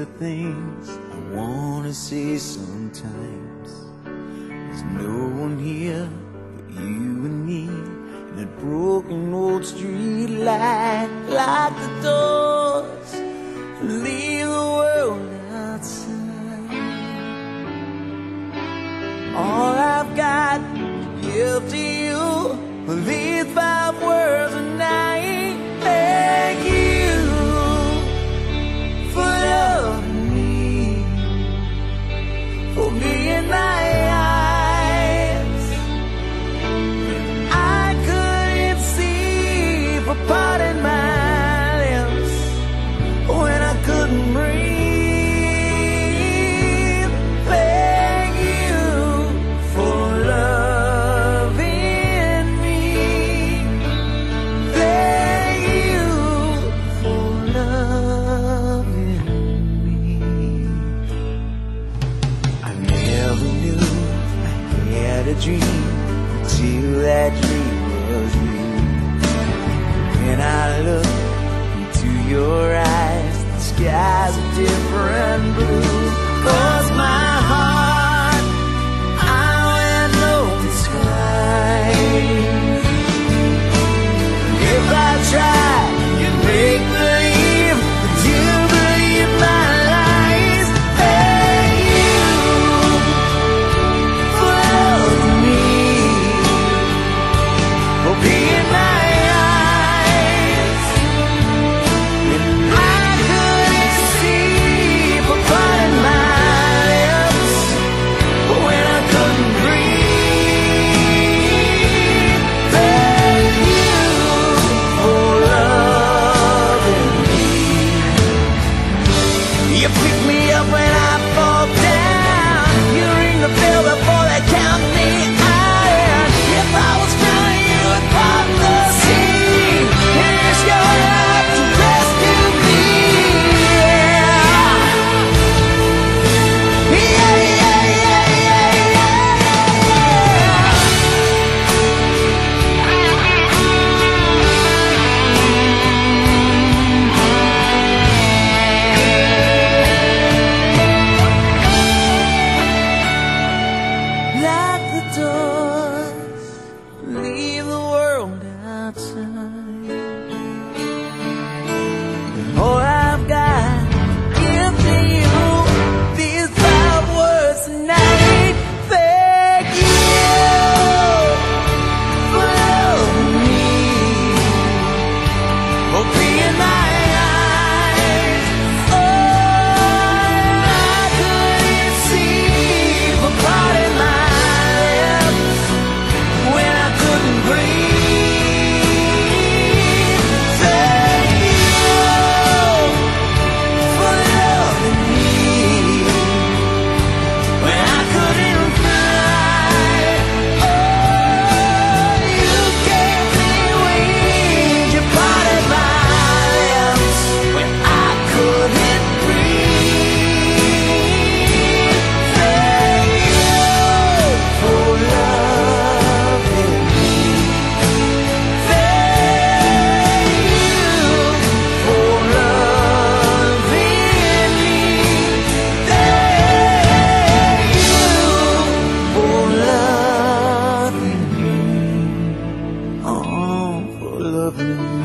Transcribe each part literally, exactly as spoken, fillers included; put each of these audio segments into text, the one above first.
the things I wanna say sometimes. There's no one here but you and me, and that broken old street light. Lock the doors, leave the world outside. All I've got to give to you are these five words, and I thank you for loving me, for being my eyes. I couldn't see, for parting my lips when I couldn't breathe. Thank you for loving me. Thank you for loving me. I never knew I had a dream until that dream was you. When I look into your eyes, the sky's a different blue. 'Cause my heart, I went open sky. If I try to make believe that you believe my lies, thank you for loving me, for being my eyes. And I couldn't see, for parting my lips when I couldn't breathe. Thank you for loving me. You pick me up when I fall down. You ring the bell before they count me out. If I was drowning, you would part the sea. Here's your love to rescue me. Yeah, yeah, yeah, yeah, yeah. Lock the doors, leave the world outside. All I've got, give to you these five words tonight. Thank you for loving me, for being my eyes. Oh, I couldn't see, for parting my lips when I couldn't breathe. Thank you for loving me when I couldn't fly. Oh, you gave me wings, you parted my lips when I couldn't breathe. Thank you for loving me. Thank you for loving me. Thank you for loving me. Oh, for loving me.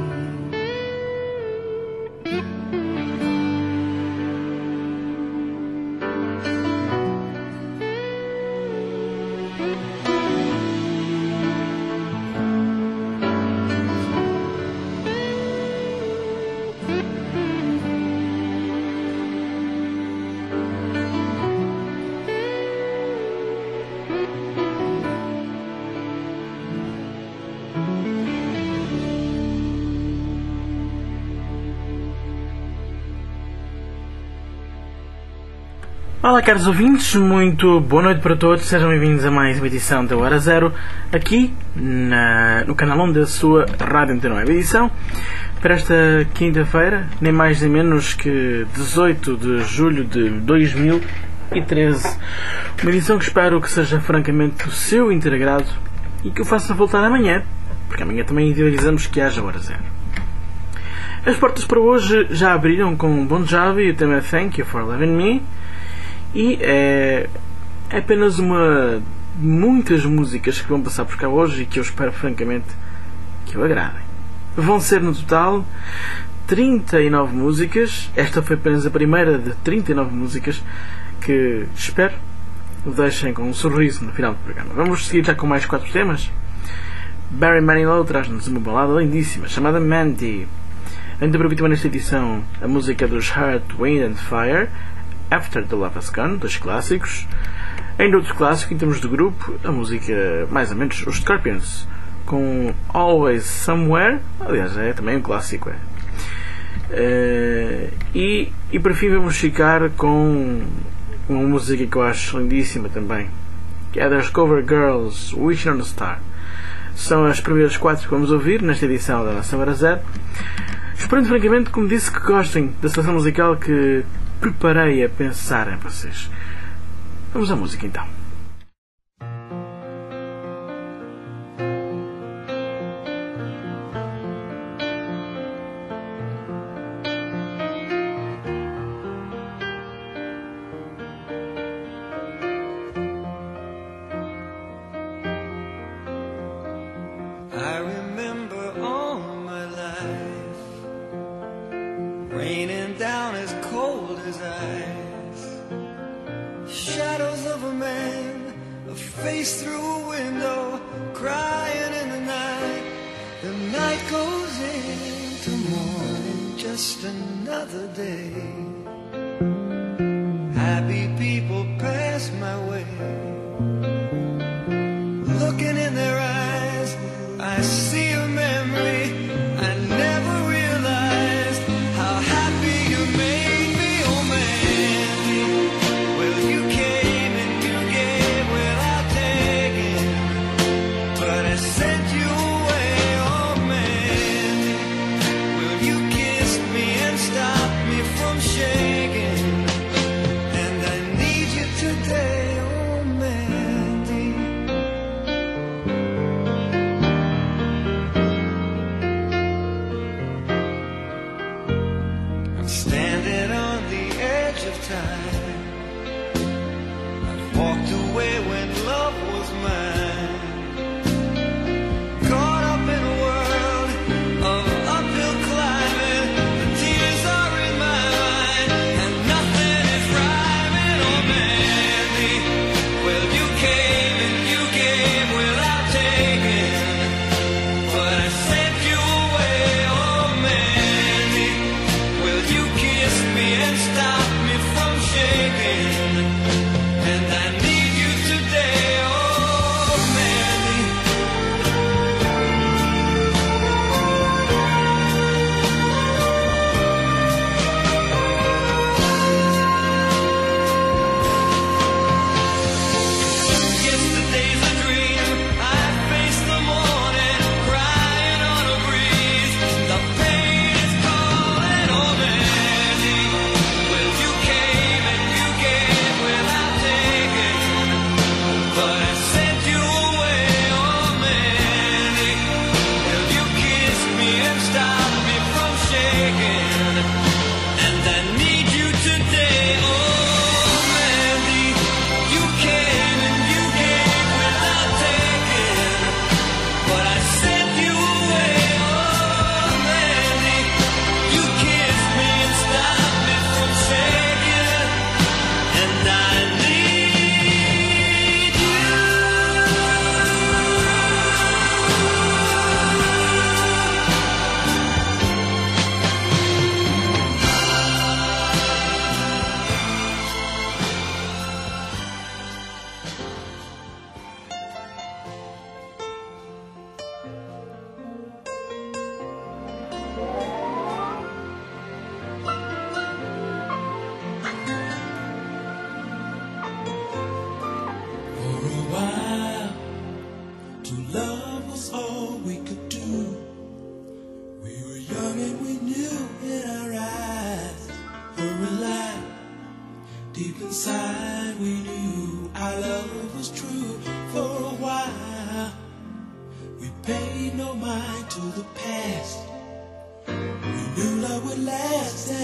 Olá, caros ouvintes, muito boa noite para todos, sejam bem-vindos a mais uma edição da Hora Zero, aqui na, no canal um da sua Rádio Antena Web. Edição para esta quinta-feira, nem mais nem menos que dezoito de julho de dois mil e treze. Uma edição que espero que seja francamente do seu integrado e que o faça voltar amanhã, porque amanhã também idealizamos que haja Hora Zero. As portas para hoje já abriram com Bon Jovi e o tema Thank You for Loving Me, e é, é apenas uma muitas músicas que vão passar por cá hoje e que eu espero francamente que eu agradem. Vão ser no total trinta e nove músicas. Esta foi apenas a primeira de trinta e nove músicas que espero o deixem com um sorriso no final do programa. Vamos seguir já com mais quatro temas. Barry Manilow traz-nos uma balada lindíssima chamada Mandy. Ainda para ouvir nesta edição a música dos Heart, Wind and Fire, After the Love Has Gone, dois clássicos. Ainda outro clássico em termos de grupo, a música mais ou menos os Scorpions, com Always Somewhere, aliás é também um clássico. É. Uh, e, e por fim vamos ficar com uma música que eu acho lindíssima também, que é das Cover Girls, Wishing on a Star. São as primeiras quatro que vamos ouvir nesta edição da nossa Hora Zero. Esperando francamente, como disse, que gostem da seleção musical que preparei a pensar em vocês. Vamos à música então. paid no mind to the past. We knew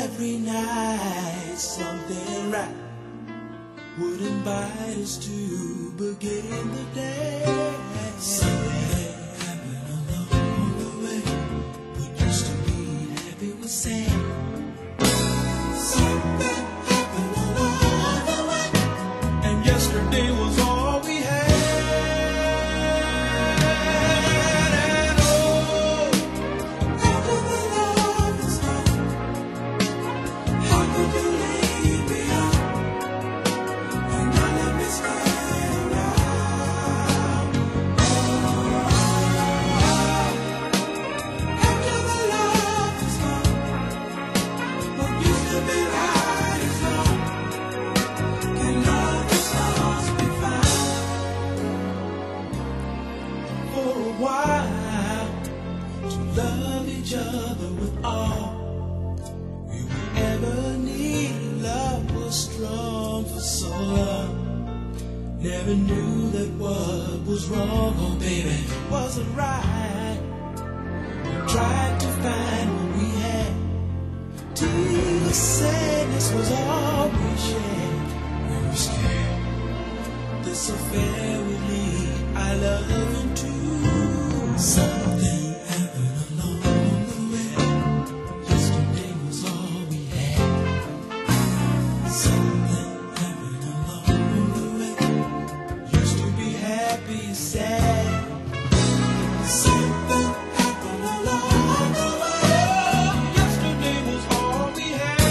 every night something right would invite us to begin the day. Something happened along the way. What used to be happy was sad. Something happened along the way, and yesterday was all we had. And oh, after the love is gone, how could you leave me out? And not let me stay around. Oh, after the love is gone, what used to be right is wrong. Can love that's lost be found? For a while, to love each other with all we would ever need. Love was strong for so long. Never knew that what was wrong, oh baby, wasn't right. We tried to find what we had. Till the sadness was all we shared. We were scared this affair would lead our love into something happened along the way. Yesterday was all we had. Something happened along the way. Used to be happy, sad. Something happened along the way. Yesterday was all we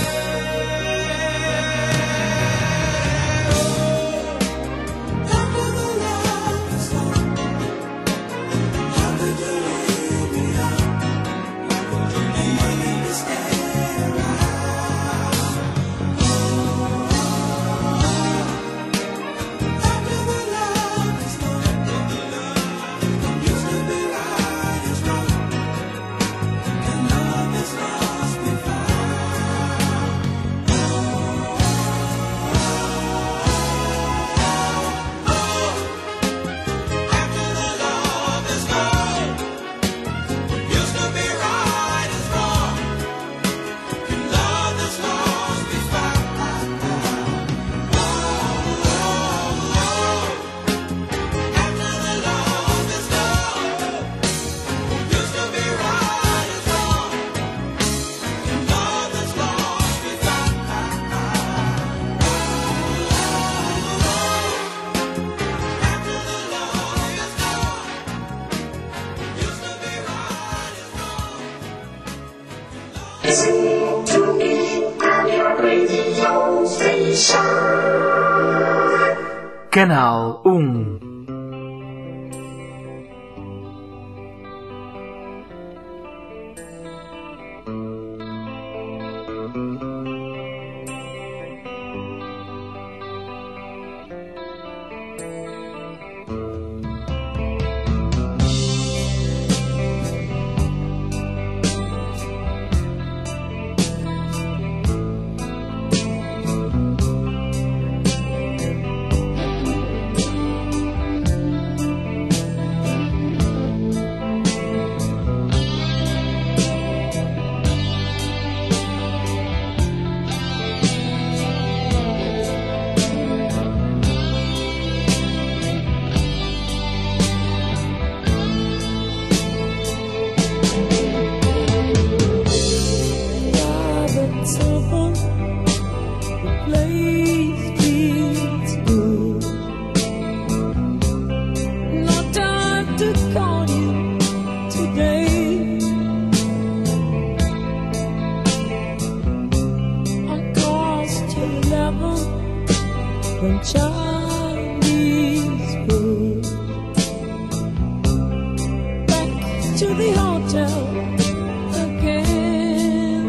had. Oh, after the love is gone, how could you leave me out? And let me stay around. Oh, after the love is gone, used to be right is wrong. And love that's lost be found. Oh, after the love is gone, used to be right is wrong. And love that's lost be found. After the love is gone, used to be right is wrong. And love that's lost be found. After the love is gone, used to be right is wrong. Listen to me on your radio station. Canal um. When Chinese food back to the hotel again.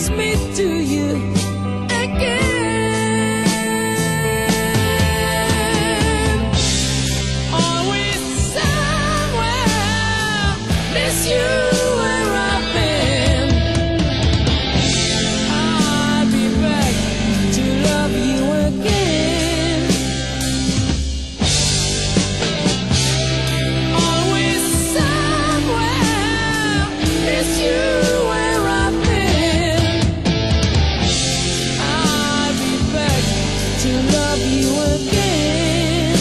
takes me to you again. Always somewhere, miss you where I've been. I'll be back to love you again. Always somewhere, miss you where I've been. I'll be back to love you again.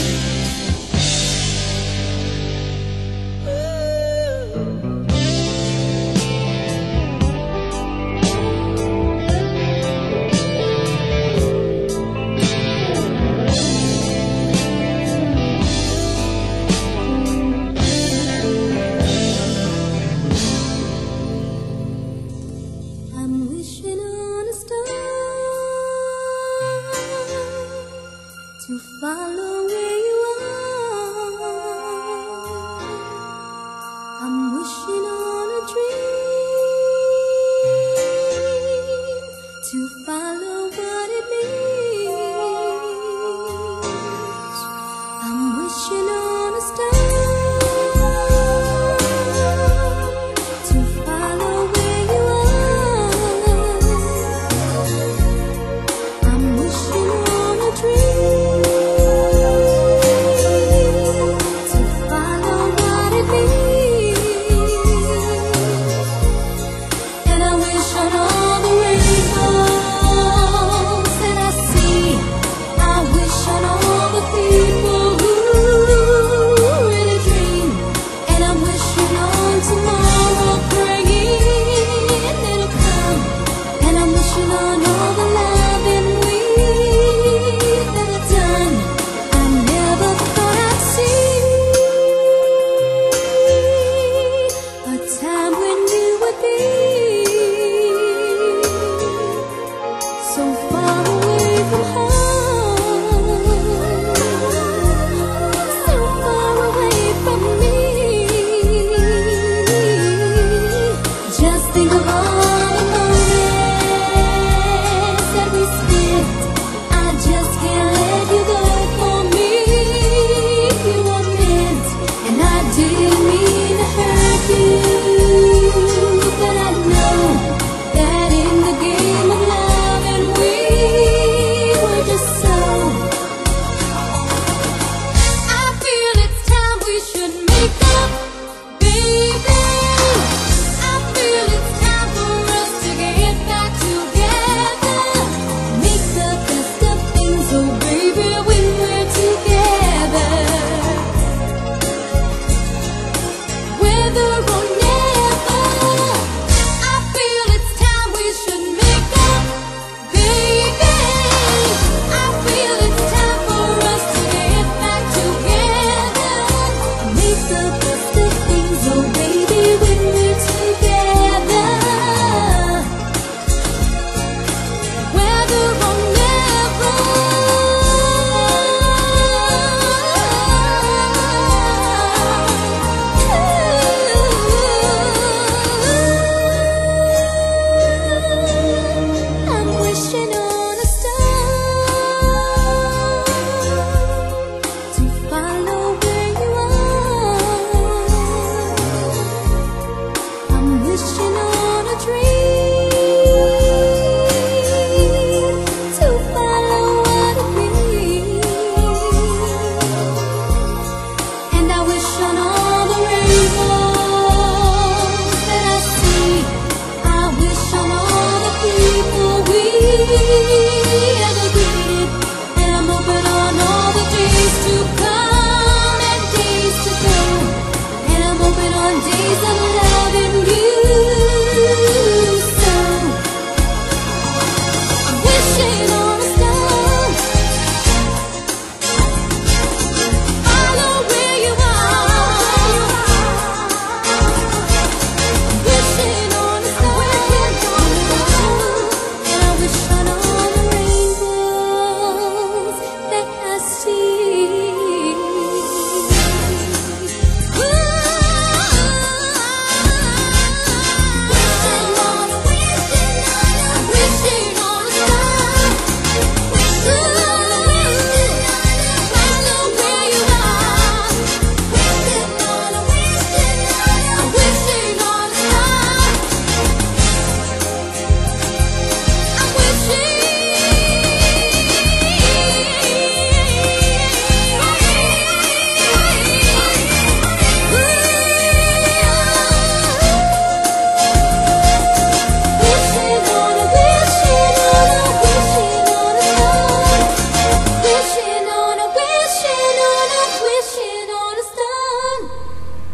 I'm wishing on a star to follow where you are. I'm wishing on a dream to follow what it means. I'm wishing on a star to follow where you are. I'm wishing on a dream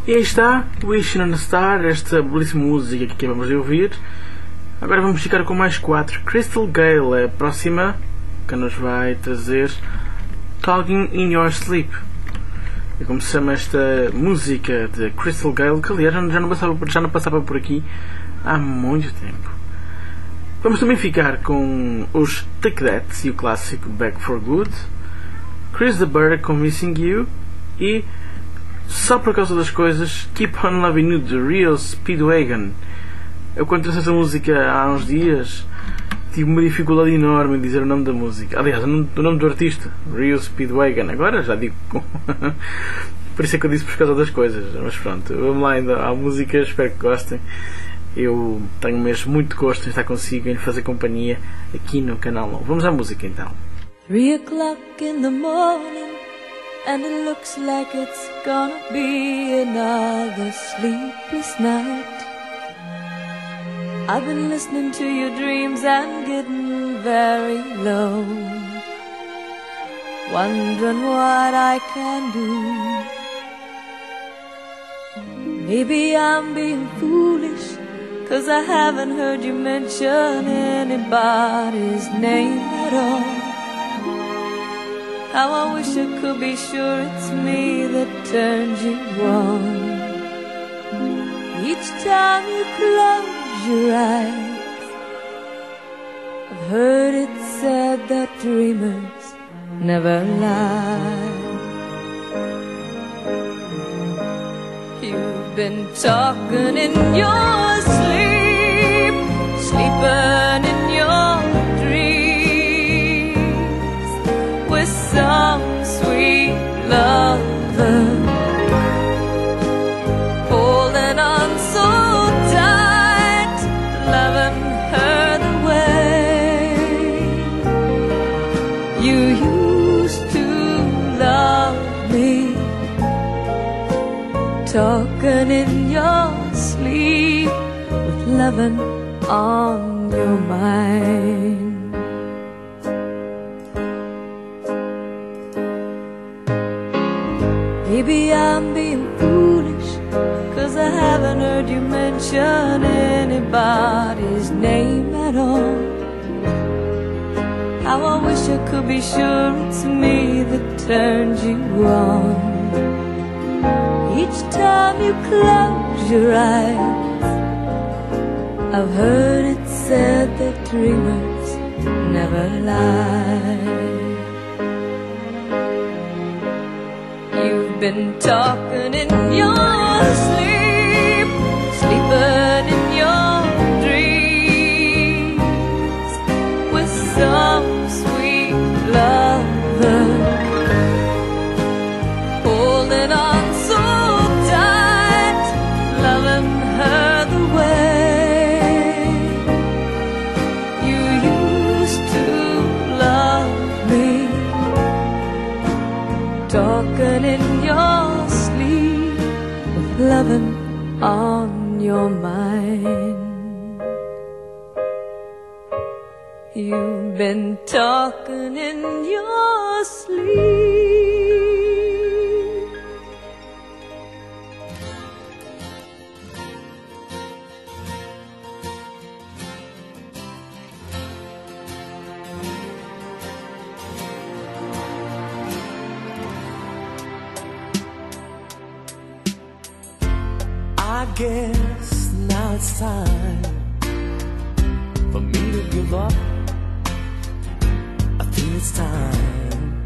E aí está, Wishing on a Star, esta belíssima música que acabamos de ouvir. Agora vamos ficar com mais quatro. Crystal Gale é a próxima, que nos vai trazer Talking in Your Sleep. E como se chama esta música de Crystal Gale, que aliás já não passava, já não passava por aqui há muito tempo. Vamos também ficar com os Take That e o clássico Back for Good, Chris de Burgh com Missing You e, só por causa das coisas, Keep on Loving You de Real Speedwagon. Eu, quando trouxe essa música há uns dias, tive uma dificuldade enorme em dizer o nome da música. Aliás, o nome, o nome do artista, Real Speedwagon. Agora já digo. Por isso é que eu disse por causa das coisas. Mas pronto, vamos lá ainda à música, espero que gostem. Eu tenho mesmo muito gosto em estar consigo e em fazer companhia aqui no canal novo. Vamos à música então. Three o'clock in the morning, and it looks like it's gonna be another sleepless night. I've been listening to your dreams and getting very low, wondering what I can do. Maybe I'm being foolish, 'cause I haven't heard you mention anybody's name at all. How I wish I could be sure it's me that turns you on. Each time you close your eyes, I've heard it said that dreamers never lie. You've been talking in your sleep, sleeping in your dreams with some sweet lover, holding on so tight, loving her the way you used to love me. Talking in your sleep with loving on your mind. Maybe I'm being foolish, 'cause I haven't heard you mention anybody's name at all. How I wish I could be sure it's me that turns you on. Each time you close your eyes, I've heard it said that dreamers never lie. You've been talking in your sleep, sleeping in your dreams with some sweet lover, holding on so tight, loving her the way you used to love me. Talking in your sleep with loving on your mind. You've been talking in your sleep. I guess now it's time for me to give up. I think it's time.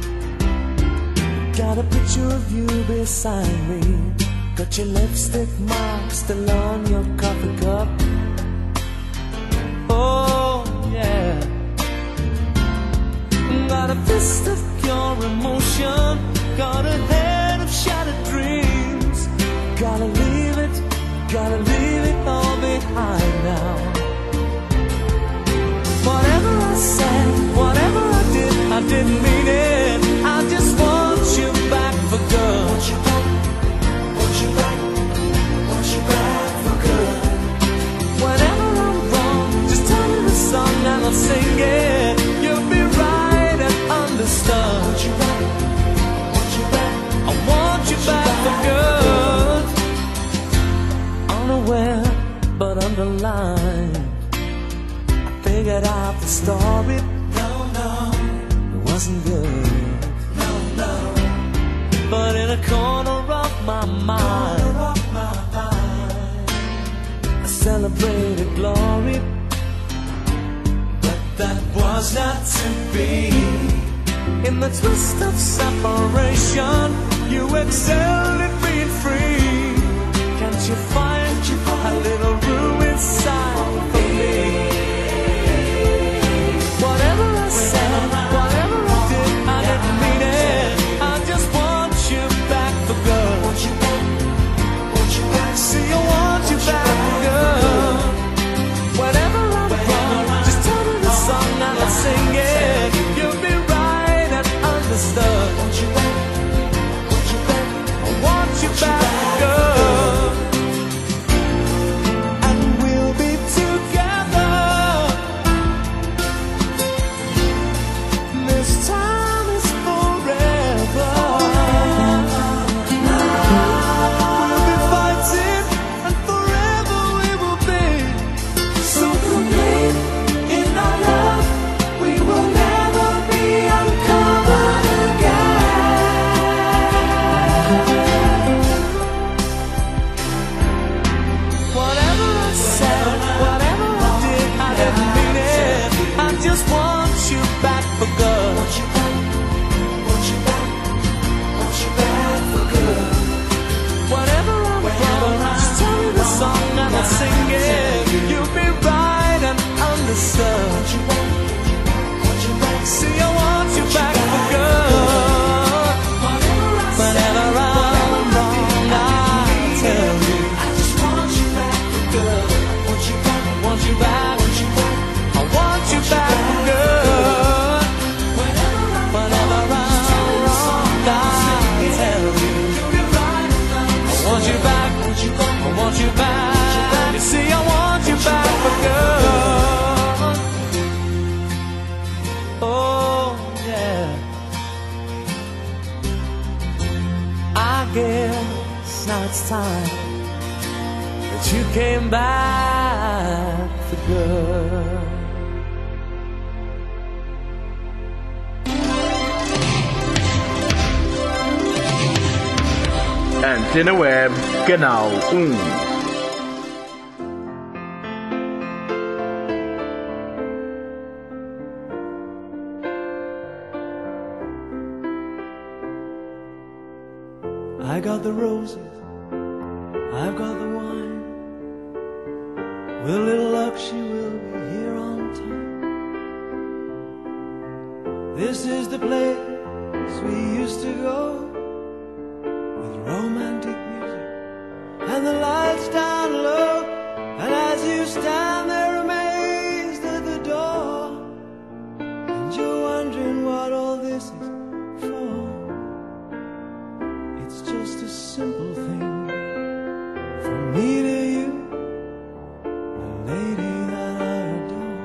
Got a picture of you beside me, got your lipstick mark still on your coffee cup. Oh yeah. Got a fist of pure emotion, got a head of shattered dreams. Gotta leave it, gotta leave it all behind now. Whatever I said, whatever I did, I didn't mean it. I just want you back for good. Want you back, want you back, want you back for good. Whenever I'm wrong, just tell me the song and I'll sing it. You'll be right and understood. Want you back, want you back, I want you back for good. figured out the story. No, no, it wasn't good. No, no. But in a corner of my mind, of my mind, I celebrated glory. But that was not to be. In the twist of separation, you excelled at being free. Can't you find, you find a little room inside for me? Whatever I said, whatever I did, I didn't mean it. I just want you back for good. Want you back, want you back. See, I want you back for good. Whenever I'm wrong, just tell me the song and I'll sing it. You'll be right and understood. Want you back, want you back. I want you back for good. And we'll be together. This time is forever. We'll be fighting and forever we will be. So complete in our love, we will never be uncovered again. Whatever I said, whatever I did, I didn't mean it. I just want you back for good. Want you back, want you back, want you back for good. Whatever I'm wrong, just tell me the song and I'll sing it. You'll be right and understood. Want you back, want you back. See, I want you back for good. Whenever I'm wrong, I'll tell you. I just want you back for good. Want you back, want you back, want you back. I want you back for good. Whenever I'm wrong, I'll tell you. I want you back, I want you back. You see, I want you back for good. Oh, yeah. I guess now it's time that you came back for good. Antena Web, Canal um. I got the roses, I've got the wine. With a little luck she will be here on time. This is the place we used to go, with romantic music and the lights down low. And as you stand there amazed at the door, and you're wondering what all this is for, it's just a simple thing from me to you, the lady that I adore.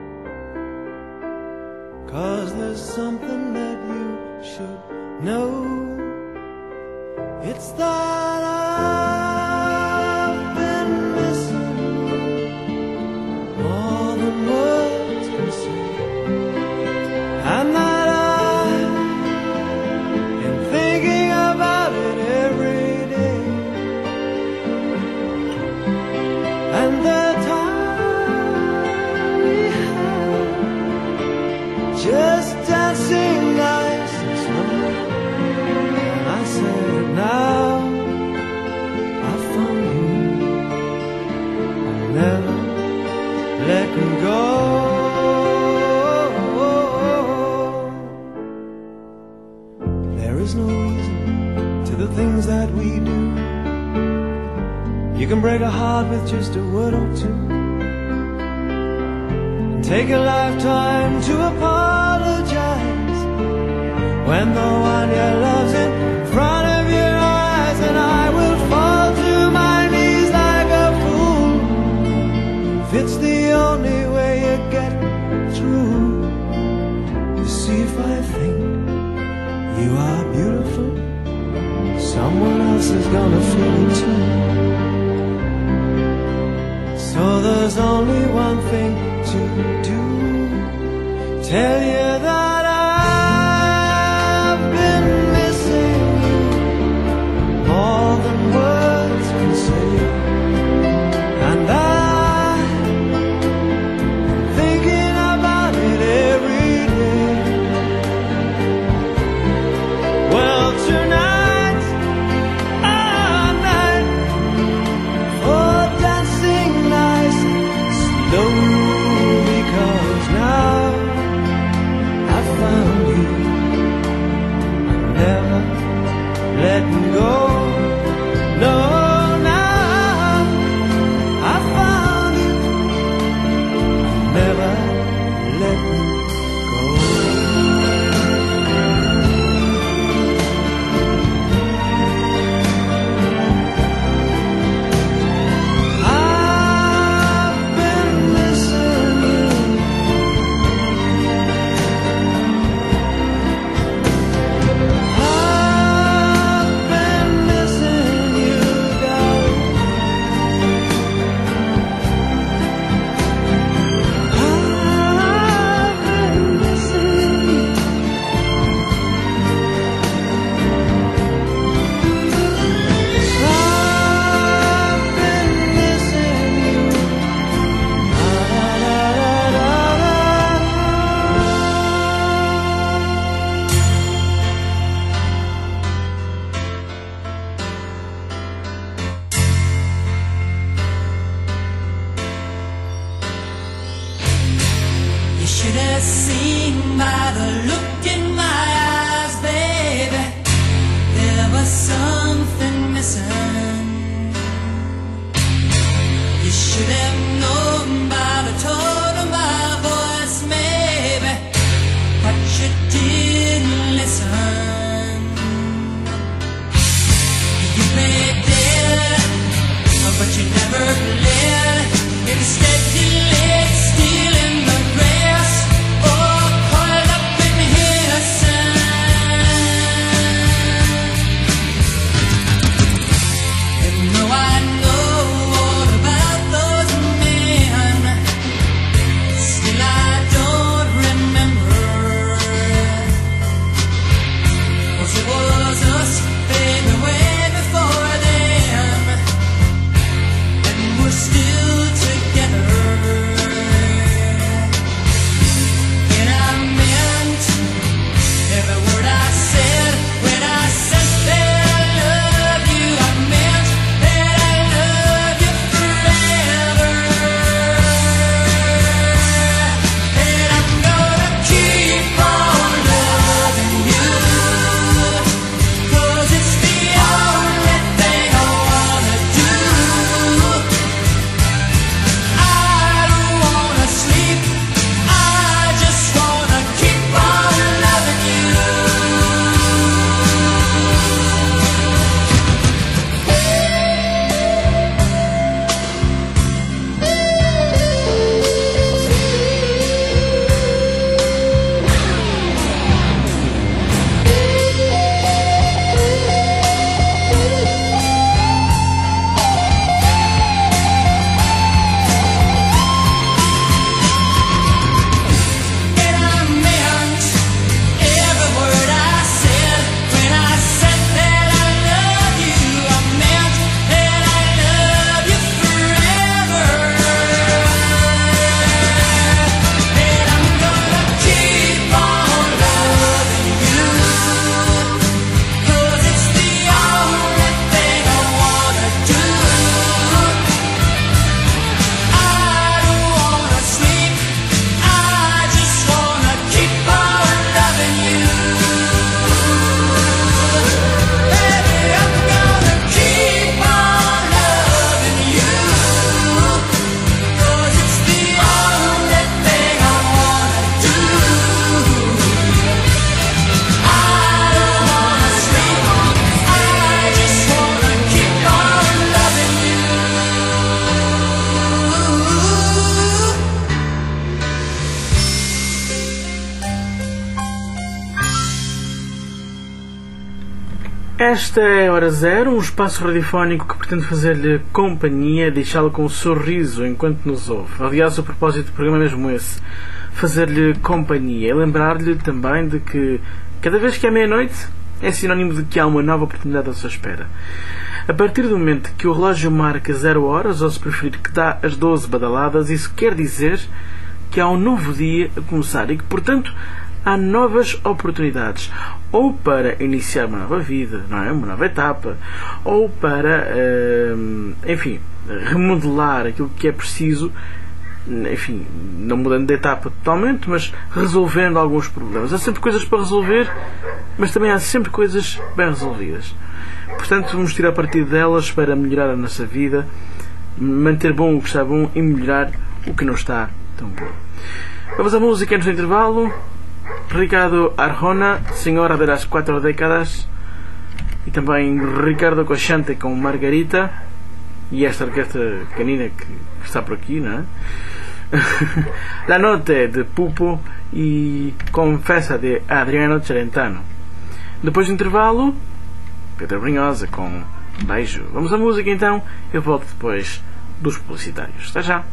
'Cause there's something that you should know. It's that I've been missing more than words can say, and that I've been thinking about it every day. And the time we had, just dancing nice and slow. And I said, now I found you, I'm never letting go. There is no reason to the things that we do. You can break a heart with just a word or two, and take a lifetime to apologize when the one you love's in front of your eyes. And I will fall to my knees like a fool if it's the only way you get through. To see if I think you are beautiful, someone else is gonna feel it too. So there's only one thing to do. tell you that I've been missing you more than words can say, and I'm thinking about it every day. Well, tonight, our night for dancing nice and slow, because now I found you, never letting go. No, now I found you, never letting go. I've been missing you. I've been missing you, darling. I've been missing you. I've been missing you. You should have seen by the look in my eyes, baby, there was something missing. You should have known by the tone of my voice, maybe, but you didn't listen. You played dead, but you never played. Instead you lay still in the grass, or coiled up in here sand. And though I know all about those men, still I don't remember. 'Cause it was us, baby, way before them, and we're still together. And I meant every word I said when I said that I love you. I meant that I love you forever. And I'm gonna keep on loving you, 'cause it's the only thing I wanna do. I don't wanna sleep, I just wanna keep on loving you. And I meant every word I said when I said that I love you. I meant that I love you forever. And I'm gonna keep on loving you, 'cause it's the only thing I wanna do. I don't wanna sleep, I just wanna keep on loving you. Baby, I'm gonna keep on loving you, 'cause it's the only thing I wanna do. I don't wanna sleep, I just wanna keep on loving you. Esta é a Hora Zero, um espaço radiofónico que pretende fazer-lhe companhia, deixá-lo com um sorriso enquanto nos ouve. Aliás, o propósito do programa é mesmo esse: fazer-lhe companhia e lembrar-lhe também de que cada vez que é meia-noite é sinónimo de que há uma nova oportunidade à sua espera. A partir do momento que o relógio marca zero horas, ou se preferir que dá as doze badaladas, isso quer dizer que há um novo dia a começar e que, portanto, há novas oportunidades, ou para iniciar uma nova vida, não é? Uma nova etapa, ou para, uh, enfim, remodelar aquilo que é preciso, enfim, não mudando de etapa totalmente, mas resolvendo alguns problemas. Há sempre coisas para resolver, mas também há sempre coisas bem resolvidas. Portanto, vamos tirar partido delas para melhorar a nossa vida, manter bom o que está bom e melhorar o que não está tão bom. Vamos à música antes do intervalo. Ricardo Arjona, Senhora de las Quatro Décadas, e também Ricardo Cochante com Margarita, e esta orquestra canina que está por aqui, não é? La Notte de Pupo e Confessa de Adriano Celentano. Depois do intervalo, Pedro Brunhosa com Beijo. Vamos à música então, eu volto depois dos publicitários. Até já!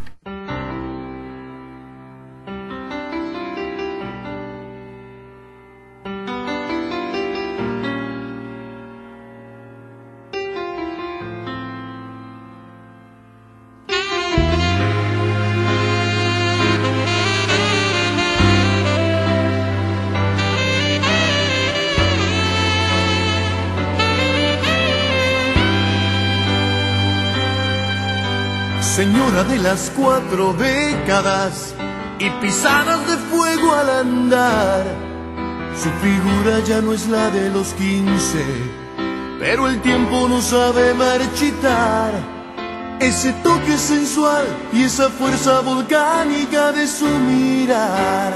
Señora de las cuatro décadas y pisadas de fuego al andar, su figura ya no es la de los quince, pero el tiempo no sabe marchitar ese toque sensual y esa fuerza volcánica de su mirar.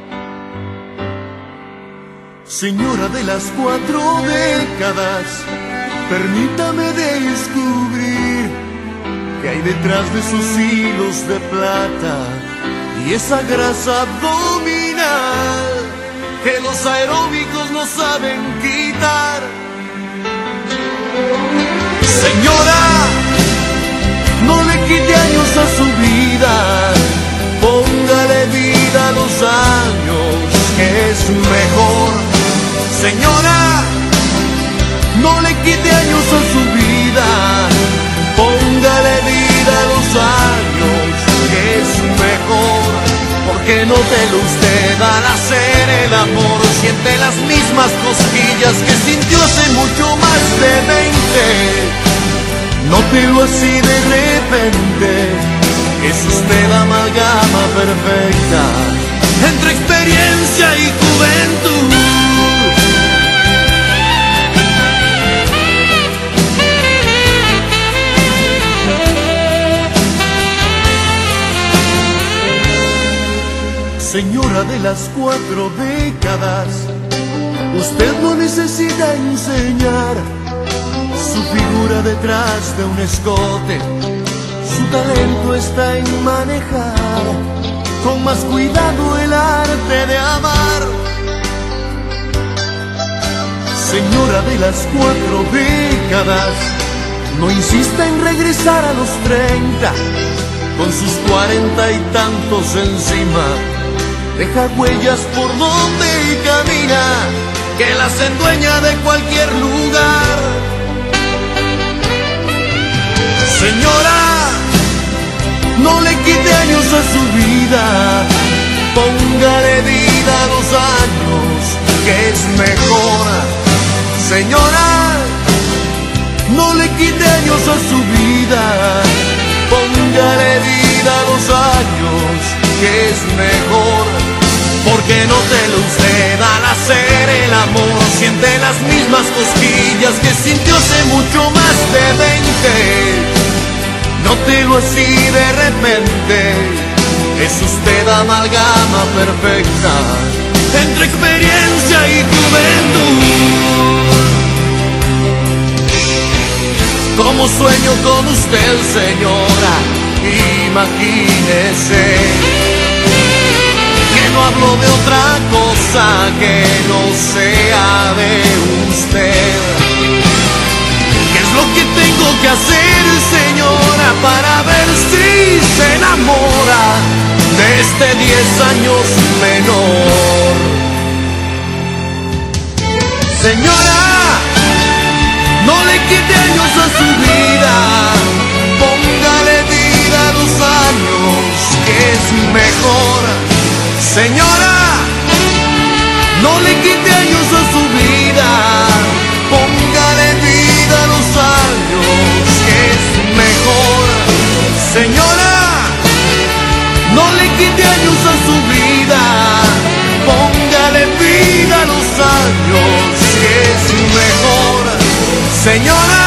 Señora de las cuatro décadas, permítame descubrir que hay detrás de sus hilos de plata y esa grasa abdominal que los aeróbicos no saben quitar. Señora, no le quite años a su vida, póngale vida a los años, que es mejor. Señora, no le quite años a su vida, póngale vida a los años, que es mejor. Porque nótelo usted al hacer el amor, siente las mismas cosquillas que sintió hace mucho más de veinte. Nótelo así de repente, es usted amalgama perfecta entre experiencia y juventud. Señora de las cuatro décadas, usted no necesita enseñar su figura detrás de un escote. Su talento está en manejar con más cuidado el arte de amar. Señora de las cuatro décadas, no insista en regresar a los treinta, con sus cuarenta y tantos encima. Deja huellas por donde camina, que las endueña de cualquier lugar. Señora, no le quite años a su vida, póngale vida a los años, que es mejor. Señora, no le quite años a su vida, póngale vida a los años, que es mejor. Porque nótelo usted al hacer el amor, siente las mismas cosquillas que sintió hace mucho más de veinte. Nótelo así de repente, es usted amalgama perfecta entre experiencia y juventud. Como sueño con usted, señora, imagínese que no hablo de otra cosa que no sea de usted. ¿Qué es lo que tengo que hacer, señora, para ver si se enamora de esté diez años menor. Señora, no le quite años a su vida, póngale vida a los años, que es mejor. Señora, no le quite años a su vida, póngale vida a los años, que es mejor. Señora, no le quite años a su vida, póngale vida a los años, que es mejor. Señora,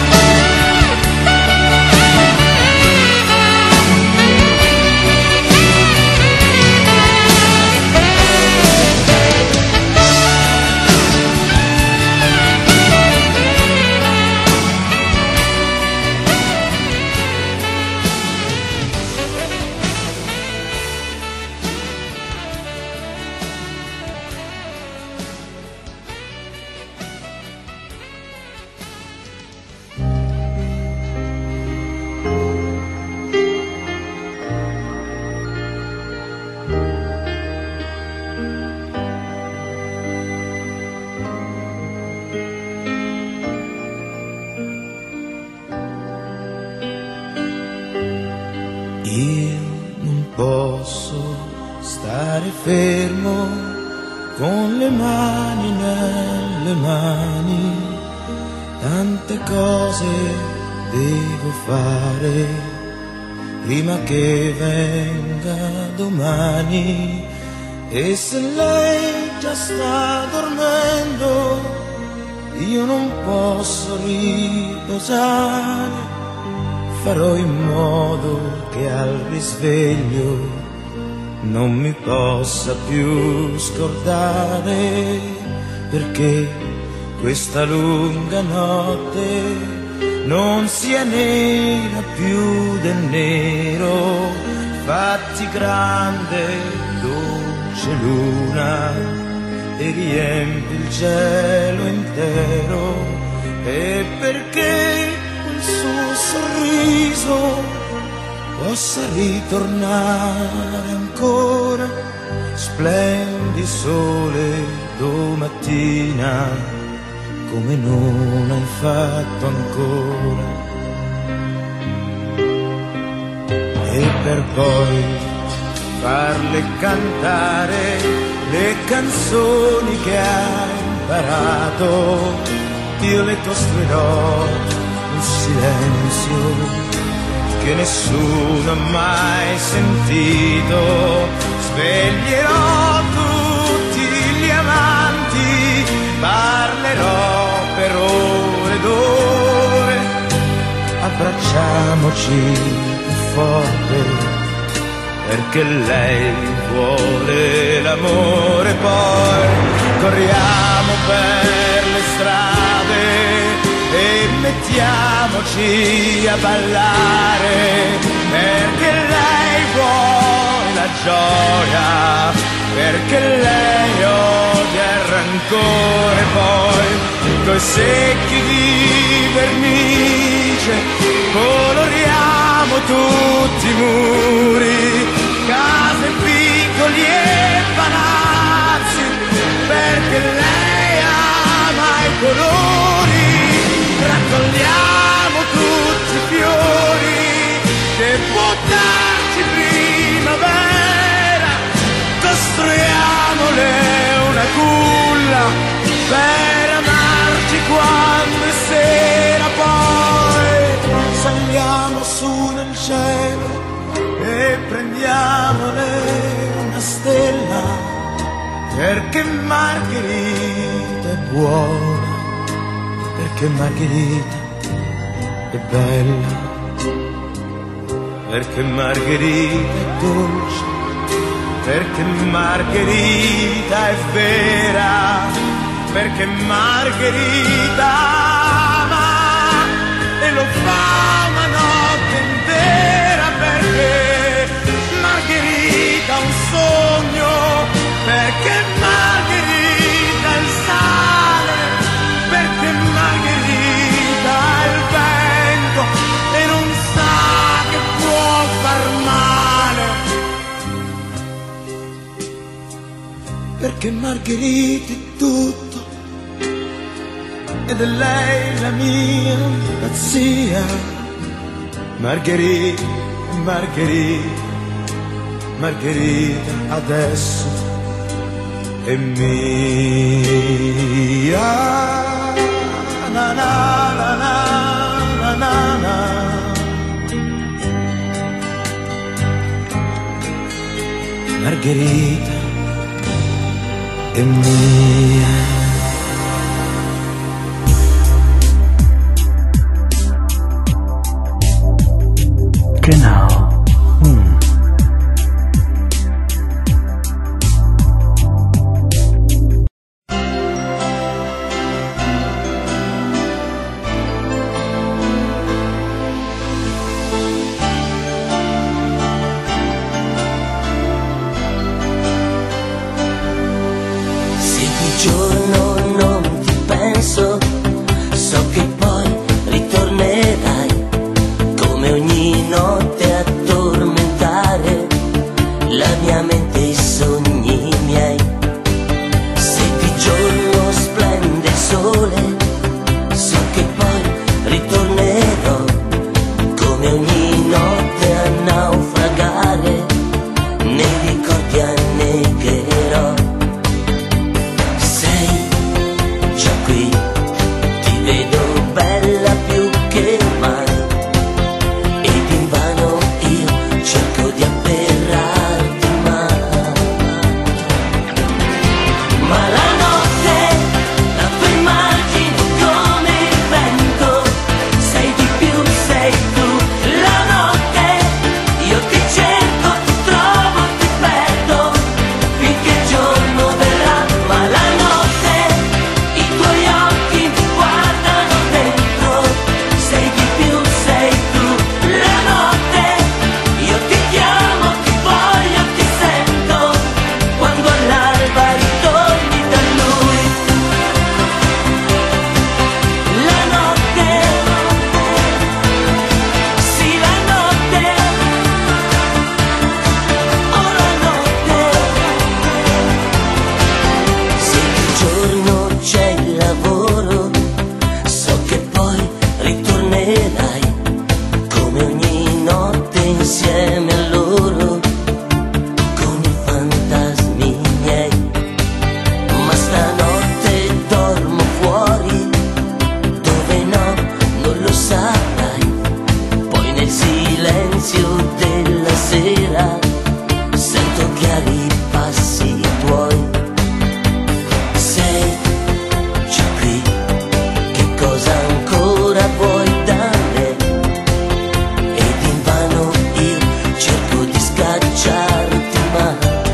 io non posso stare fermo con le mani nelle mani, tante cose devo fare prima che venga domani, e se lei già sta dormendo io non posso riposare. Farò in modo che al risveglio non mi possa più scordare, perché questa lunga notte non sia nera più del nero. Fatti grande, dolce luna, e riempi il cielo intero, e perché il suo sorriso possa ritornare ancora. Splendi sole domattina come non hai fatto ancora, e per poi farle cantare le canzoni che hai imparato. Io le costruirò un silenzio che nessuno ha mai sentito. Sveglierò tutti gli amanti, parlerò per ore ed ore. Abbracciamoci più forte, perché lei vuole l'amore. Poi corriamo per le strade e mettiamoci a ballare, perché lei vuole la gioia, perché lei odia il rancore. Poi coi secchi di vernice coloriamo tutti i muri, case, piccoli e palazzi, perché lei ama i colori. Raccogliamo tutti i fiori che può darci primavera, costruiamole una culla per amarci quando è sera. Poi saliamo su nel cielo e prendiamole una stella, perché Margherita è buona, perché Margherita è bella, perché Margherita è dolce, perché Margherita è vera, perché Margherita ama e lo fa una notte intera, perché Margherita ha un sogno, perché Margherita è il sale, perché Margherita è il vento e non sa che può far male. perché Margherita è tutto ed è lei la mia pazzia. Margherita, Margherita, Margherita adesso è mia. Na na na na na na na. Margherita è mia. Genau. Hm. Se di giorno non ti penso, so che poi ritornerai come ogni notte a tormentare la mia mente e i sogni miei. Se di giorno splende il sole, so che poi ritornerò come ogni notte a naufragare, nei ricordi annegherò. Sei già qui, ti vedo bella più che mai, ed invano io cerco di afferrarti, ma ma la notte, la tua immagine come il vento, sei di più, sei tu. La notte, io ti cerco, ti trovo, ti perdo, finché il giorno verrà. Ma la notte, i tuoi occhi mi guardano dentro, sei di più, sei tu. La notte, io ti chiamo, ti voglio, ti sento, quando all'alba ritorni da lui. La notte, sì la notte, oh la notte. Se di giorno c'è il lavoro, so che poi ritornerai come ogni notte insieme a loro, con i fantasmi miei. Ma stanotte dormo fuori, dove no, non lo saprai. Poi nel silenzio della sera sento chiari i passi tuoi. Sei già qui, che cosa ancora vuoi da me? Ed invano io cerco di scacciarti, ma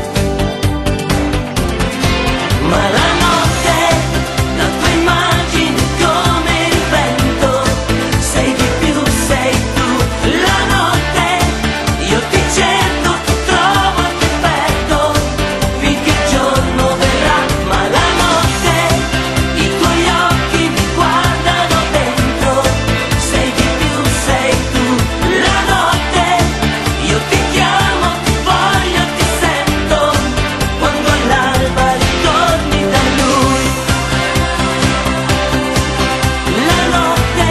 ma la notte, la tua immagine come il vento, sei di più, sei tu. La notte, io ti cerco, ti trovo, ti perdo, finché il giorno verrà. Ma la notte, i tuoi occhi mi guardano dentro, sei di più, sei tu. La notte, io ti chiamo, ti voglio, ti sento, quando all'alba ritorni da lui. La notte,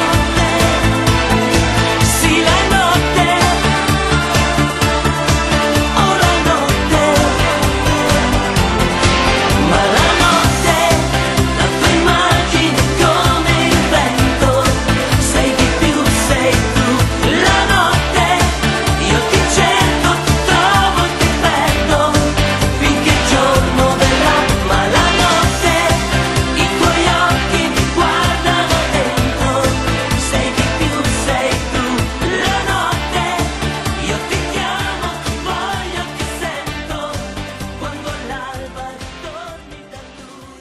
sì la notte, oh la notte. Ma la notte, la tua immagine come il vento, sei di più, sei tu. La notte, io ti cerco, ti trovo, ti perdo, finché il giorno verrà. Ma la notte, i tuoi occhi mi guardano dentro, sei di più, sei tu. La notte, io ti chiamo, ti voglio, ti sento, quando all'alba ritorni da lui.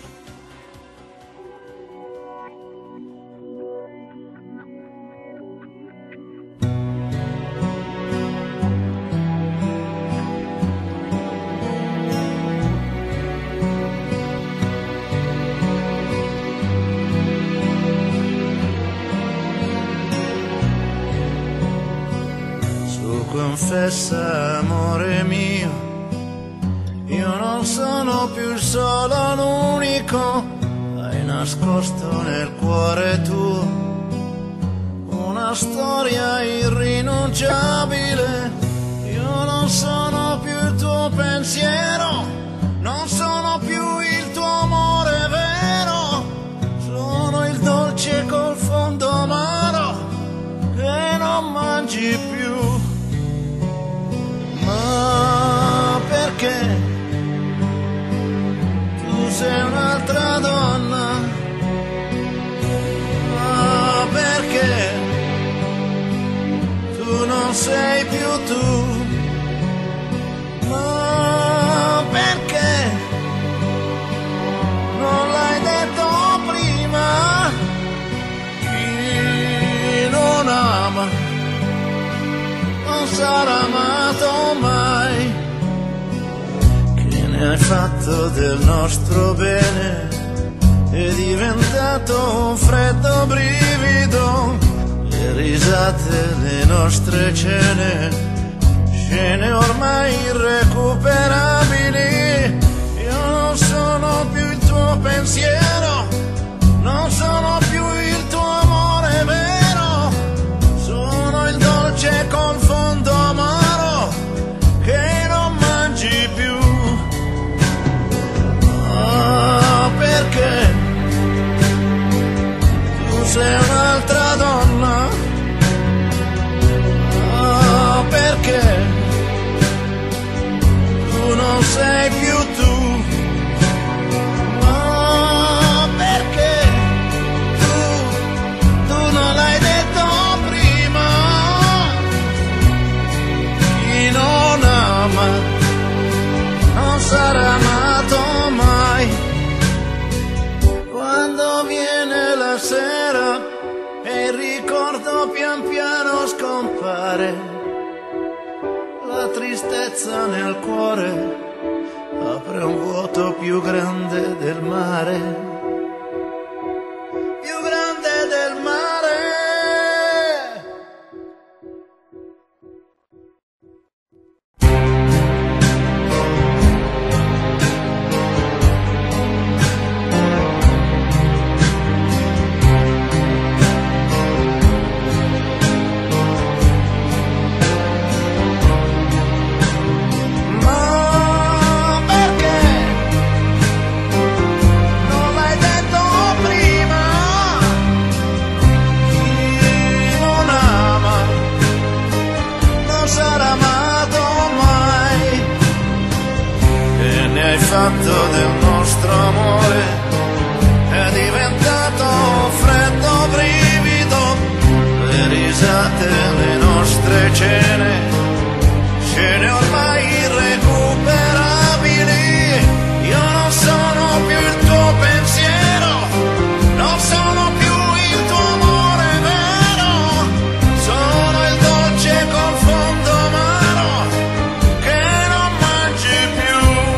Su confessa, amore mio, io non sono sono più il solo, l'unico, hai nascosto nel cuore tuo una storia irrinunciabile. Io non sono più il tuo pensiero, non sono più il tuo amore vero, sono il dolce col fondo amaro che non mangi più. Ma perché tu sei un'altra donna? Ma perché tu non sei più tu? Ma perché non l'hai detto prima? Chi non ama non sarà amato mai. Che ne hai fatto del nostro bene? È diventato un freddo brivido. Le risate, le nostre cene, scene ormai irrecuperabili. Io non sono più il tuo pensiero, non sono più il tuo amore vero, sono il dolce col fondo amaro che non mangi più. Ah, perché tu sei un'altra donna? Ah, perché tu non sei più tu? Ah, perché tu, tu non l'hai detto prima? Chi non ama non sarà amato mai. Quando viene la sera e il ricordo pian piano scompare, la tristezza nel cuore apre un vuoto più grande del mare, più grande del mare. Fatto del nostro amore è diventato un freddo brivido. Le risate, le nostre cene, scene ormai irrecuperabili. Io non sono più il tuo pensiero, non sono più il tuo amore vero, sono il dolce col fondo amaro che non mangi più.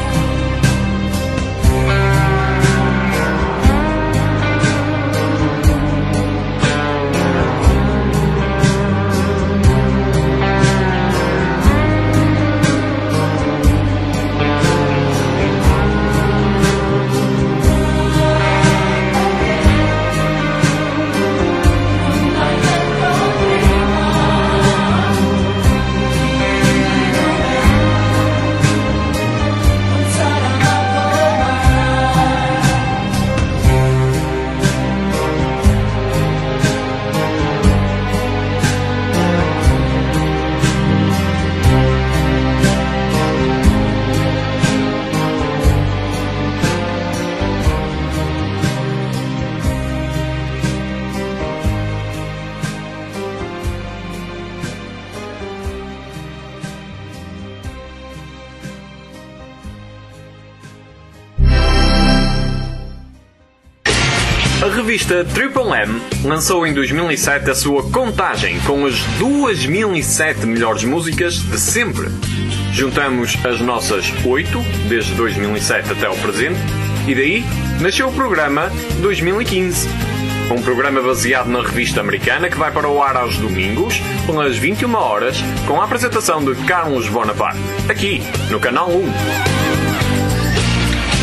A revista Triple M lançou em dois mil e sete a sua contagem com as duas mil e sete melhores músicas de sempre. Juntamos as nossas oito, desde dois mil e sete até o presente, e daí nasceu o programa dois mil e quinze. Um programa baseado na revista americana que vai para o ar aos domingos, pelas vinte e uma horas, com a apresentação de Carlos Bonaparte, aqui no Canal um.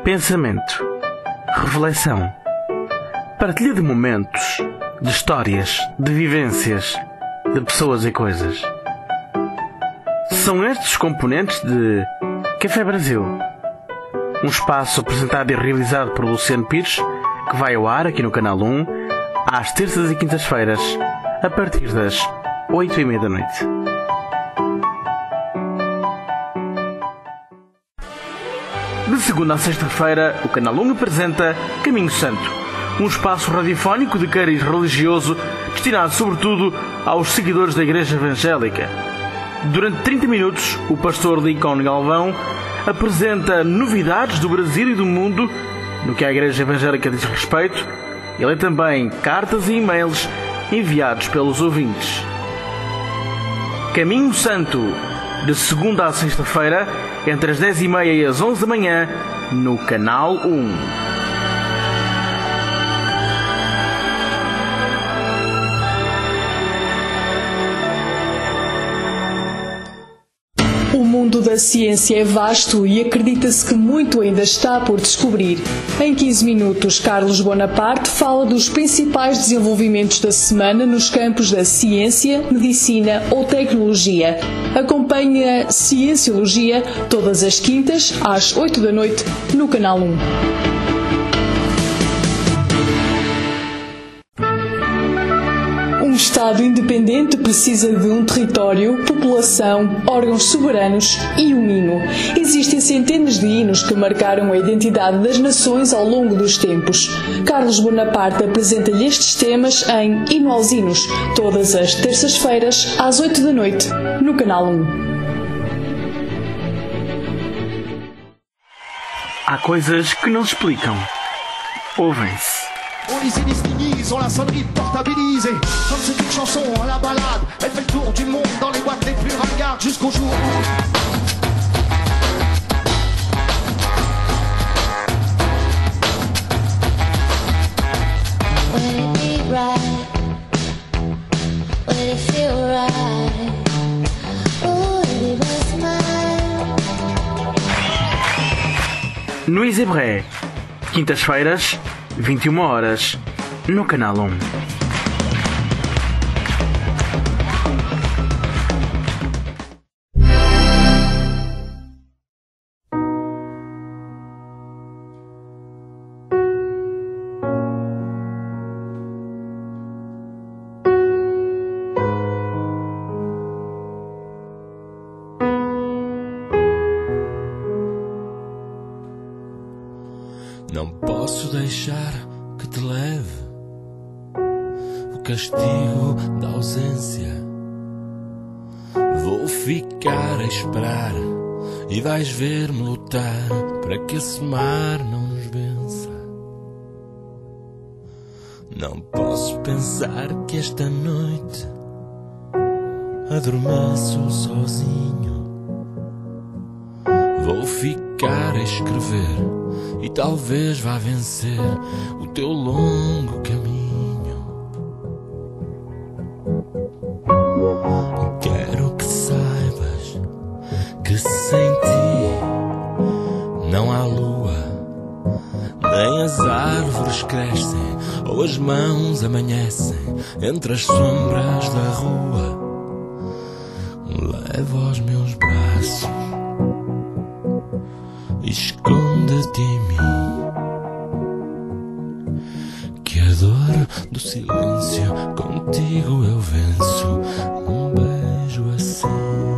pensamento, reflexão, partilha de momentos, de histórias, de vivências, de pessoas e coisas. São estes os componentes de Café Brasil, um espaço apresentado e realizado por Luciano Pires, que vai ao ar aqui no Canal um, às terças e quintas-feiras, a partir das oito e meia da noite. De segunda a sexta-feira, o Canal um apresenta Caminho Santo, um espaço radiofónico de cariz religioso destinado sobretudo aos seguidores da Igreja Evangélica. Durante trinta minutos, o pastor Lincoln Galvão apresenta novidades do Brasil e do mundo no que a Igreja Evangélica diz respeito e lê também cartas e e-mails enviados pelos ouvintes. Caminho Santo, de segunda a sexta-feira, entre as dez e meia e as onze da manhã, no Canal um. O mundo da ciência é vasto e acredita-se que muito ainda está por descobrir. Em quinze minutos, Carlos Bonaparte fala dos principais desenvolvimentos da semana nos campos da ciência, medicina ou tecnologia. Acompanhe a Cienciologia todas as quintas, às oito da noite, no Canal um. Um Estado independente precisa de um território, população, órgãos soberanos e um hino. Existem centenas de hinos que marcaram a identidade das nações ao longo dos tempos. Carlos Bonaparte apresenta-lhe estes temas em Hino aos Hinos, todas as terças-feiras, às oito da noite, no Canal um. Há coisas que não se explicam. Ouvem-se. On les inesthénise, on la sonnerie portabilisée. Comme c'est une chanson à la balade, elle fait le tour du monde dans les boîtes les plus ringardes jusqu'au jour où... No Isebré, quintas-feiras, vinte e uma horas, no Canal um. Não posso deixar que te leve o castigo da ausência. Vou ficar a esperar e vais ver-me lutar para que esse mar não nos vença. Não posso pensar que esta noite adormeço sozinho. Vou ficar a escrever e talvez vá vencer o teu longo caminho. Quero que saibas que sem ti não há lua, nem as árvores crescem ou as mãos amanhecem entre as sombras da rua. Leva os meus braços, esconde-te em mim, que a dor do silêncio contigo eu venço num beijo assim.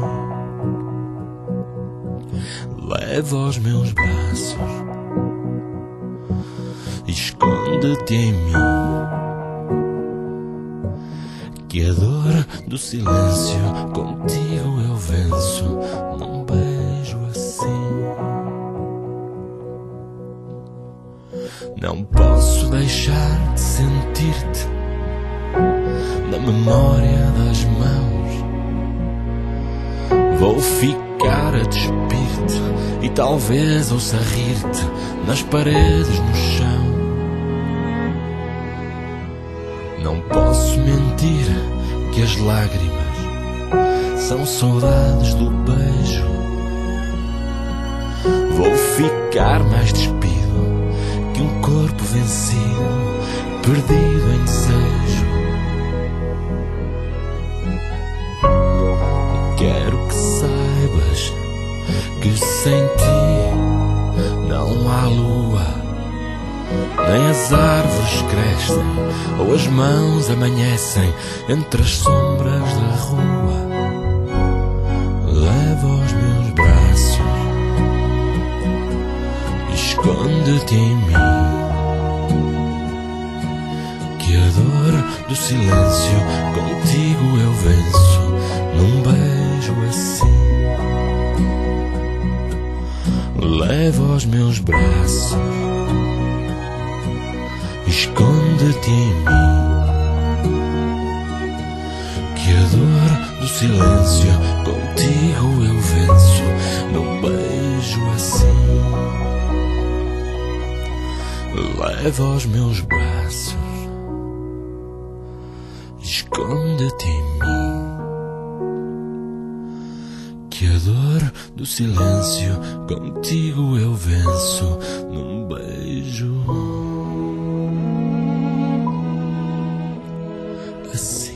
Leva os meus braços, esconde-te em mim, que a dor do silêncio contigo eu venço num beijo assim. Não posso deixar de sentir-te na memória das mãos. Vou ficar a despir-te e talvez ouça rir-te nas paredes, no chão. Não posso mentir que as lágrimas são saudades do beijo. Vou ficar mais despido de um corpo vencido, perdido em desejo. Quero que saibas que sem ti não há lua, nem as árvores crescem, ou as mãos amanhecem entre as sombras da rua. Leva os meus braços, esconde-te em mim, que a dor do silêncio contigo eu venço num beijo assim. Leva os meus braços, esconde-te em mim, que a dor do silêncio contigo eu venço num beijo assim. Leva os meus braços, esconde-te em mim, que a dor do silêncio contigo eu venço num beijo assim.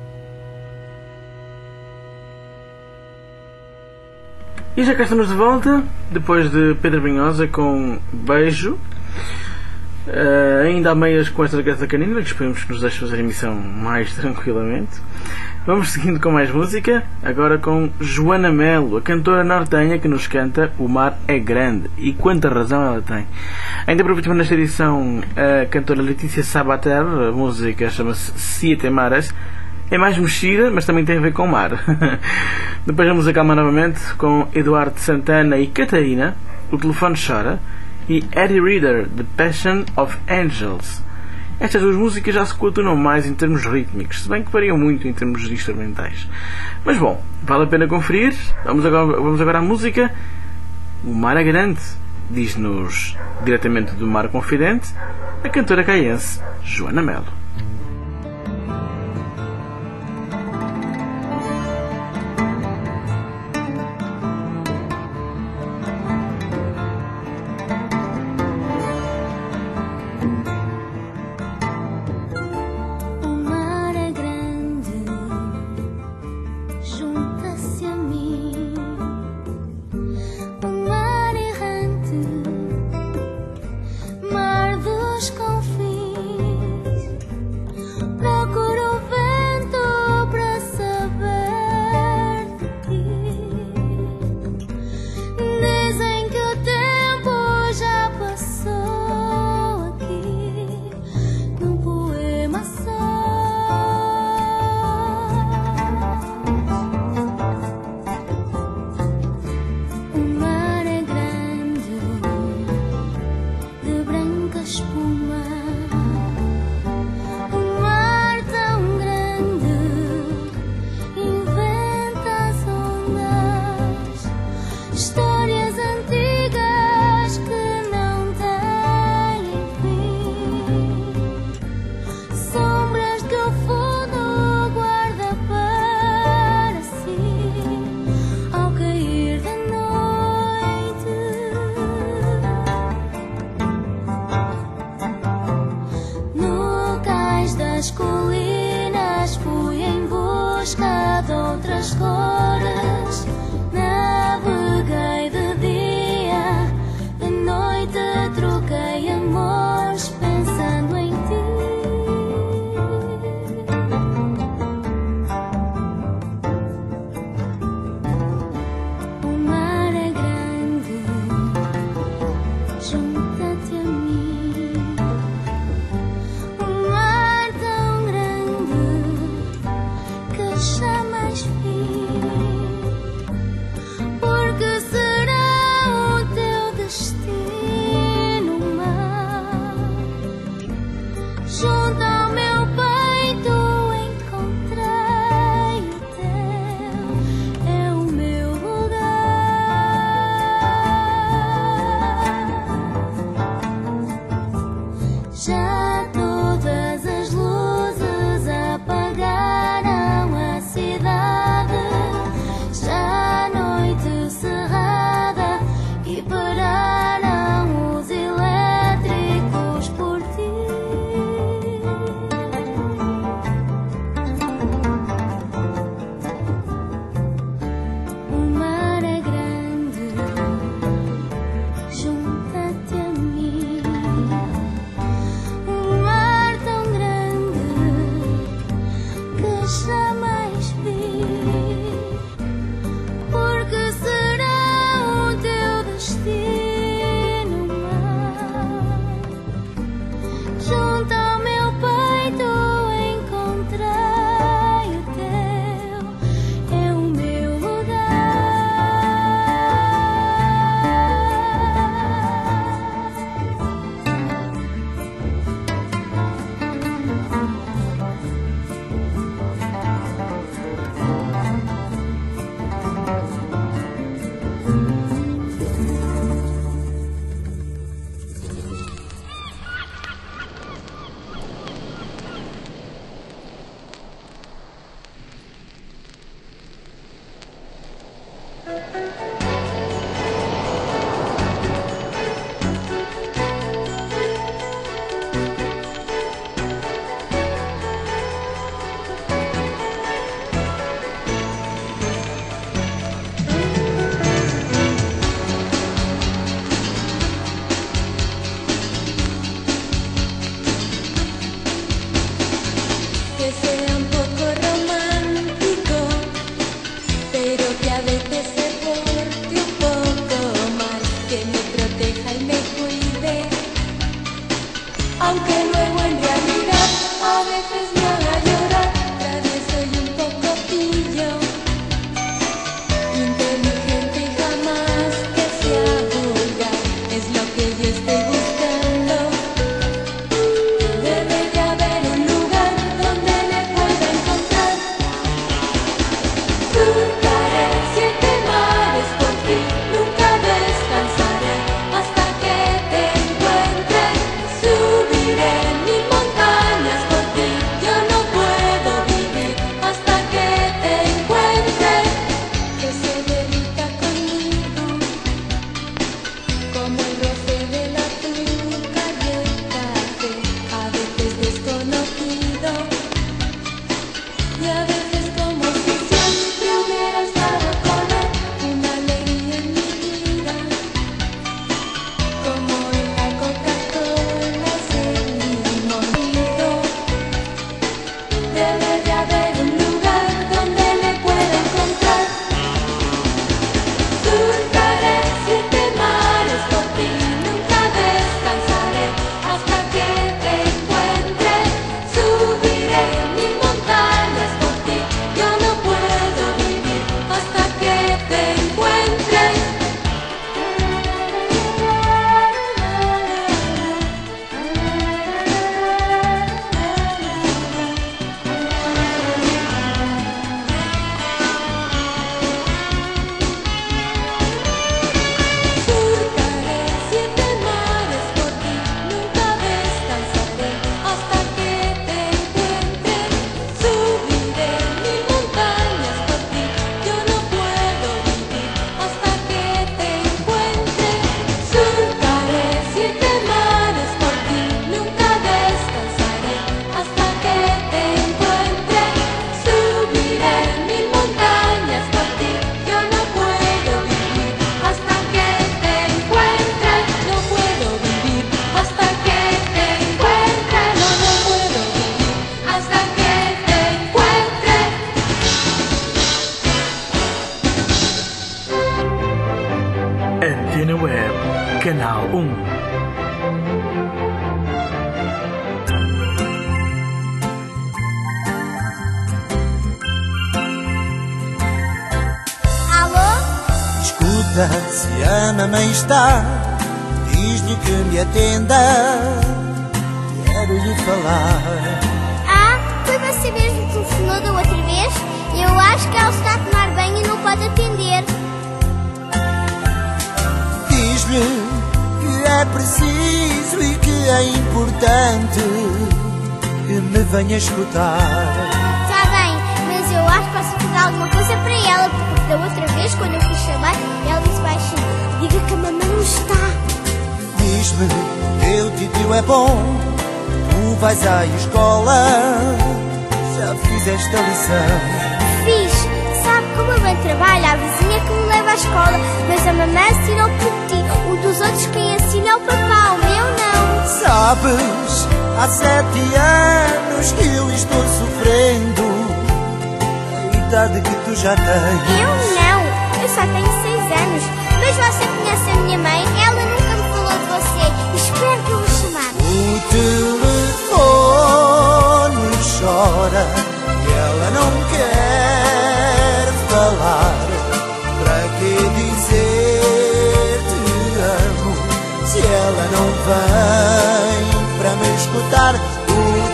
E já cá estamos de volta, depois de Pedro Brunhosa com Beijo. Uh, ainda há meias com esta garganta canina, que esperemos que nos deixe fazer a emissão mais tranquilamente. Vamos seguindo com mais música, agora com Joana Melo, a cantora nortenha que nos canta O Mar é Grande. E quanta razão ela tem. Ainda aproveitamos nesta edição a cantora Letícia Sabater, a música chama-se Siete Mares. É mais mexida, mas também tem a ver com o mar. Depois vamos acalmar novamente com Eduardo Santana e Catarina, O Telefone Chora, e Eddie Reader, The Passion of Angels. Estas duas músicas já se coadunam mais em termos rítmicos, se bem que variam muito em termos instrumentais. Mas bom, vale a pena conferir. Vamos agora, vamos agora à música. O Mar é Grande, diz-nos diretamente do Mar Confidente a cantora caiense Joana Melo. Confins, Que sea un poco romántico, pero que a veces se porte un poco mal, que me proteja y me cuide, aunque luego en realidad a veces me haga llorar. Travieso y un poco pillo, inteligente y jamás que sea vulgar, es lo que yo estoy buscando. Debe de haber un lugar donde le pueda encontrar. Surcaré siete mares por ti, nunca descansaré hasta que te encuentre. Subiré mil montañas por ti, yo no puedo vivir hasta que te encuentre. Que se derrita conmigo como el roce del azúcar y el café, a veces desconocido y a veces como si siempre hubiera estado con él, una alegría en mi vida, como en la Coca-Cola ese limonito. Debe de haber un lugar donde le pueda encontrar. Surcaré siete mares por ti, nunca descansaré hasta que te encuentre. Subiré mil montañas por ti, yo no puedo vivir hasta que te encuentre. Surcaré siete mares por ti, nunca descansaré hasta que te encuentre. Subiré mil montañas por ti, yo no puedo vivir hasta que te encuentre. Surcaré siete mares por ti, nunca descansaré hasta que te encuentre. Subiré mil montañas por ti, yo no puedo vivir hasta que te encuentre. No puedo vivir hasta que te encuentre. No, no puedo vivir hasta que te encuentre. N T N Web, Canal um. Alô? Escuta, se a mamãe está, diz-lhe que me atenda. Quero-lhe falar. Ah, foi você mesmo que telefonou da outra vez? Eu acho que ela está a tomar banho e não pode atender. Diz-lhe que é preciso e que é importante que me venha escutar. Está bem, mas eu acho que posso fazer alguma coisa para ela, porque da outra vez, quando eu fui chamar, ela disse baixinho: diga que a mamãe não está. Diz-me, teu tio é bom, tu vais à escola, já fizeste a lição. Fiz. Sabe como a mãe trabalha? A vizinha que me leva à escola, mas a mamãe assinou por ti. O dos outros quem assina é o papá, o meu não. Sabes, há sete anos que eu estou sofrendo a idade que tu já tens. Eu não, eu só tenho seis anos. Mas você conhece a minha mãe? Ela nunca me falou de você. Espero que eu vou chamar. O telefone chora e ela não quer falar. Para que dizer te amo se ela não vem para me escutar? O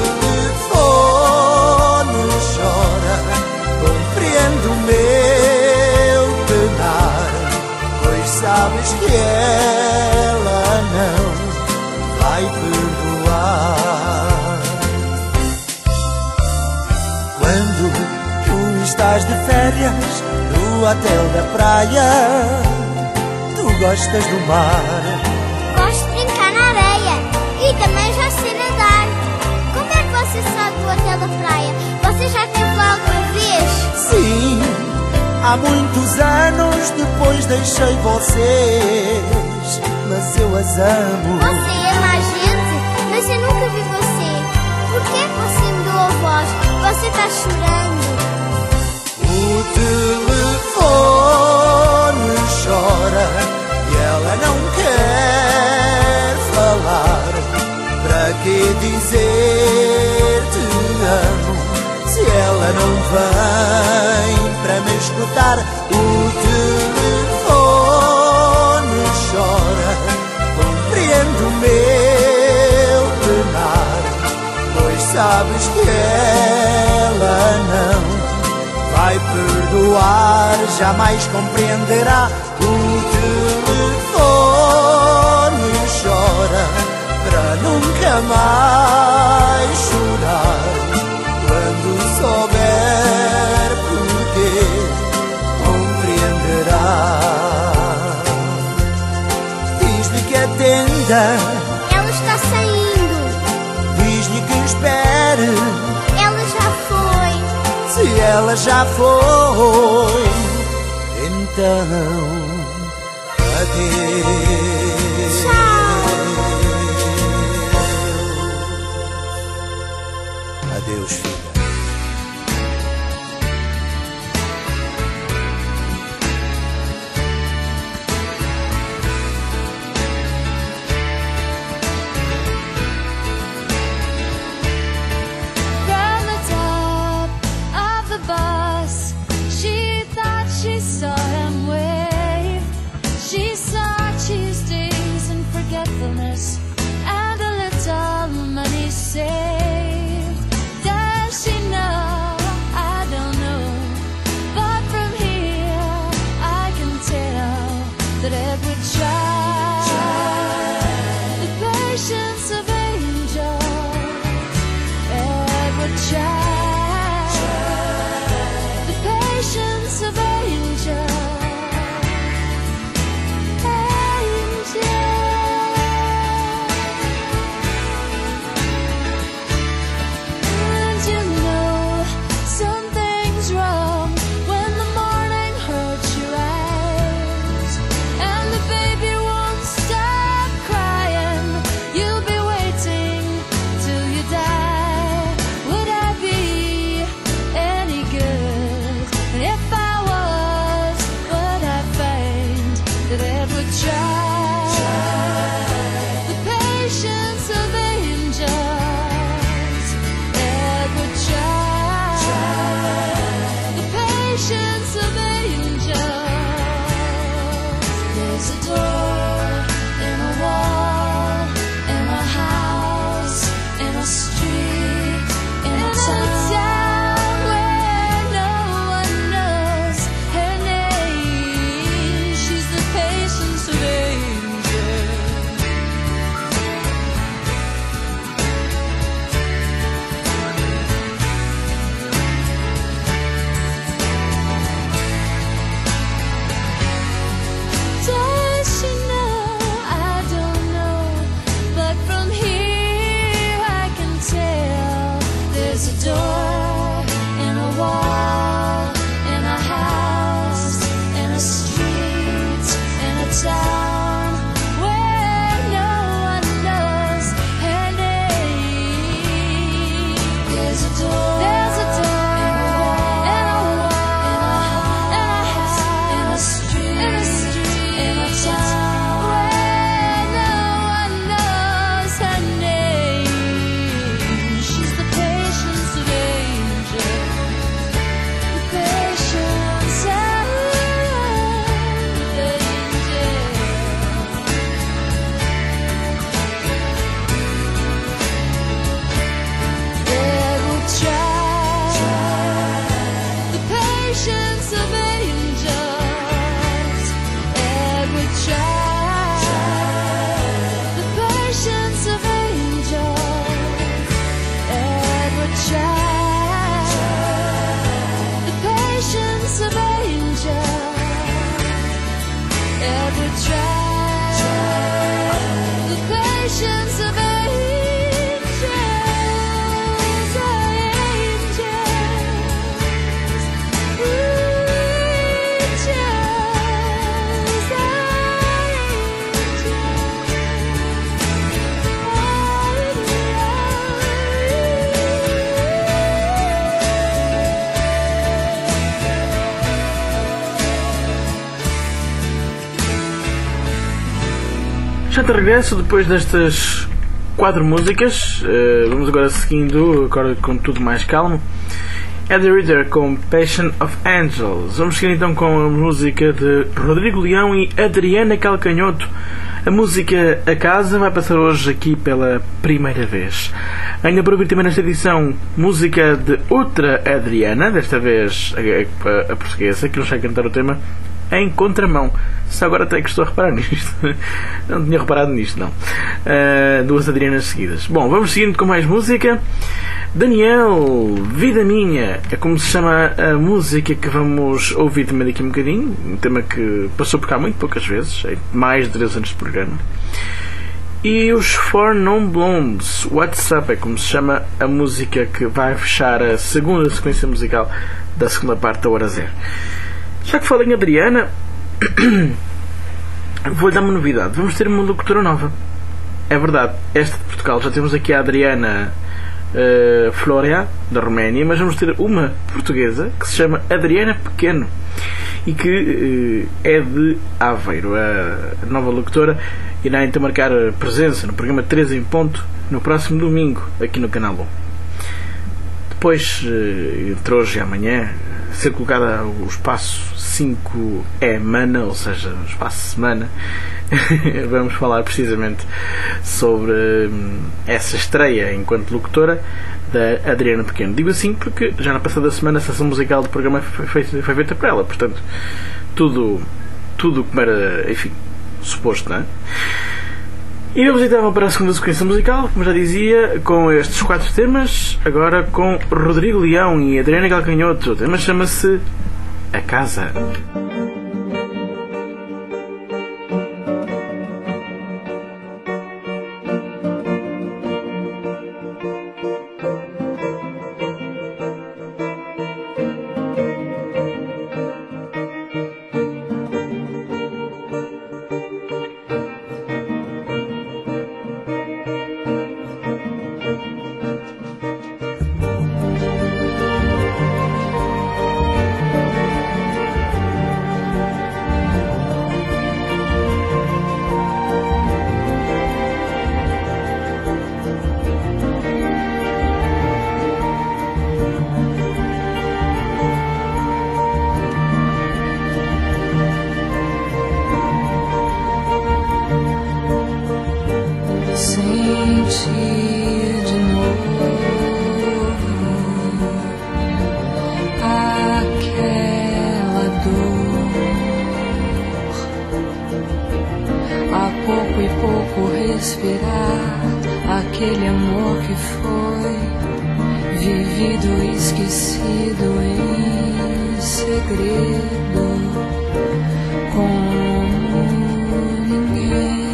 telefone chora, compreendo o meu penar, pois sabes que ela não vai perdoar. Quando tu estás de férias no hotel da praia, tu gostas do mar. Gosto de brincar na areia e também já sei nadar. Como é que você sabe do hotel da praia? Você já esteve lá alguma vez? Sim, há muitos anos depois deixei vocês, mas eu as amo. Você ama a gente, mas eu nunca vi você. Por que você mudou a voz? Você está chorando. O telefone chora e ela não quer falar. Para que dizer te amo se ela não vem para me escutar? O telefone chora, compreendo o meu penar, pois sabes que ela não vai perdoar, jamais compreenderá. O telefone chora para nunca mais chorar. Quando souber porquê, compreenderá. Diz-lhe que atenda, Ela está saindo. diz-lhe que espere, Ela já foi. se ela já foi, então adeus. Adeus, filha. From the top of the bus, she thought she saw him wave. She saw Tuesdays and forgetfulness and a little money saved. Does Já de regresso depois destas quatro músicas. Uh, vamos agora seguindo, agora com tudo mais calmo. Eddie Reader com Passion of Angels. Vamos seguir então com a música de Rodrigo Leão e Adriana Calcanhoto. A música A Casa vai passar hoje aqui pela primeira vez. Ainda por ouvir também nesta edição música de outra Adriana, desta vez a, a, a portuguesa, que nos vai cantar o tema Em Contramão. Só agora até que estou a reparar nisto. Não tinha reparado nisto, não. Uh, duas Adrianas seguidas. Bom, vamos seguindo com mais música. Daniel, Vida Minha, é como se chama a música que vamos ouvir também daqui a um bocadinho. Um tema que passou por cá muito poucas vezes, é mais de três anos de programa. E os Four Non Blondes, WhatsApp, é como se chama a música que vai fechar a segunda sequência musical da segunda parte da Hora Zero. Já que falei em Adriana, vou-lhe dar uma novidade. Vamos ter uma locutora nova. É verdade, esta de Portugal. Já temos aqui a Adriana uh, Florea, da Roménia, mas vamos ter uma portuguesa que se chama Adriana Pequeno e que uh, é de Aveiro. A nova locutora irá então marcar presença no programa três em ponto no próximo domingo, aqui no Canal um. Depois, uh, entre hoje e amanhã, ser colocada o espaço cinco E Mana, ou seja, o espaço semana, vamos falar precisamente sobre hum, essa estreia enquanto locutora da Adriana Pequeno. Digo assim porque já na passada semana a sessão musical do programa foi feita, foi feita para ela, portanto tudo tudo como era, enfim, suposto, não é? E vamos então para a segunda sequência musical, como já dizia, com estes quatro temas, agora com Rodrigo Leão e Adriana Calcanhoto. O tema chama-se A Casa. Aquele amor que foi vivido e esquecido em segredo, como ninguém.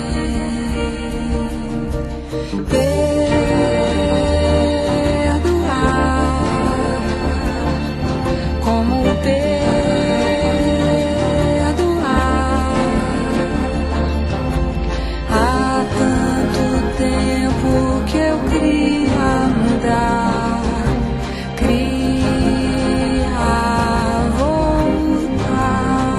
Perdoar, como perdoar. Há tanto tempo que eu queria mudar, queria voltar.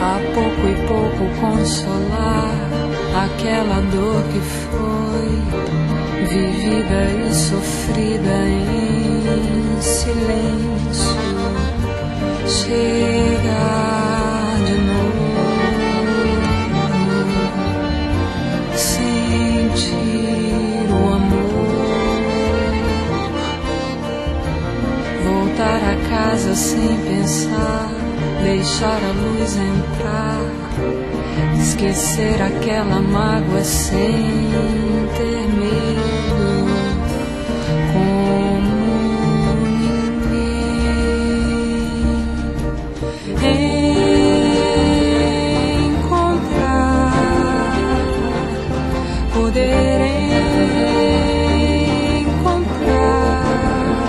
a pouco e pouco consolar aquela dor que foi vivida e sofrida em silêncio. Chegar de novo, sentir o amor, voltar a casa sem pensar, deixar a luz entrar, esquecer aquela mágoa sem ter medo, como ninguém encontrar, poder encontrar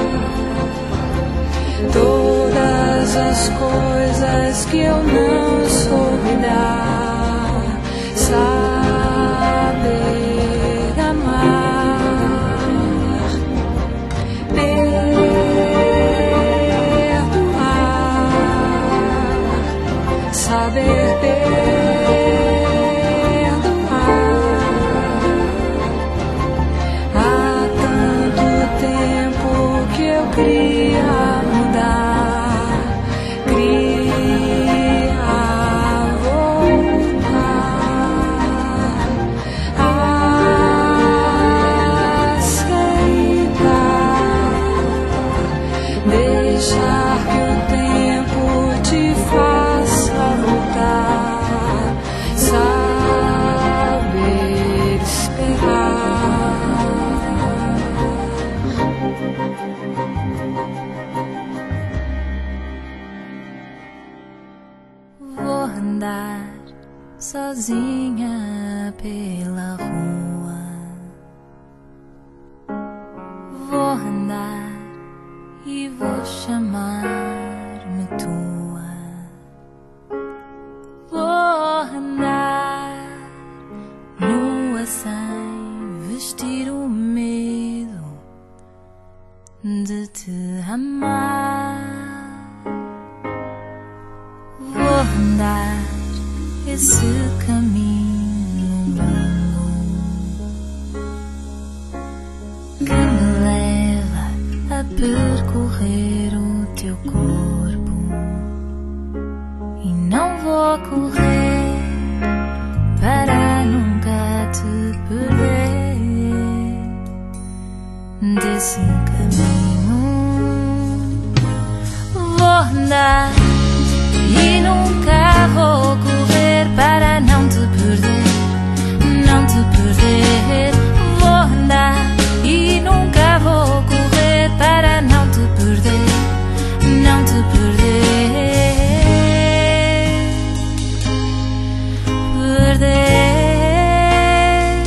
todas as coisas que eu não soube dar, saber amar, perdoar, saber perdoar. Há tanto tempo que eu queria mudar, queria voltar, aceitar, deixar que o tempo te faça voltar, saber esperar. Vou andar sozinha pela rua, vou andar e vou chamar-me tua, vou andar nua sem vestir o medo de te amar. Vou andar esse caminho longo que me leva a percorrer o teu corpo, e não vou correr para nunca te perder desse caminho. Vou andar e nunca vou correr para não te perder, não te perder. Vou andar e nunca vou correr para não te perder, não te perder. Perder,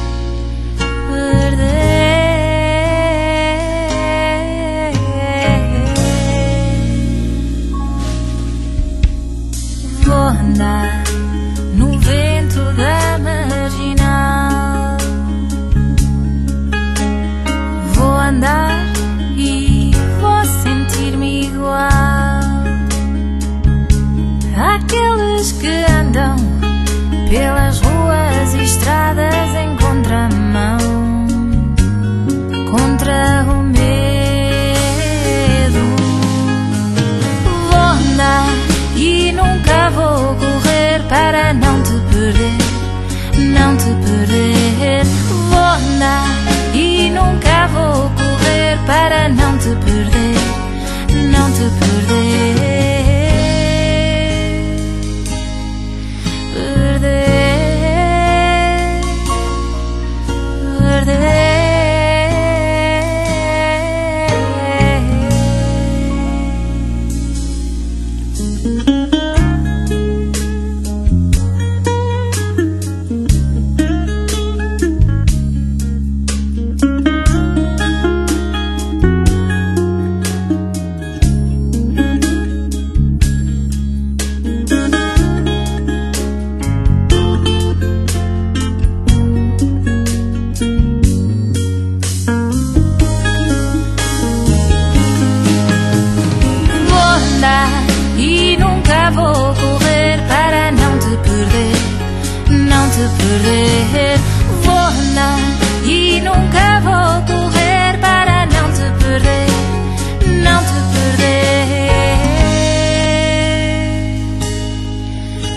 perder. Vou andar no vento da marginal, vou andar e vou sentir-me igual àqueles que andam pelas ruas e estradas em contramão, contra o medo. Vou andar e nunca vou correr para não te perder, não te perder. Vou andar e nunca vou correr para não te perder, não te perder. Perder, perder.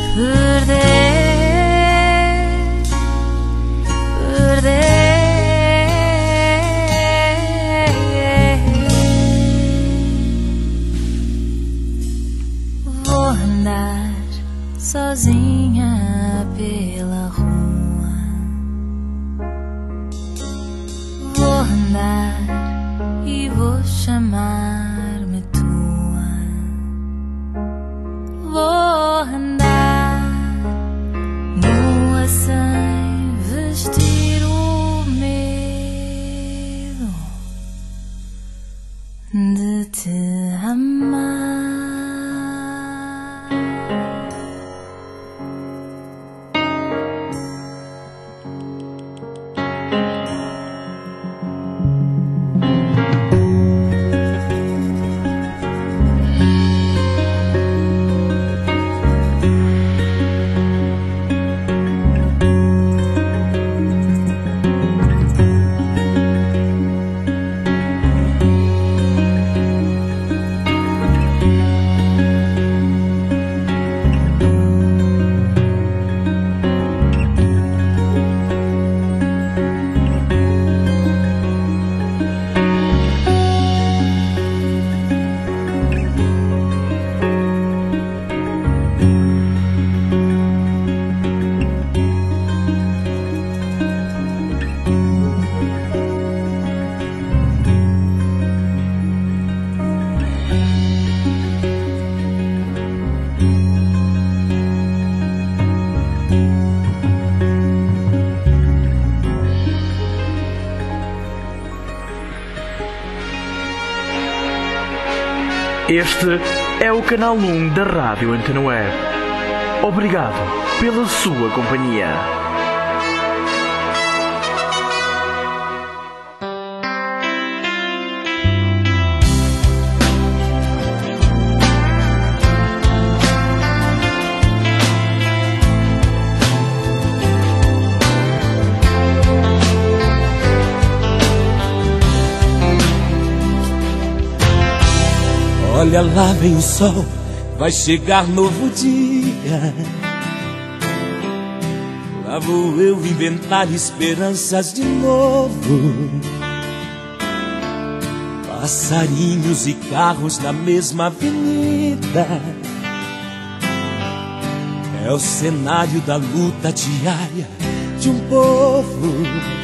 perder, perder. Vou andar sozinha pela rua, vou andar e vou chamar-me tua, vou andar nua sem vestir o medo de te amar. Este é o canal um da Rádio Antena Web. Obrigado pela sua companhia. Olha lá vem o sol, vai chegar novo dia. Lá vou eu inventar esperanças de novo. Passarinhos e carros na mesma avenida. É o cenário da luta diária de um povo.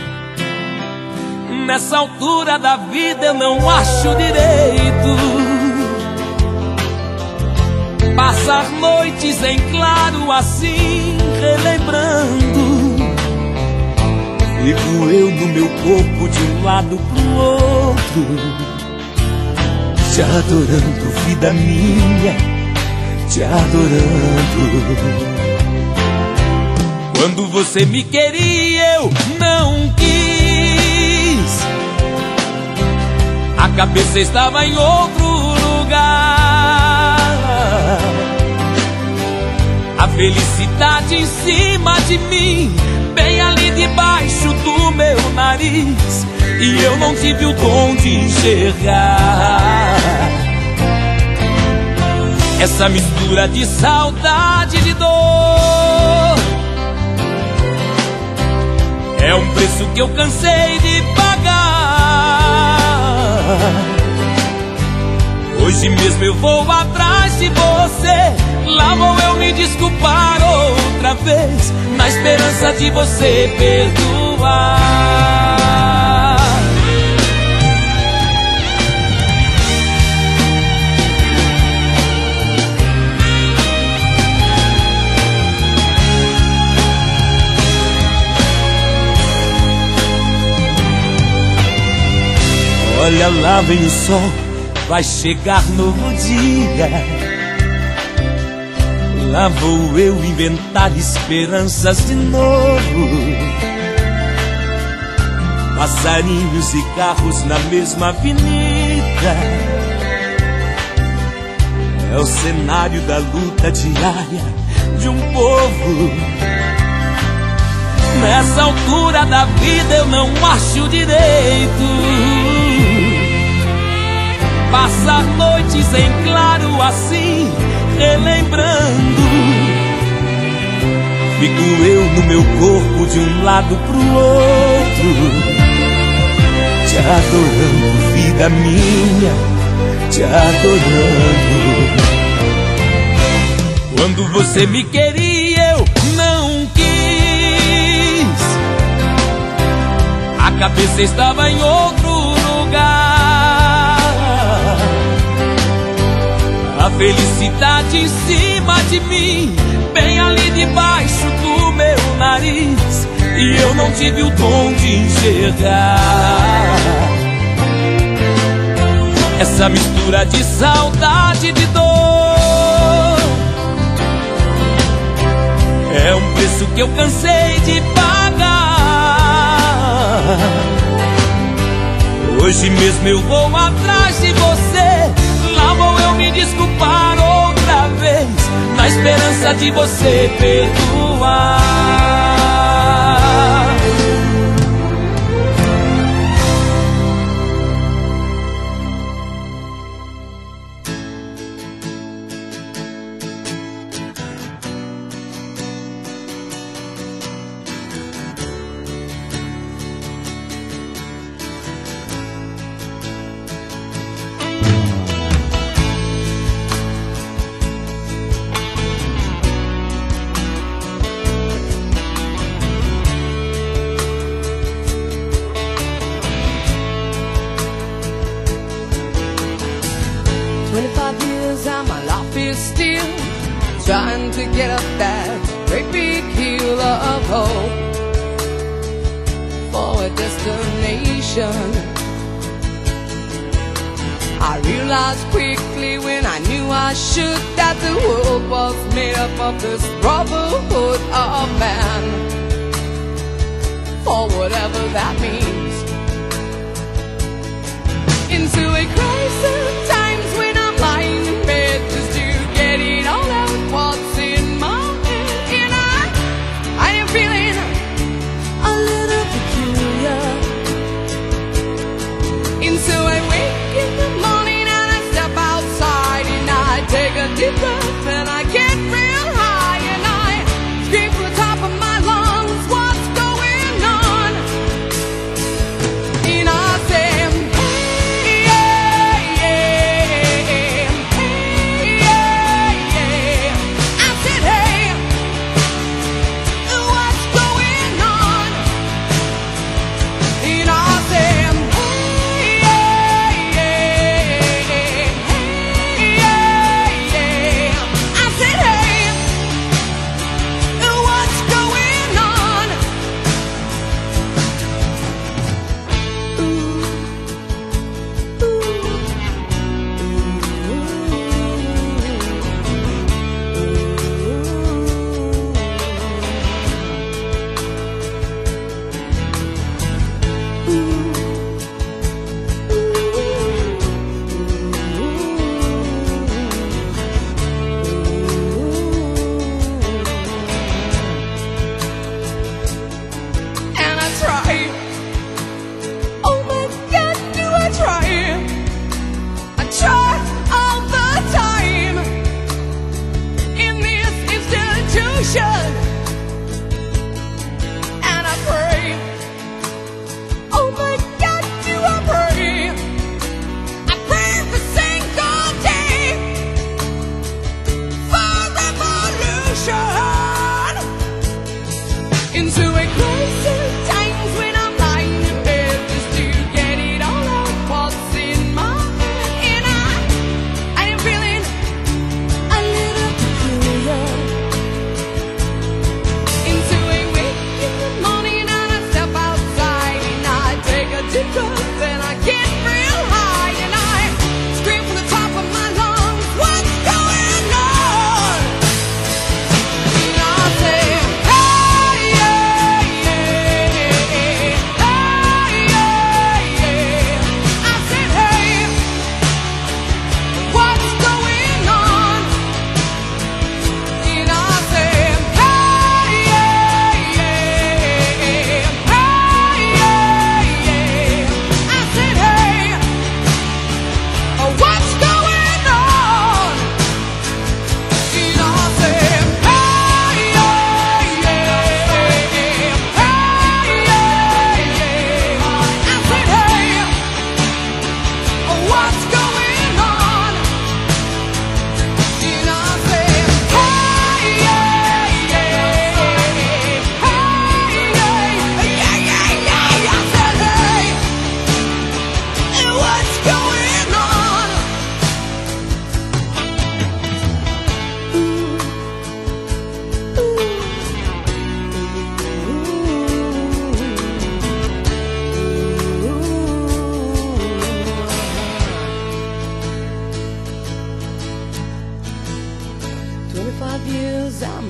Nessa altura da vida eu não acho direito passar noites em claro assim, relembrando. Fico eu no meu corpo de um lado pro outro, te adorando, vida minha, te adorando. Quando você me queria eu não quis, a cabeça estava em outro lugar. A felicidade em cima de mim, bem ali debaixo do meu nariz, e eu não tive o dom de enxergar essa mistura de saudade e de dor. É um preço que eu cansei de pagar. Hoje mesmo eu vou atrás de você, lá vou eu me desculpar outra vez, na esperança de você perdoar. Olha lá vem o sol, vai chegar novo dia. Lá vou eu inventar esperanças de novo. Passarinhos e carros na mesma avenida. É o cenário da luta diária de um povo. Nessa altura da vida eu não acho direito passar noites em claro assim, relembrando. fico eu no meu corpo de um lado pro outro, te adorando, vida minha, te adorando. Quando você me queria, eu não quis. A cabeça estava em outro lugar. A felicidade em cima de mim, bem ali debaixo do meu nariz, e eu não tive o dom de enxergar essa mistura de saudade e de dor. É um preço que eu cansei de pagar. Hoje mesmo eu vou atrás de você, lá vou eu me desculpar outra vez, na esperança de você perdoar. twenty-five years and my life is still trying to get up that great big hill of hope for a destination. I realized quickly when I knew I should that the world was made up of this brotherhood of man, for whatever that means. Into a crisis times when I'm lying in bed just to get it all out what's in my head, and I, I am feeling a little peculiar. And so I wake in the morning and I step outside and I take a deep breath and I get real high and I scream from the top of my lungs, what's going on? And I say,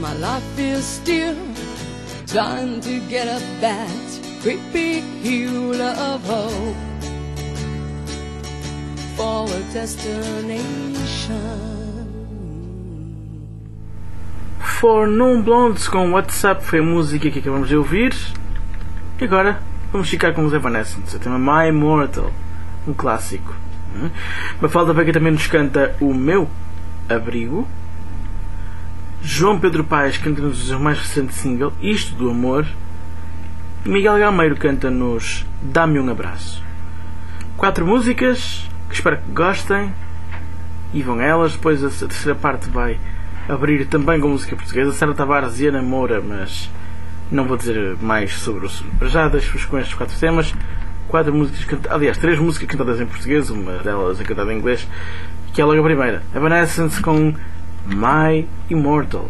my life is still trying to get up that great big hill of hope for a destination. For Non Blondes com WhatsApp foi a música que acabamos de ouvir. E agora vamos ficar com os Evanescence, o tema My Immortal, um clássico. Mafalda Veiga também nos canta O Meu Abrigo. João Pedro Paes canta-nos o mais recente single, Isto do Amor. E Miguel Gameiro canta-nos Dá-me um Abraço. Quatro músicas que espero que gostem. E vão elas, depois a terceira parte vai abrir também com música portuguesa, Sara Tavares e Ana Moura, mas não vou dizer mais sobre o assunto. Para já deixo-vos com estes quatro temas, quatro músicas cantadas, aliás, três músicas cantadas em português, uma delas é cantada em inglês, que é logo a primeira, Evanescence com My Immortal.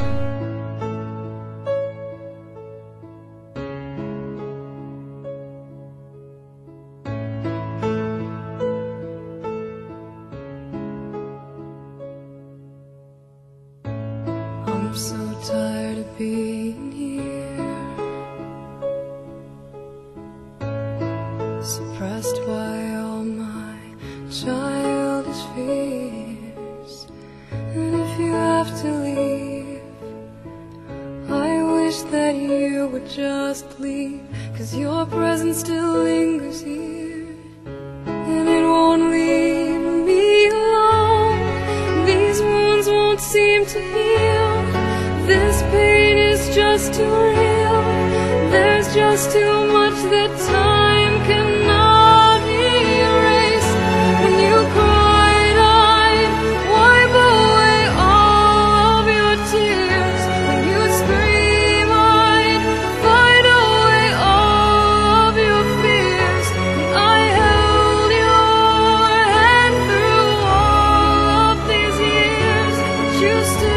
I'm so tired of being here, suppressed by all my childish fears. And if you have to leave, I wish that you would just leave, 'cause your presence still lingers here, and it won't leave me alone. These wounds won't seem to heal. This pain is just too real. There's just too much that time cannot erase. When you cried, I'd wipe away all of your tears. When you scream, I'd fight away all of your fears. And I held your hand through all of these years, but you still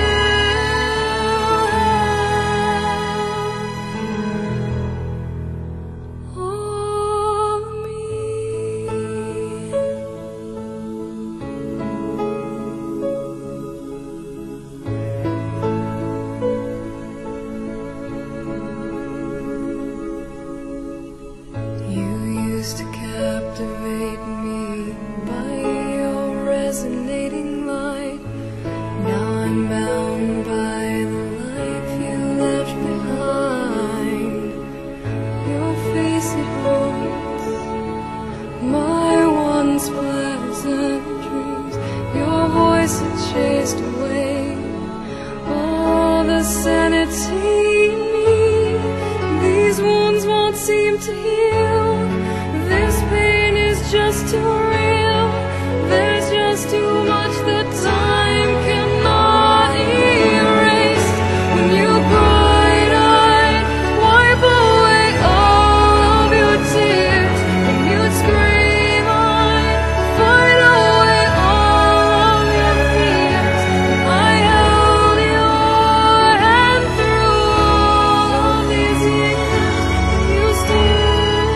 to captivate me by your resonating light. Now I'm bound by the life you left behind. Your face it haunts my once pleasant dreams. Your voice it chased away all the sanity in me. These wounds won't seem to heal. This pain is just too real. There's just too much that time cannot erase. When you cried, I'd wipe away all of your tears. When you'd scream, I'd fight away all of your fears. And I held your hand through all of these years, and you still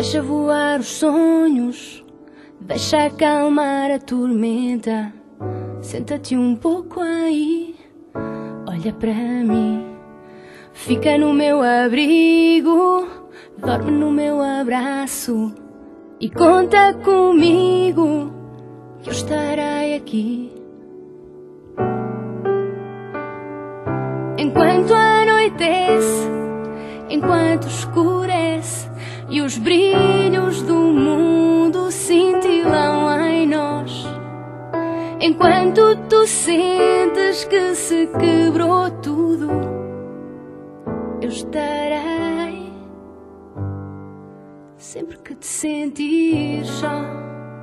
Deixa voar os sonhos, deixa acalmar a tormenta. Senta-te um pouco aí, olha para mim. Fica no meu abrigo, dorme no meu abraço e conta comigo que eu estarei aqui. Enquanto anoitece, enquanto escurece e os brilhos do mundo cintilam em nós. Enquanto tu sentes que se quebrou tudo, eu estarei sempre que te sentir só.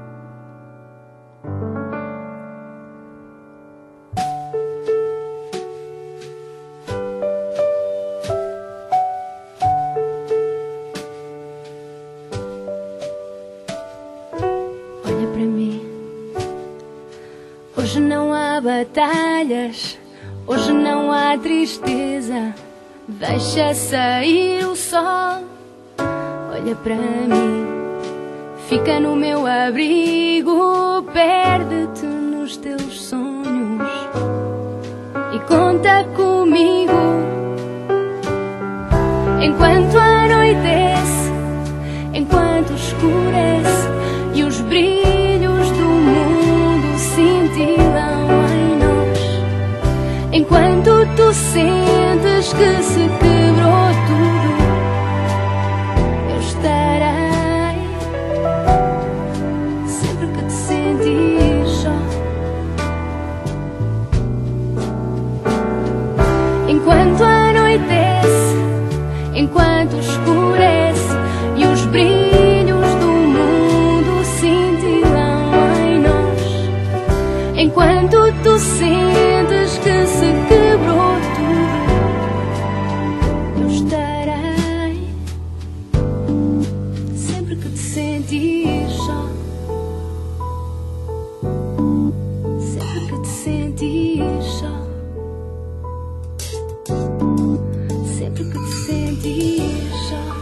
Hoje não há batalhas, hoje não há tristeza. Deixa sair o sol, olha para mim. Fica no meu abrigo, perde-te nos teus sonhos e conta comigo. Enquanto anoitece, enquanto escurece e os brilhos do mundo cintilam em nós. Enquanto tu sentes que se quebrou tudo, eu estarei sempre que te sentir só. Enquanto anoitece, enquanto escurece e os brilhos do mundo cintilam em nós. Enquanto tu sentes que se quebrou tudo, eu estarei sempre que te sentir só. Sempre que te sentir só. Sempre que te sentir só.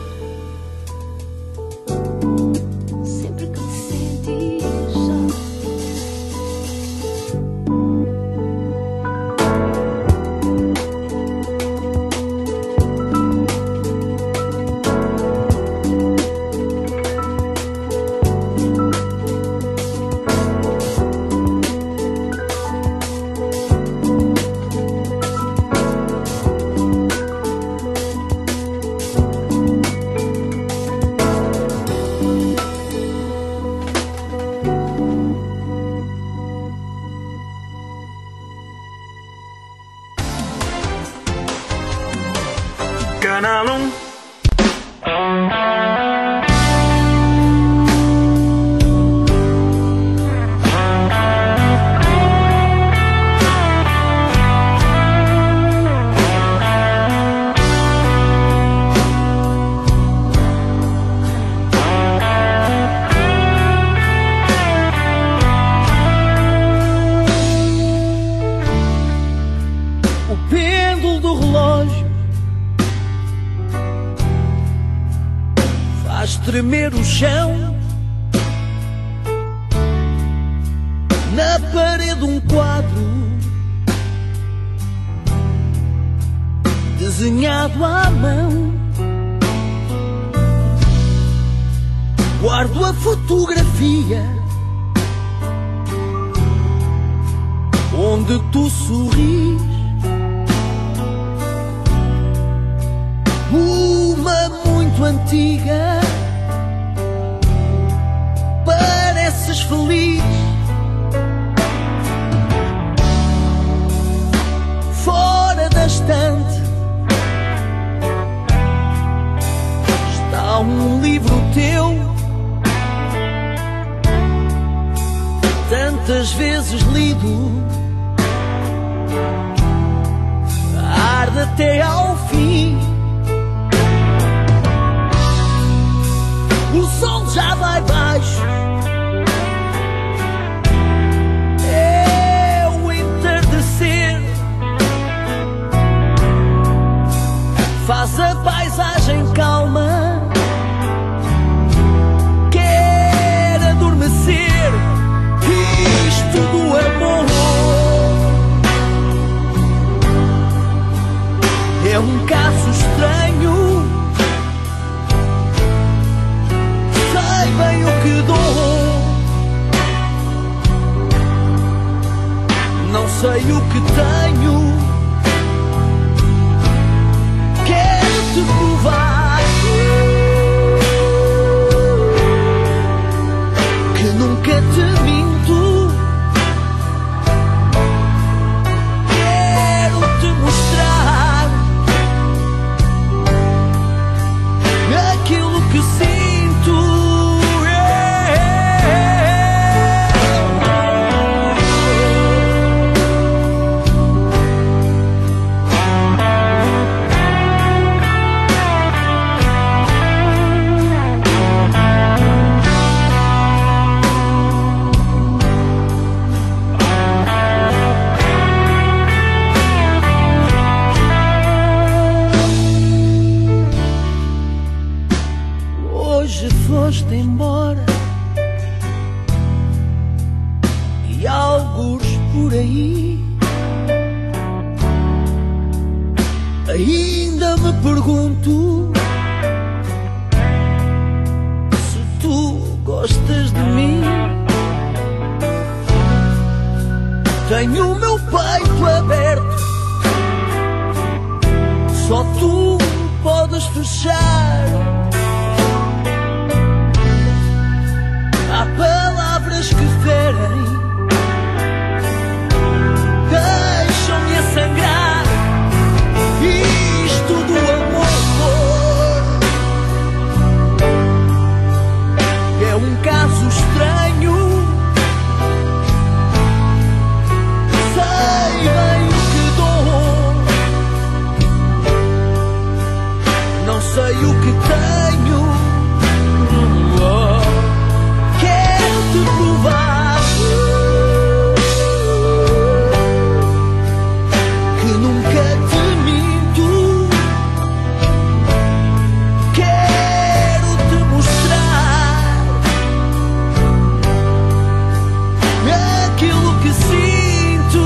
Sempre que te sentir só. Canal um. O pêndulo do relógio faz tremer o chão. Na parede um quadro desenhado à mão. Guardo a fotografia onde tu sorris. Uma muito antiga, pareces feliz. Fora da estante está um livro teu, tantas vezes lido, arde até ao fim. O sol já vai baixo, é o entardecer, faz a paisagem calma sei o que tenho. Quero-te provar que nunca te minto. Quero-te mostrar aquilo que sinto. Hoje foste embora e algures por aí ainda me pergunto se tu gostas de mim. Tenho o meu peito aberto, só tu podes fechar. Há palavras que ferem, deixam-me a sangrar. Isto do amor é um caso estranho. Sei bem o que dou, não sei o que tenho. Quero-te provar que nunca te minto. Quero-te mostrar aquilo que sinto.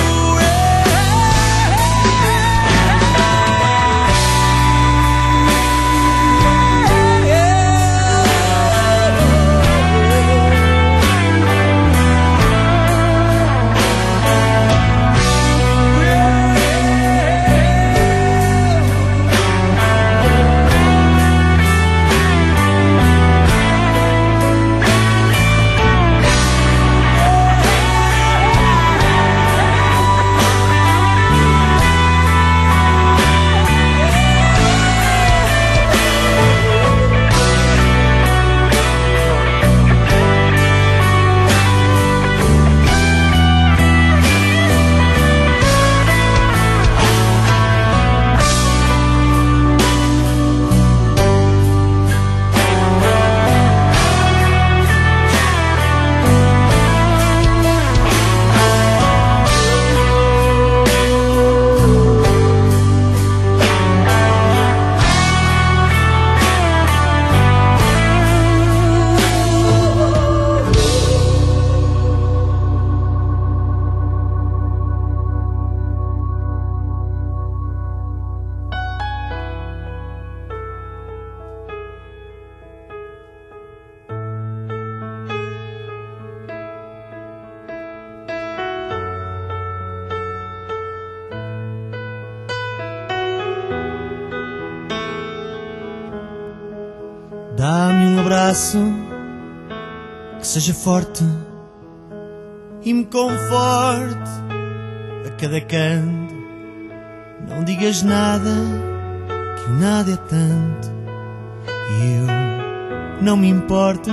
Dá-me um abraço que seja forte e me conforte a cada canto. Não digas nada, que o nada é tanto, e eu não me importo.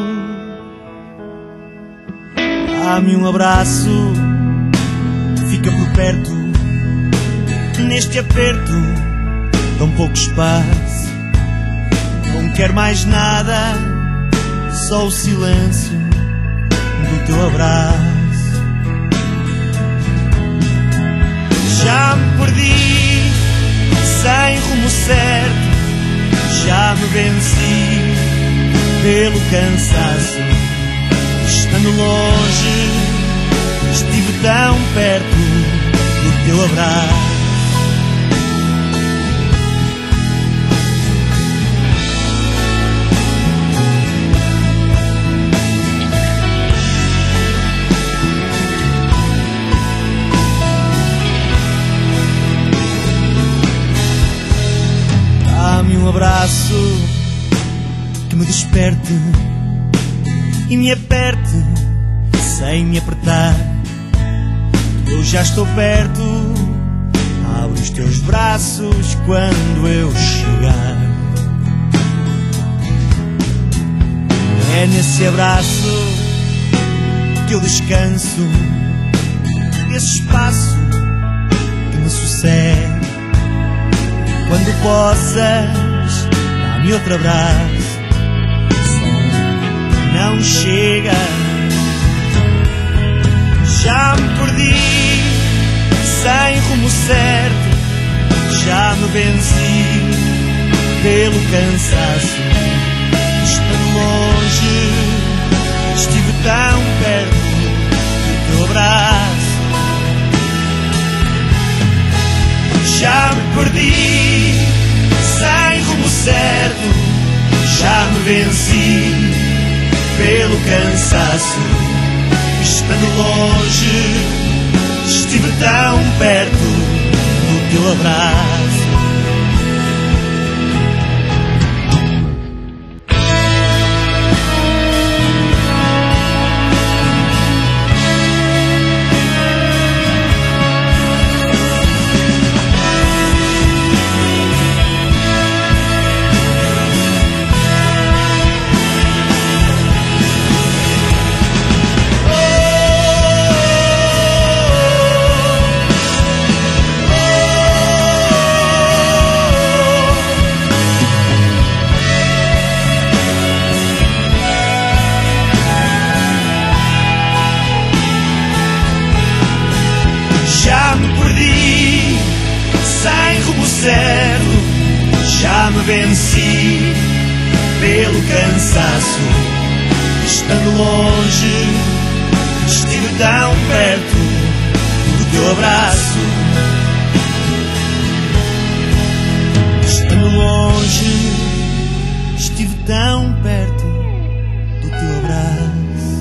Dá-me um abraço, fica por perto, neste aperto, tão pouco espaço. Não quero mais nada, só o silêncio do teu abraço. Já me perdi, sem rumo certo, já me venci pelo cansaço. Estando longe, estive tão perto do teu abraço. desperte e me aperte sem me apertar. Eu já estou perto, abre os teus braços quando eu chegar. É nesse abraço que eu descanso, esse espaço que me sucede. Quando possas, dá-me outro abraço, só não chega. Já me perdi, sem rumo certo, já me venci pelo cansaço. Estando longe, estive tão perto do teu abraço. Já me perdi, sem rumo certo, já me venci pelo cansaço. Estando longe, estive tão perto do teu abraço. Já me venci pelo cansaço. Estando longe, estive tão perto do teu abraço. Estando longe, estive tão perto do teu abraço.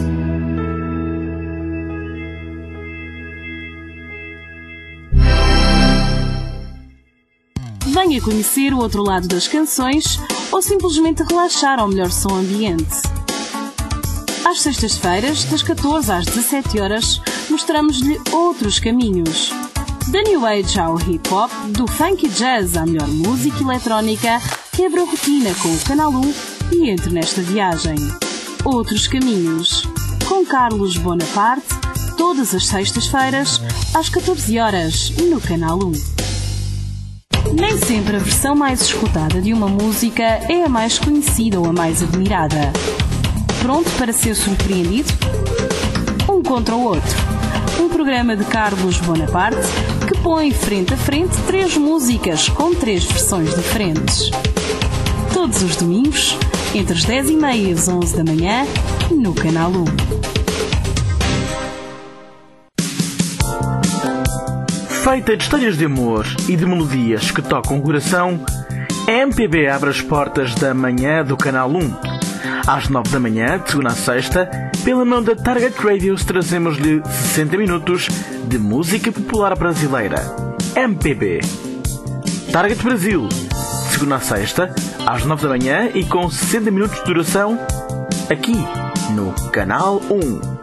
Venha conhecer o outro lado das canções ou simplesmente relaxar ao melhor som ambiente. Às sextas-feiras, das catorze às dezassete horas, mostramos-lhe outros caminhos. Da New Age ao Hip-Hop, do Funk e Jazz à melhor música eletrónica, quebra a rotina com o Canal um e entre nesta viagem. Outros caminhos, com Carlos Bonaparte, todas as sextas-feiras, às catorze horas, no Canal um. Nem sempre a versão mais escutada de uma música é a mais conhecida ou a mais admirada. Pronto para ser surpreendido? Um contra o outro. Um programa de Carlos Bonaparte que põe frente a frente três músicas com três versões diferentes. Todos os domingos, entre as dez e meia e as onze da manhã, no Canal um. Feita de histórias de amor e de melodias que tocam o coração, a M P B abre as portas da manhã do Canal um. Às nove da manhã, de segunda a sexta, pela mão da Target Radios, trazemos-lhe sessenta minutos de música popular brasileira. M P B. Target Brasil, de segunda a sexta, às nove da manhã e com sessenta minutos de duração, aqui no Canal um.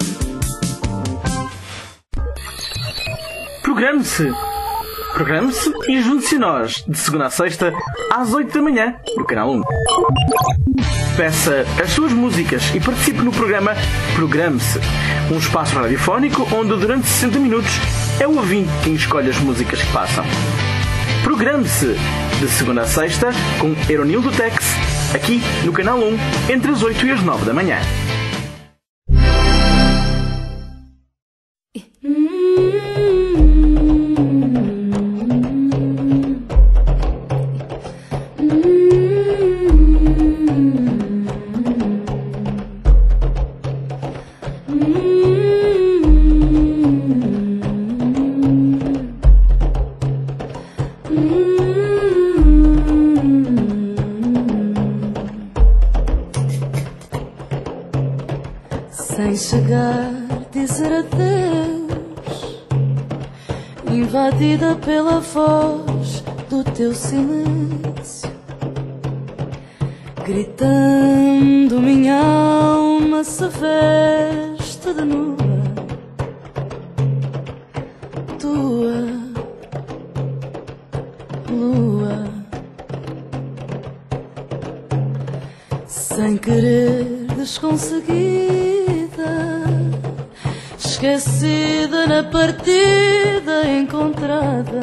Programe-se! Programe-se e junte-se a nós, de segunda a sexta, às oito da manhã, no Canal um. Peça as suas músicas e participe no programa Programe-se, um espaço radiofónico onde durante sessenta minutos é o ouvinte quem escolhe as músicas que passam. Programe-se, de segunda a sexta, com Eronildo Tex, aqui no Canal um, entre as oito e as nove da manhã. Sem chegar, dizer adeus, invadida pela voz do teu silêncio, Gritando minha alma se veste de nua, tua lua, sem querer desconseguida, esquecida na partida encontrada,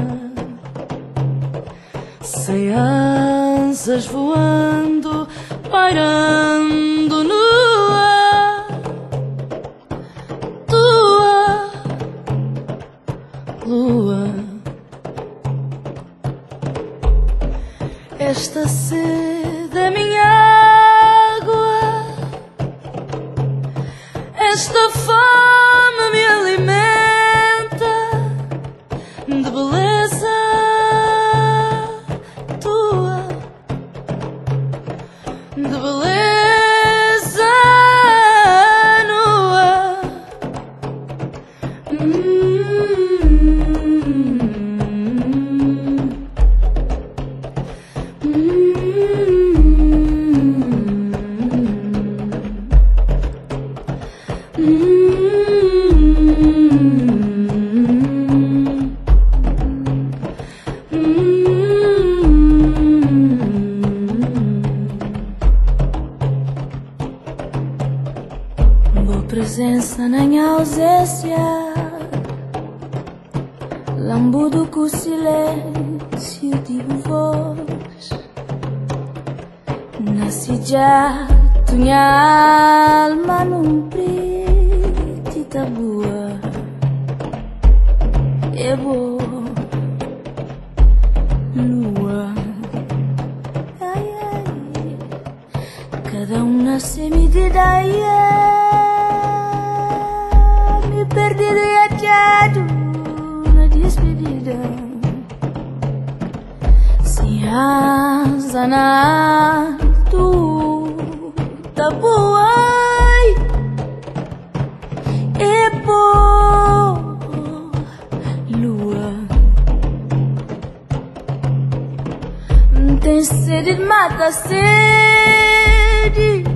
sem asas voando, pairando nua, tua lua. Esta sede é minha água, esta fome me alimenta de beleza tua, de beleza nua. Boa presença nem ausência, lambudo com silêncio de voz, nasci já minha alma num preto boa, é boa nua, ai, ai. Cada um nasce medida, ai, ai. Me perdido e achado na despedida, sem asa na tu tá boa, é boa lua. Tem sede de mata sede,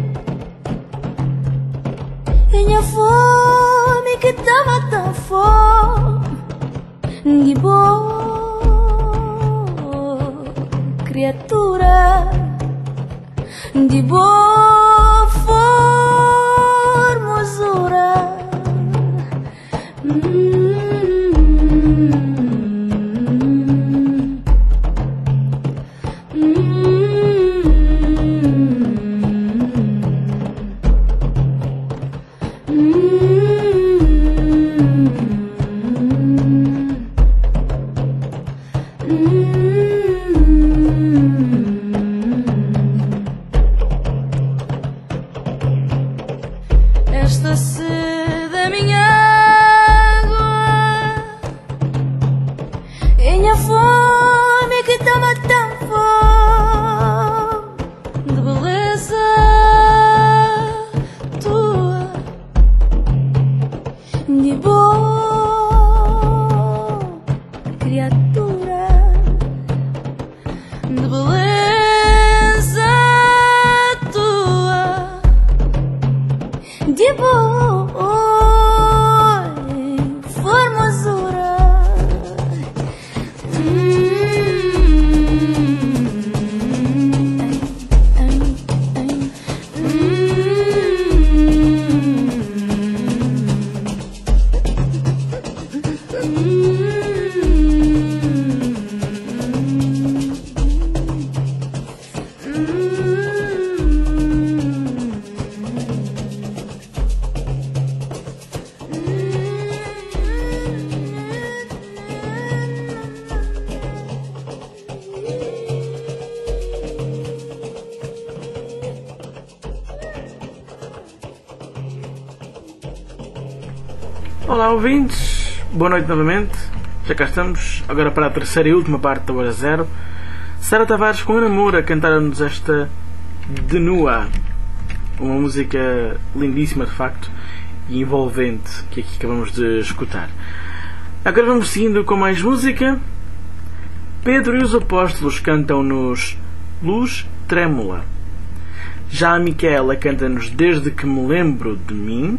minha fome que tava tão fome de boa criatura, de boa formosura. Hum. Esta sede é minha água, e minha fome que toma tão fome de beleza tua, de boa criatura, de beleza tua, de boa formosura. Olá ouvintes, boa noite novamente. Já cá estamos, agora para a terceira e última parte da Hora Zero. Sara Tavares com Ana Moura cantaram-nos esta De Nua, uma música lindíssima de facto e envolvente que aqui acabamos de escutar. Agora vamos seguindo com mais música. Pedro e os Apóstolos cantam-nos Luz Trêmula. Já a Micaela canta-nos Desde que me lembro de mim.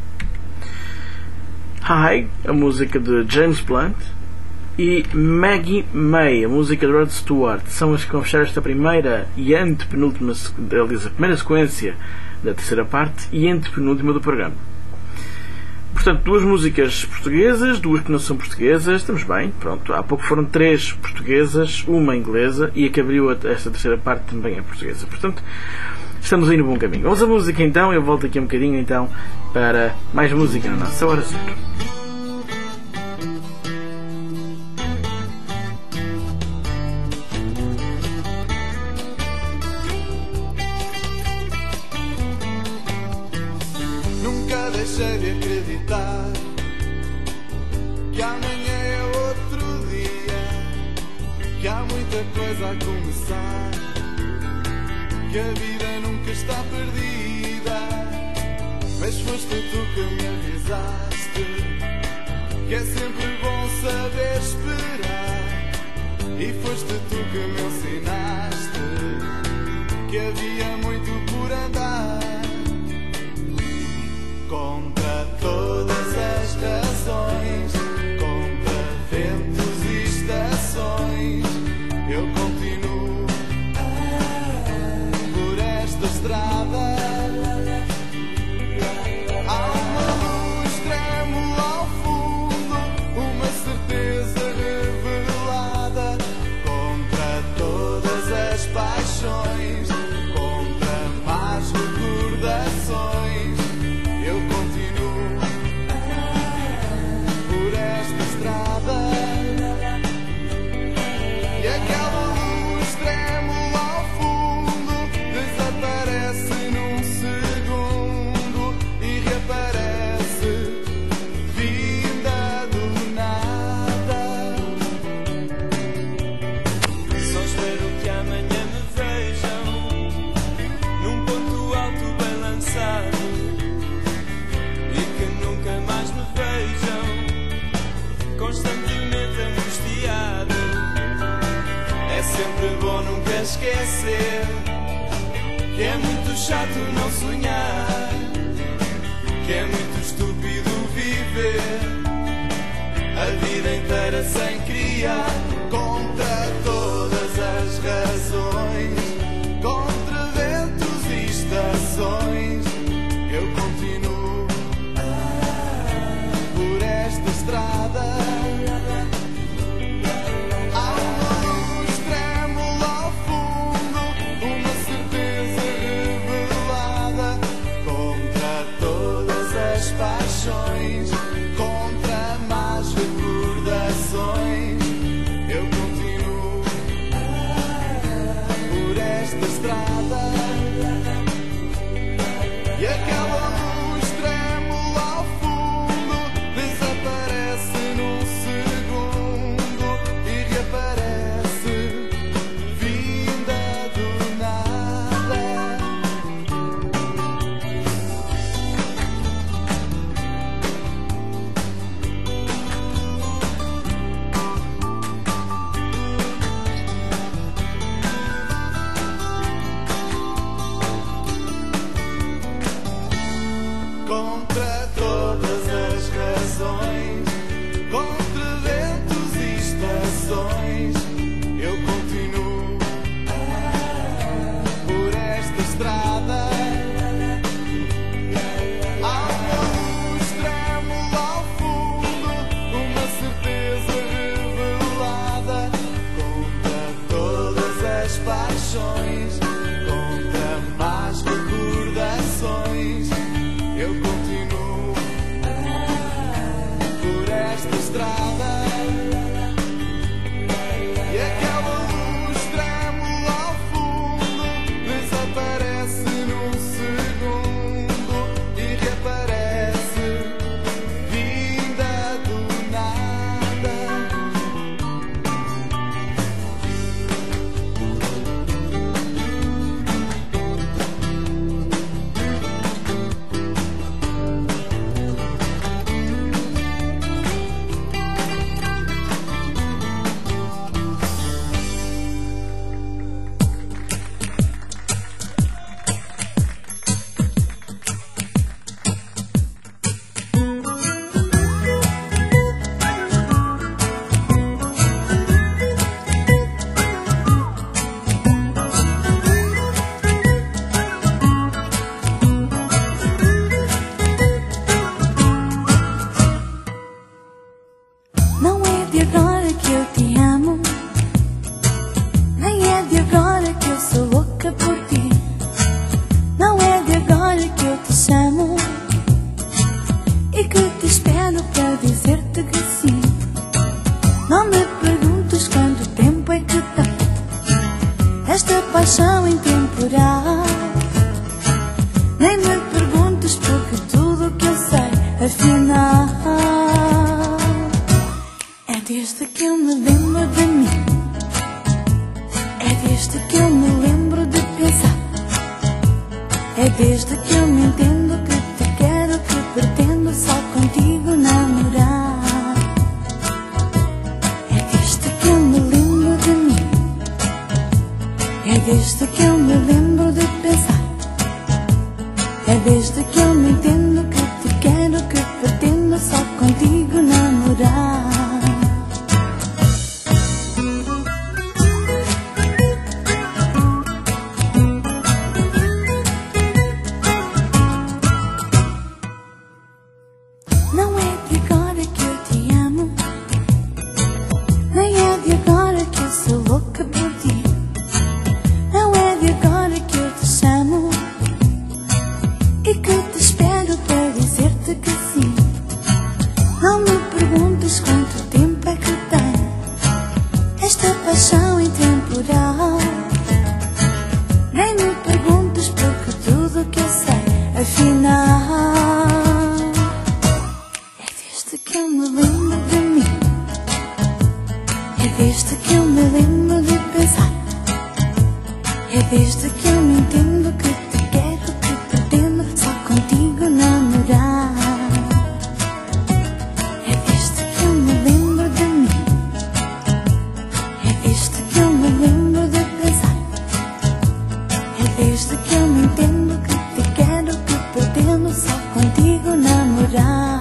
Hi, a música de James Blunt. E Maggie May, a música de Rod Stewart. São as que vão fechar esta primeira e antepenúltima, aliás, a primeira sequência da terceira parte e antepenúltima do programa. Portanto, duas músicas portuguesas, duas que não são portuguesas, estamos bem, pronto. Há pouco foram três portuguesas, uma inglesa e a que abriu esta terceira parte também é portuguesa. Portanto, estamos aí no bom caminho. Vamos à música então, eu volto aqui um bocadinho então para mais música na nossa Hora Zero. Nunca deixei de acreditar que amanhã é outro dia, que há muita coisa a começar, que a vida nunca está perdida. Mas foste tu que me avisaste que é sempre bom saber esperar, e foste tu que me ensinaste que havia muito por andar. Contra todas as razões, contra ventos e estações, eu continuo por esta estrada. Há uma luz trêmula ao fundo, uma certeza revelada. Contra todas as paixões, contra más recordações, eu continuo por esta estrada. E aquela luz trêmula ao fundo desaparece num segundo e reaparece vinda do nada. Só espero que amanhã me vejam num ponto alto bem lançado, e que nunca mais me vejam constantemente angustiado. É sempre bom nunca esquecer que é muito chato não sonhar, que é muito estúpido viver a vida inteira sem criar. Contra todas as razões, contra ventos e estações, eu continuo por esta estrada. Há uma luz trêmula ao fundo, uma certeza revelada. Contra todas as paixões, contra más recordações, eu continuo por esta estrada. E aquela luz trêmula ao fundo desaparece num segundo e reaparece vinda do nada. Contra todas as razões, contra ventos e estações, eu continuo por esta estrada. Há uma luz trêmula ao fundo, uma certeza revelada. Contra todas as paixões, contra más recordações, eu continuo por esta estrada. E aquela luz trêmula ao fundo desaparece num segundo e reaparece vinda do nada. afinal. É desde que eu me lembro de mim, é desde que eu me lembro de pensar, é desde que eu me entendo que te quero, que pretendo só contigo namorar. É desde que eu me lembro de mim, é desde que eu me lembro de pensar, é desde que eu me entendo que te quero, que pretendo só contigo namorar. Não é de agora que eu te amo, nem é de agora que eu sou louca por ti. Não é de agora que eu te chamo e que te espero para dizer-te que sim. Não me perguntes quanto tempo é que tem esta paixão intemporal, nem me perguntes porque tudo que eu sei, afinal. É desde que eu me lembro de mim, é desde que eu me lembro de pensar, é desde que eu me entendo que te quero, que pretendo só contigo namorar. É desde que eu me lembro de mim, é desde que eu me lembro de pensar, é desde que eu me entendo que te quero, que pretendo só contigo namorar.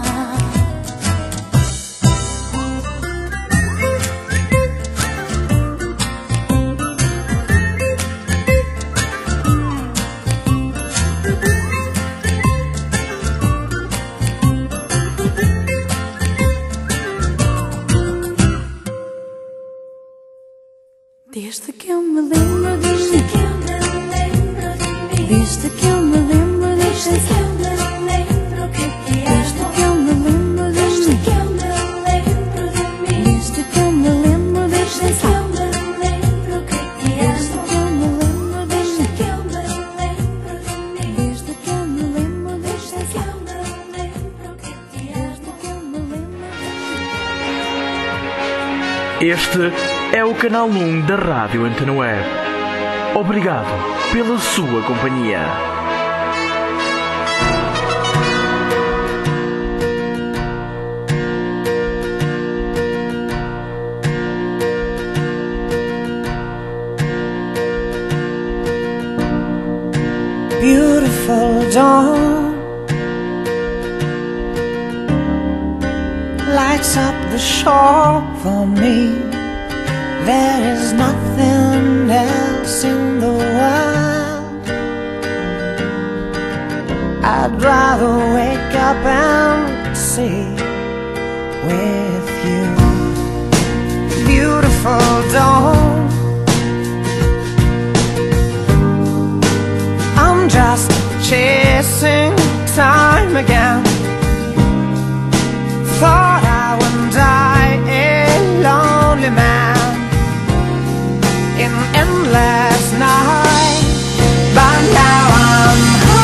Desde que eu me lembro de mim, desde que eu me lembro de pensar, desde que eu me lembro de mim, desde que eu me lembro de pensar, desde que eu me lembro de mim, desde que eu me lembro de pensar, desde que eu me lembro. Este é o canal um da Rádio Antena Web. Obrigado pela sua companhia. Beautiful dawn lights up the shore for me. There is nothing else in the world I'd rather wake up and see with you. Beautiful dawn, I'm just chasing time again. Thought I would die a lonely man in endless night, but now I'm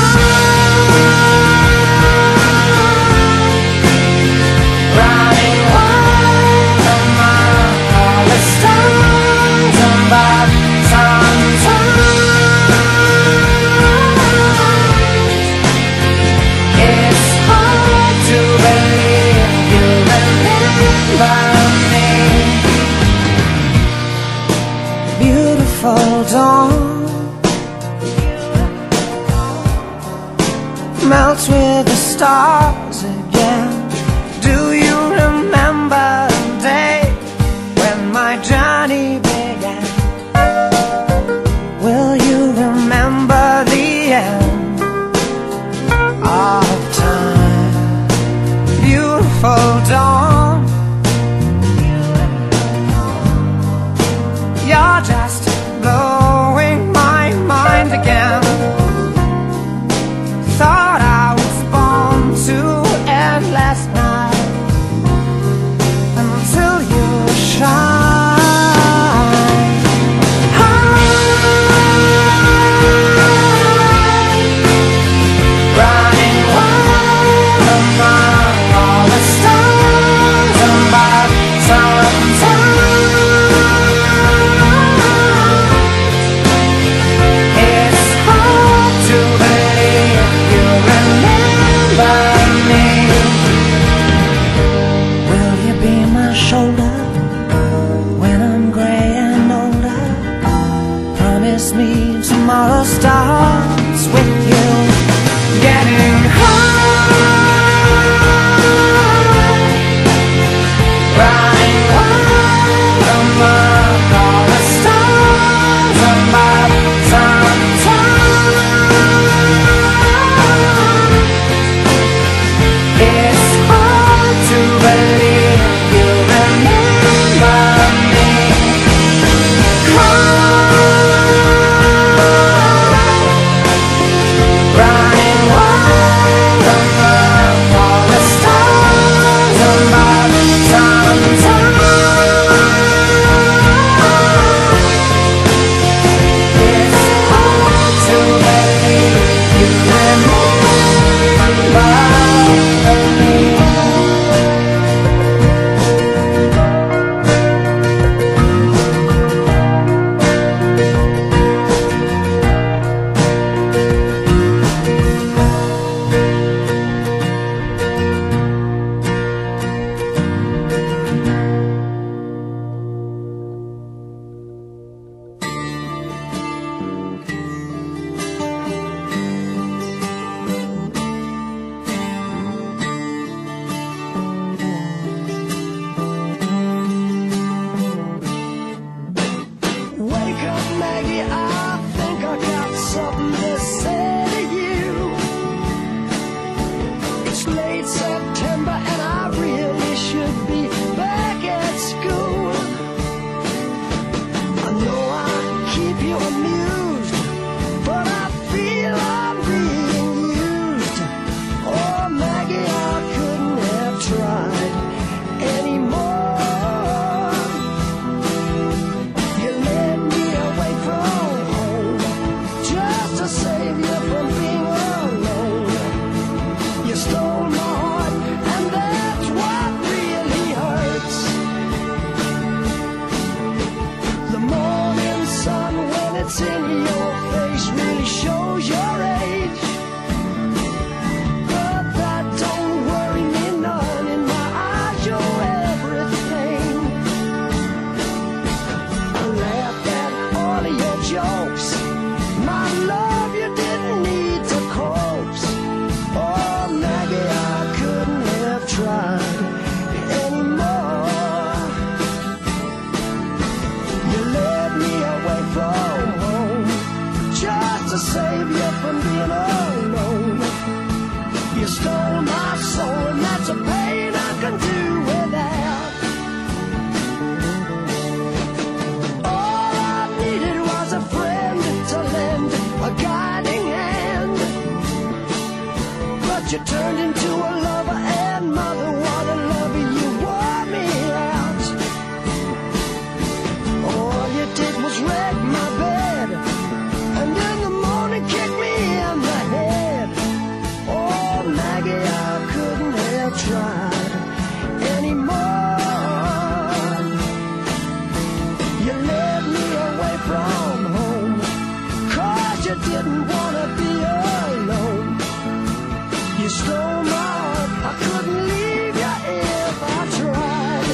high, running wild among all the stars above. Sometimes it's hard to believe you remember me. Beautiful dawn melts with the stars again. Do you remember the day when my journey began? Will you remember the end of time? Beautiful dawn, September and I really should be back at school. I know I keep you amused, but I feel I'm being used. Oh, Maggie, I couldn't have tried anymore. You led me away from home just to save you from being alone. You stole my heart, and that's what really hurts. The morning sun, when it's in your face, really shows your age. But that don't worry me none. In my eyes, you're everything. I laughed at all of your jokes. My love, you didn't need to coax. Oh, Maggie, I couldn't have tried anymore. You led me away from home just to save you from being alone. You stole my soul, and that's a pain I can do without. All I needed was a friend to lend a guiding hand. But you turned into a lover and mother. What a lover, you wore me out. All you did was wreck my bed, and in the morning kick me in the head. Oh, Maggie, I couldn't have tried anymore. You led me away from home, 'cause you didn't want to be alone. You stole my heart, I couldn't leave you if I tried.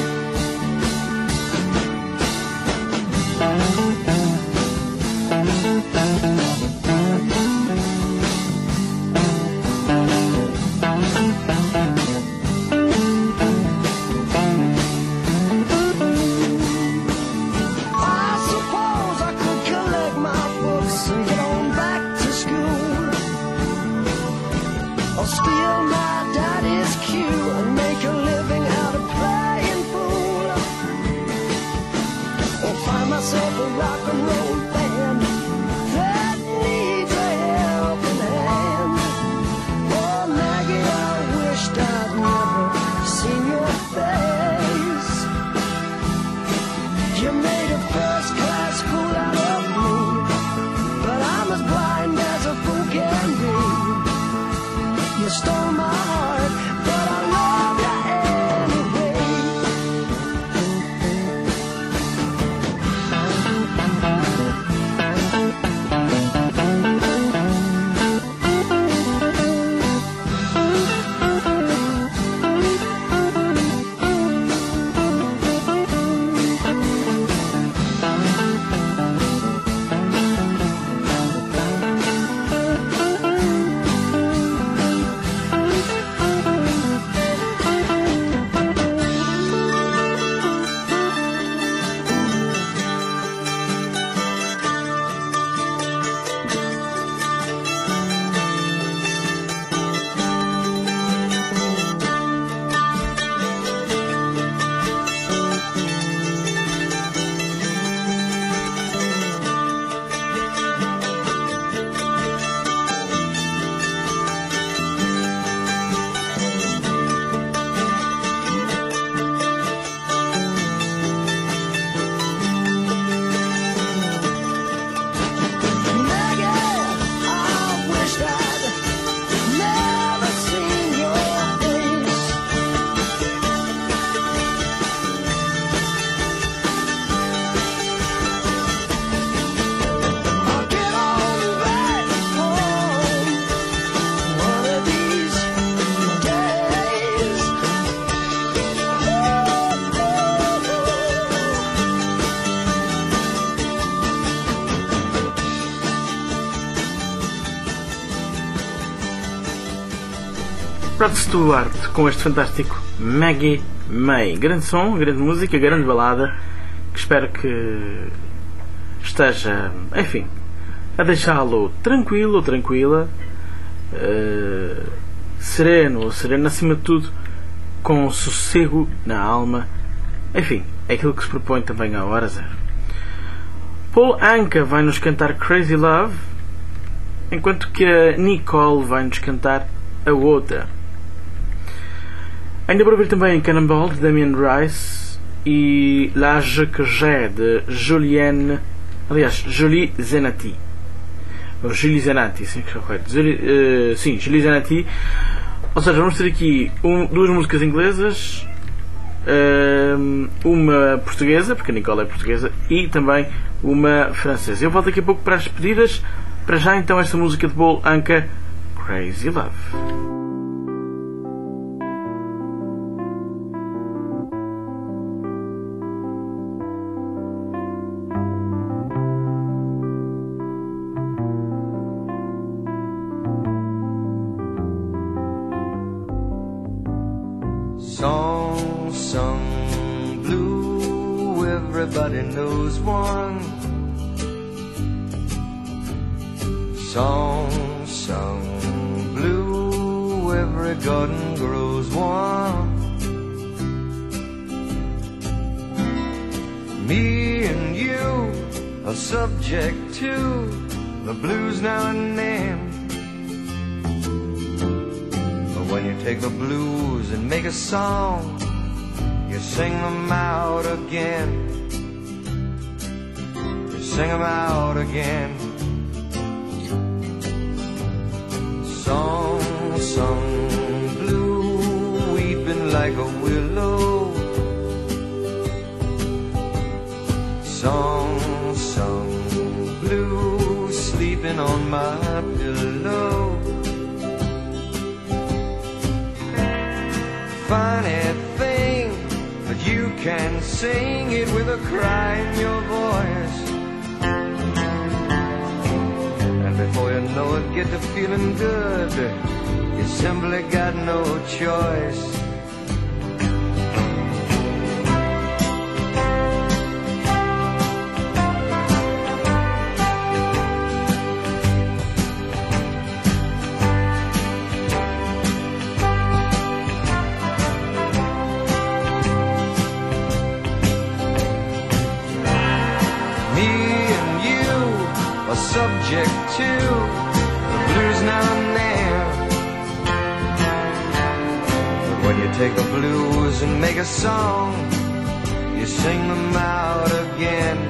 I suppose I could collect my books and get on back to school, or steal my daddy's cue and make a living out of playing fool, or find myself a rock and roll band that needs a helping hand. Oh, Maggie, I wished I'd never seen your face. You made a first-class fool out of me, but I'm as blind as a fool can be. You stole my heart, but I love you anyway. Rod Stewart com este fantástico Maggie May. Grande som, grande música, grande balada, que espero que esteja, enfim, a deixá-lo tranquilo, tranquila, uh, sereno, ou sereno acima de tudo, com sossego na alma. Enfim, é aquilo que se propõe também à Hora Zero. Paul Anka vai-nos cantar Crazy Love, enquanto que a Nicole vai-nos cantar a outra. Ainda por ouvir também Cannonball, de Damien Rice, e L'Age que j'ai, de Julienne, aliás, Julie Zenati. Ou Julie Zenati, sim, que está correto. Julie, uh, sim, Julie Zenati. Ou seja, vamos ter aqui um, duas músicas inglesas, uh, uma portuguesa, porque a Nicole é portuguesa, e também uma francesa. Eu volto daqui a pouco para as pedidas. Para já, então, esta música de Paul Anka, Crazy Love. Song sung blue, everybody knows one. Song sung blue, every garden grows one. Me and you are subject to the blues now and then. When you take the blues and make a song, you sing them out again. You sing them out again. Song sung blue, weeping like a willow. Song sung blue, sleeping on my pillow. Funny thing, but you can sing it with a cry in your voice. And before you know it, get to feeling good. You simply got no choice. Subject to the blues now and then. But when you take the blues and make a song, you sing them out again.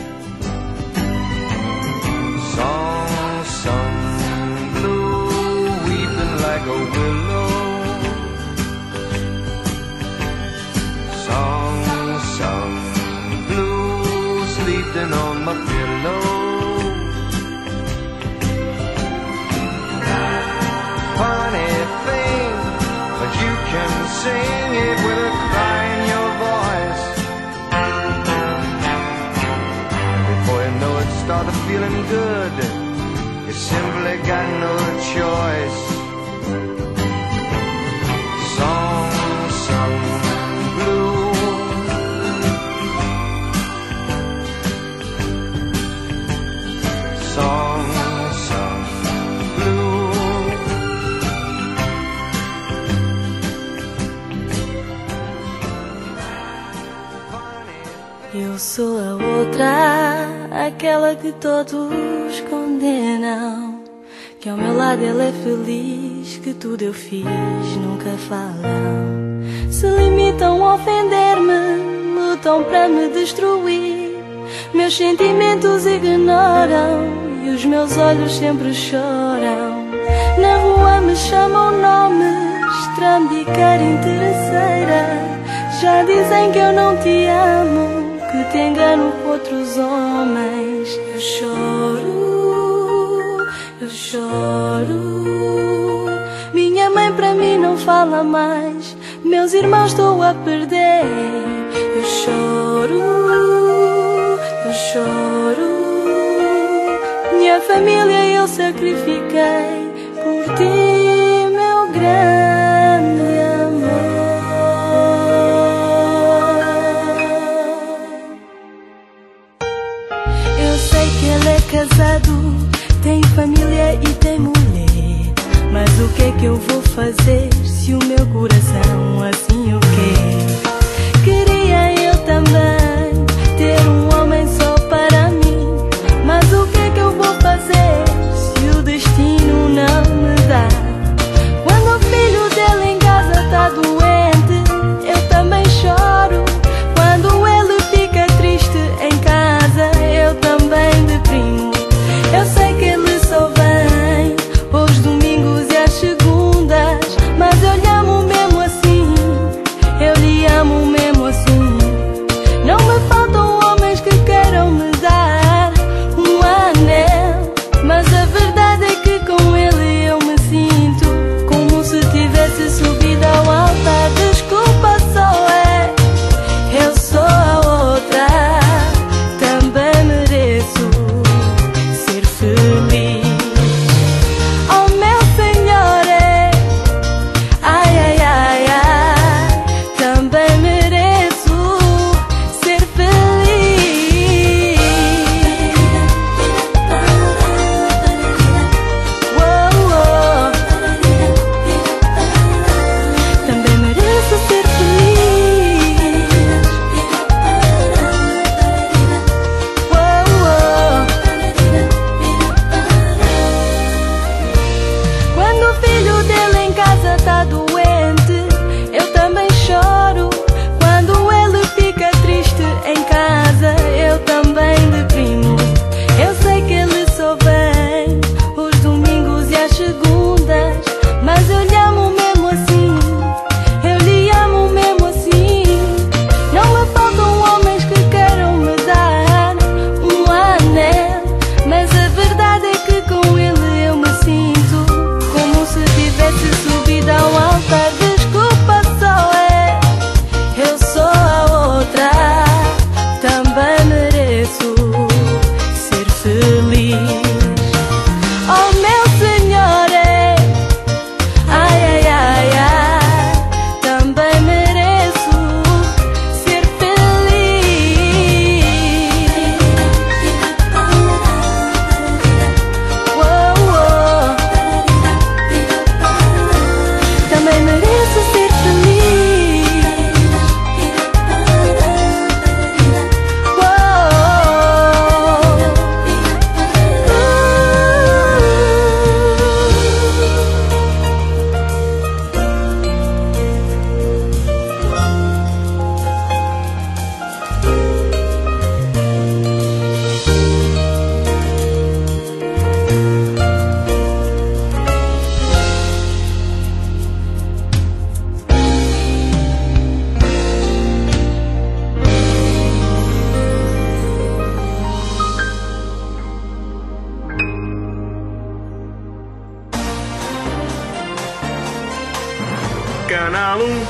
Song sung blue, weeping like a willow. Song sung blue, sleeping on my pillow. Funny thing, but you can sing it with a cry in your voice. And before you know it, started feeling good. You simply got no choice. Song sung blue. Song sung blue. Eu sou a outra, aquela que todos condenam. Que ao meu lado ela é feliz, que tudo eu fiz, nunca falam. Se limitam a ofender-me, lutam para me destruir. Meus sentimentos ignoram e os meus olhos sempre choram. Na rua me chamam nomes, trambiqueira interesseira. Já dizem que eu não te amo, que te engano com outros homens. Eu choro, eu choro. Minha mãe para mim não fala mais, meus irmãos estou a perder. Eu choro, eu choro. Minha família eu sacrifiquei por ti, meu grande amor. Eu sei que ele é casado, tem família e tem mulher, mas o que é que eu vou fazer? fazer se o meu coração assim o quer? Queria eu também ter um homem só para mim, mas o que é que eu vou fazer se o destino não me dá? Quando o filho dele em casa tá doente, eu também choro. Quando ele fica triste em casa, eu também deprimo. Eu sei que ele só vem os domingos e as segundas, mas eu lhe amo mesmo assim, eu lhe amo mesmo assim. Não me faltam homens que queiram me dar um anel, mas a verdade é que com ele eu me sinto como se tivesse subido ao altar. Desculpa, só é, eu sou a outra, também mereço ser feliz. Oh meu Senhor, é, ai, ai, ai, ai, também mereço ser feliz. Oh, oh. Também mereço ser feliz. Oh, oh. Quando o filho dele em casa tá doente, eu também choro. Quando ele fica triste em casa, eu também deprimo. Eu sei que ele só vem os domingos e as segundas, mas eu lhe amo mesmo assim, eu lhe amo mesmo assim. Não me faltam homens que queiram me dar um anel, mas a verdade é que com ele eu me sinto como se tivesse subido ao altar. Desculpa, só é, eu sou a outra, também mereço ser feliz. Oh meu Senhor, é, ai, ai, ai, ai, também mereço ser feliz. Oh, oh. Também mereço ser feliz. Canal um.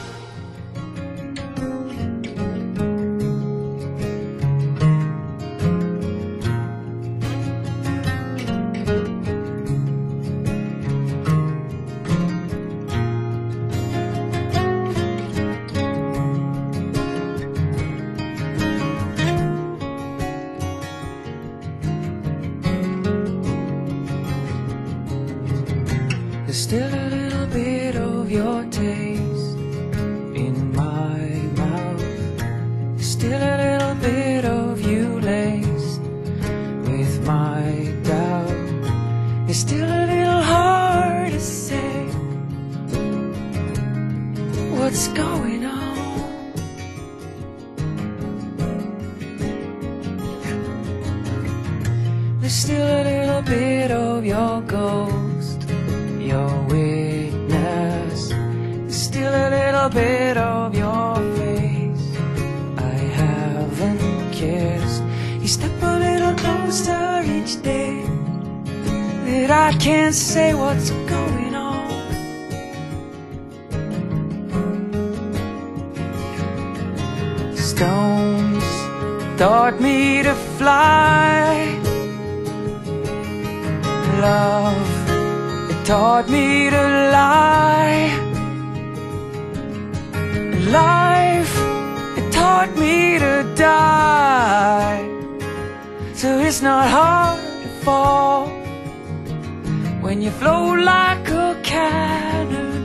There's still a little bit of your taste in my mouth. There's still a little bit of you laced with my doubt. It's still a little hard to say what's going on. There's still a little bit of your ghost, your witness. There's still a little bit of your face I haven't kissed. You step a little closer each day, that I can't say what's going on. Stones taught me to fly. Love, it taught me to lie. Life, it taught me to die. So it's not hard to fall when you flow like a cannon.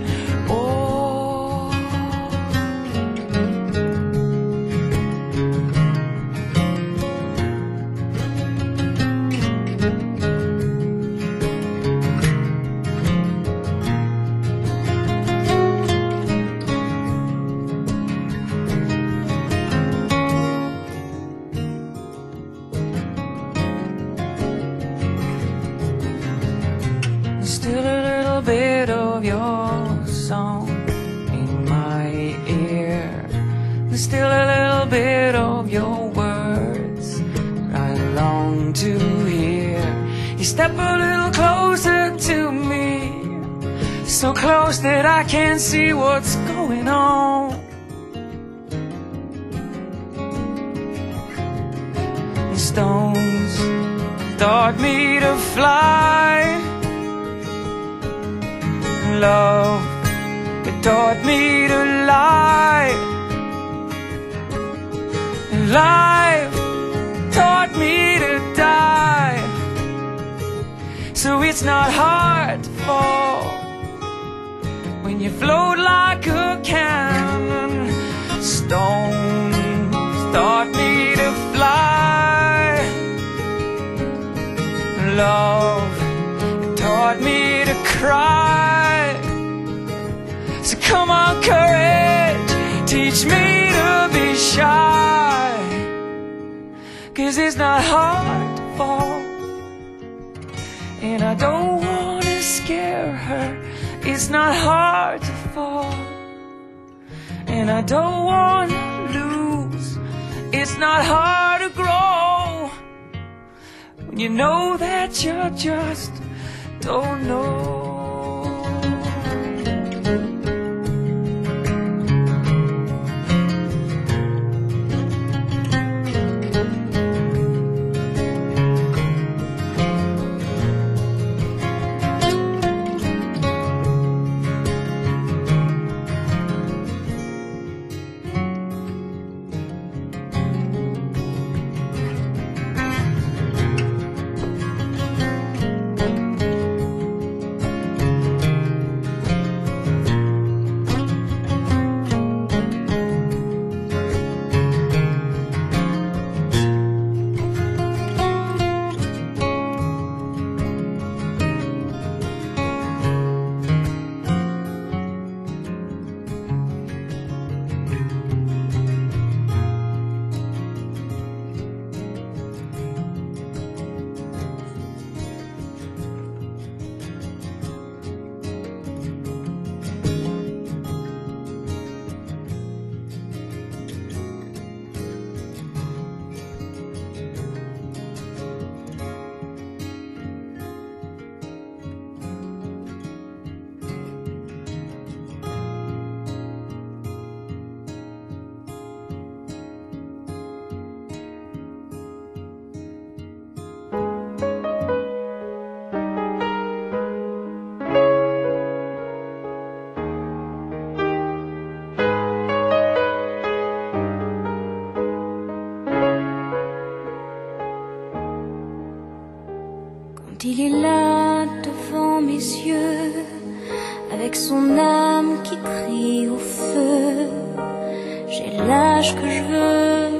there's still a little bit of your words I long to hear. You step a little closer to me, so close that I can't see what's going on. And stones taught me to fly. Love, it taught me to lie. And life taught me to die. So it's not hard to fall when you float like a cannon. Stones taught me to fly. Love, it taught me to cry. So come on, courage, teach me to be shy. 'Cause it's not hard to fall, and I don't wanna scare her. It's not hard to fall, and I don't wanna lose. It's not hard to grow when you know that you just don't know. Il est là devant mes yeux, avec son âme qui crie au feu. J'ai l'âge que je veux,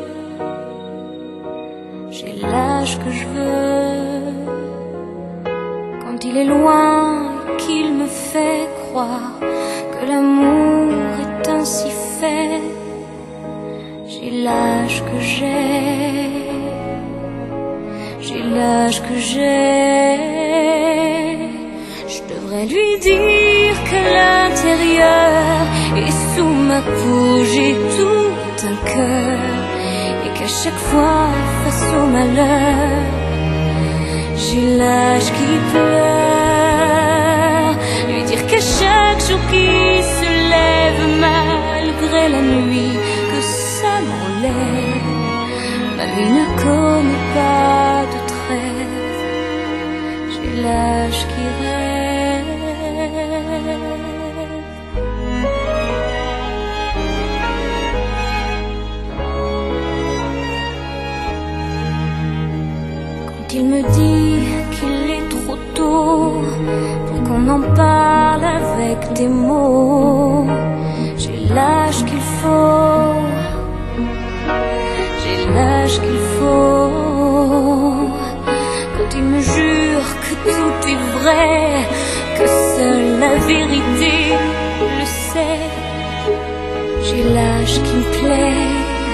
j'ai l'âge que je veux. Quand il est loin et qu'il me fait croire que l'amour est ainsi fait, j'ai l'âge que j'ai. J'ai l'âge que j'ai. Je devrais lui dire que l'intérieur est sous ma peau. J'ai tout un cœur et qu'à chaque fois face au malheur, j'ai l'âge qui pleure. Lui dire qu'à chaque jour qui se lève malgré la nuit, que ça m'enlève. Ma vie ne connaît pas de trêve, j'ai l'âge qui rêve. Quand il me dit qu'il est trop tôt pour qu'on en parle avec des mots, j'ai l'âge qu'il faut. L'âge qu'il faut. Quand il me jure que tout est vrai, que seule la vérité le sait, j'ai l'âge qui me plaît.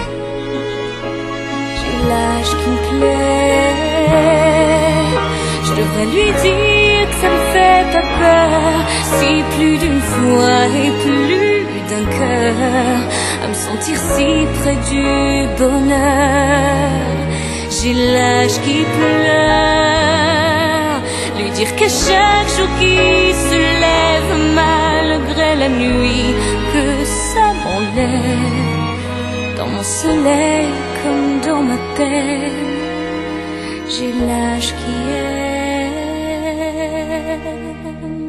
J'ai l'âge qui me plaît. Je devrais lui dire que ça me fait pas peur, si plus d'une fois et plus d'un cœur me sentir si près du bonheur. J'ai l'âge qui pleure, lui dire que chaque jour qui se lève malgré la nuit, que ça m'enlève dans mon soleil comme dans ma peine. J'ai l'âge qui aime.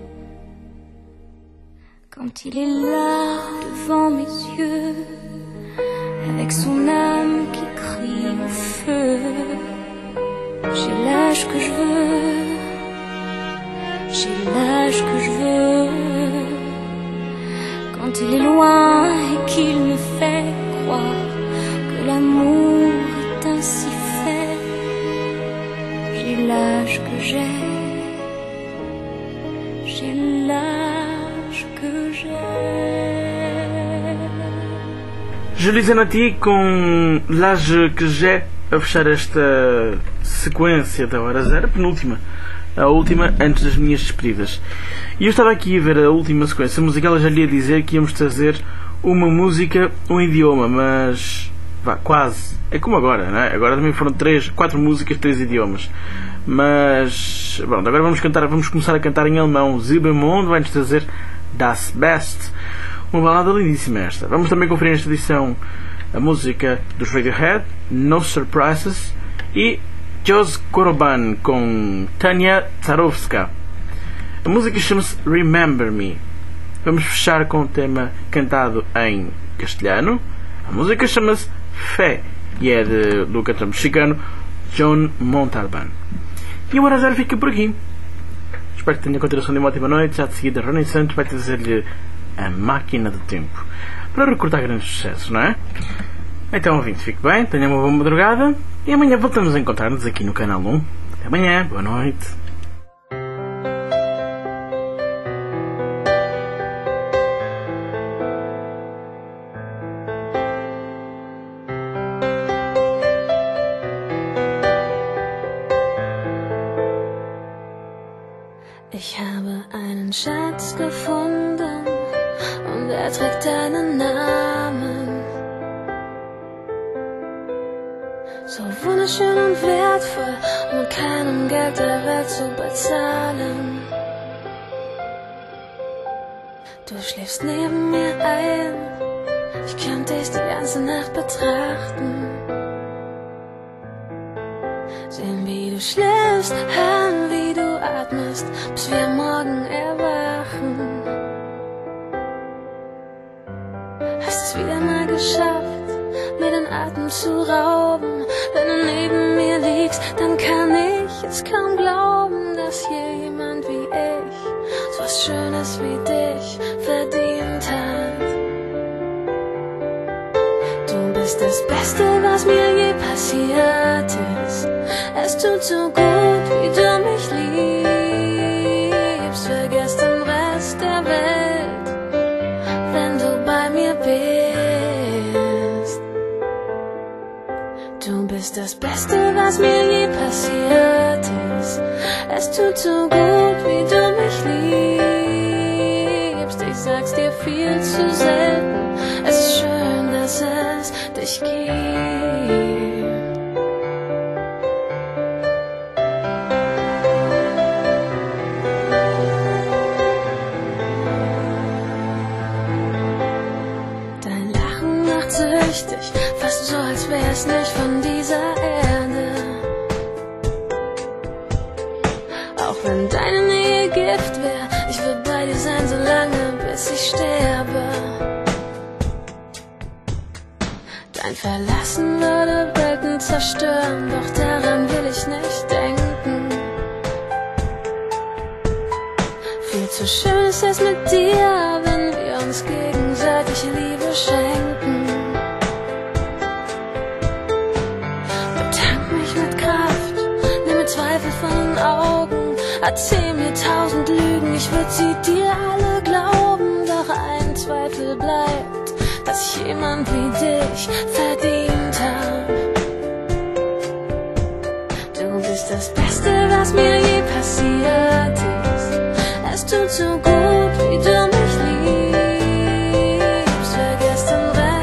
Quand il est là devant mes yeux, avec son âme qui crie au feu, j'ai l'âge que je veux, j'ai l'âge que je veux. Quand il est loin et qu'il me fait croire que l'amour est ainsi fait, j'ai l'âge que j'ai, j'ai l'âge que j'ai. Júlio Zanatti com L'Age que j'ai a fechar esta sequência da Hora Zero, a penúltima, a última antes das minhas despedidas. E eu estava aqui a ver a última sequência musical, já lhe ia dizer que íamos trazer uma música, um idioma, mas vá, quase. É como agora, não é? Agora também foram três, quatro músicas, três idiomas. Mas, bom, agora vamos cantar, vamos começar a cantar em alemão. Silbermond vai-nos trazer Das Best. Uma balada lindíssima esta. Vamos também conferir nesta edição a música dos Radiohead, No Surprises, e Jos Koroban com Tanya Tsarovska. A música chama-se Remember Me. Vamos fechar com o tema cantado em castelhano. A música chama-se Fé e é de, do cantor mexicano John Montalban. E o Hora Zero fica por aqui. Espero que tenha a continuação de uma ótima noite. Já de seguida, Rony Santos vai trazer-lhe A Máquina do Tempo, para recordar grandes sucessos, não é? Então, ouvinte, fique bem, tenha uma boa madrugada e amanhã voltamos a encontrar-nos aqui no Canal um. Até amanhã, boa noite. Ich habe einen Schatz gefunden und er trägt deinen Namen. So wunderschön und wertvoll, um mit keinem Geld der Welt zu bezahlen. Du schläfst neben mir ein, ich könnte dich die ganze Nacht betrachten. Sehen, wie du schläfst, hören, wie du atmest, bis wir morgen erwachen. Hast es wieder mal geschafft, mir den Atem zu rauben. Wenn du neben mir liegst, dann kann ich es kaum glauben, dass hier jemand wie ich so was Schönes wie dich verdient hat. Du bist das Beste, was mir je passiert ist. Es tut so gut, wie du mich liebst. Vergiss den Rest der Welt, wenn du bei mir bist. Du bist das Beste, was mir je passiert ist. Es tut so gut, wie du mich liebst. Ich sag's dir viel zu selten. Es ist schön, dass es dich gibt. Süchtig, fast so, als wär's nicht von dieser Erde. Auch wenn deine Nähe Gift wär, ich will bei dir sein, so lange, bis ich sterbe. Dein Verlassen würde Welten zerstören, doch daran will ich nicht denken. Viel zu schön ist es mit dir, wenn wir uns gegenseitig Liebe schenken. Zweifel von den Augen, erzähl mir tausend Lügen, ich würd sie dir alle glauben, doch ein Zweifel bleibt, dass ich jemand wie dich verdient hab. Du bist das Beste, was mir je passiert ist. Es tut so gut, wie du mich liebst, vergiss den Rest.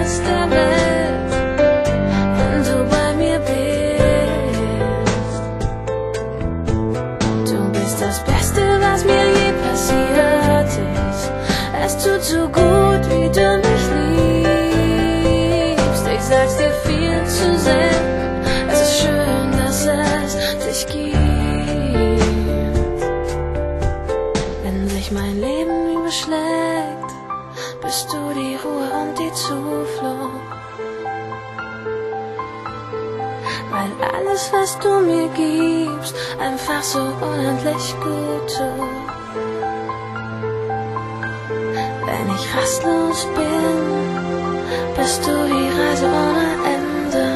zu sehen. Es ist schön, dass es dich gibt. Wenn sich mein Leben überschlägt, bist du die Ruhe und die Zuflucht. Weil alles, was du mir gibst, einfach so unendlich gut tut. Wenn ich rastlos bin, bist du die Reise ohne Ende.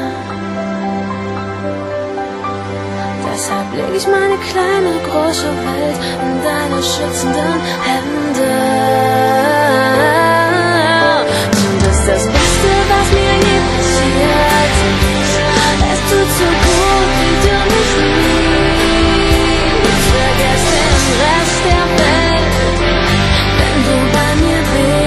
Deshalb leg ich meine kleine, große Welt in deine schützenden Hände. Du bist das Beste, was mir je passiert. Es tut so gut, wie du mich liebst. Vergiss den Rest der Welt, wenn du bei mir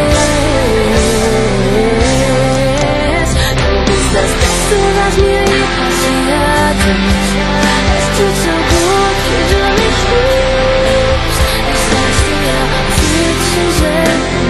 bist. Du bist das Beste, was mir je passiert. Es tut so gut, wie du mich liebst. Ich sag's dir viel zu sehr.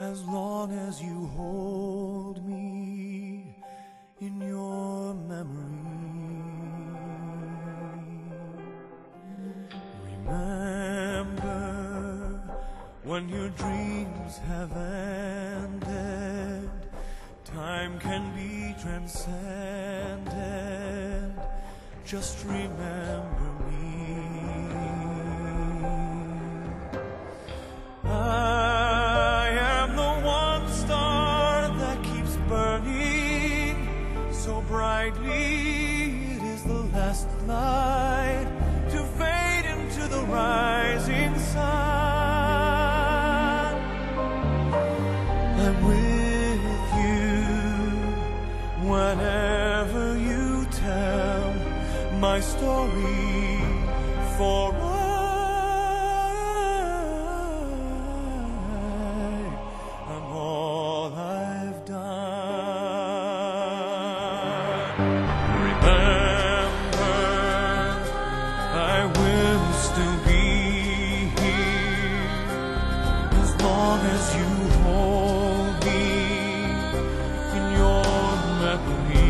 as long as you hold me in your memory. Remember when your dreams have ended, time can be transcended. Just remember me. I am the one star that keeps burning so brightly. It is the last light to fade into the rising sun. I'm with you whenever you tell my story, for I am all I've done. Remember, I will still be here as long as you hold me in your memory.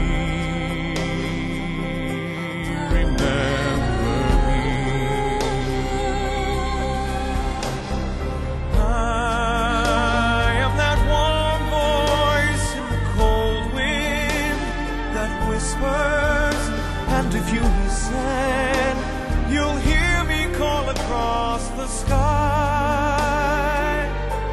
And if you listen, you'll hear me call across the sky.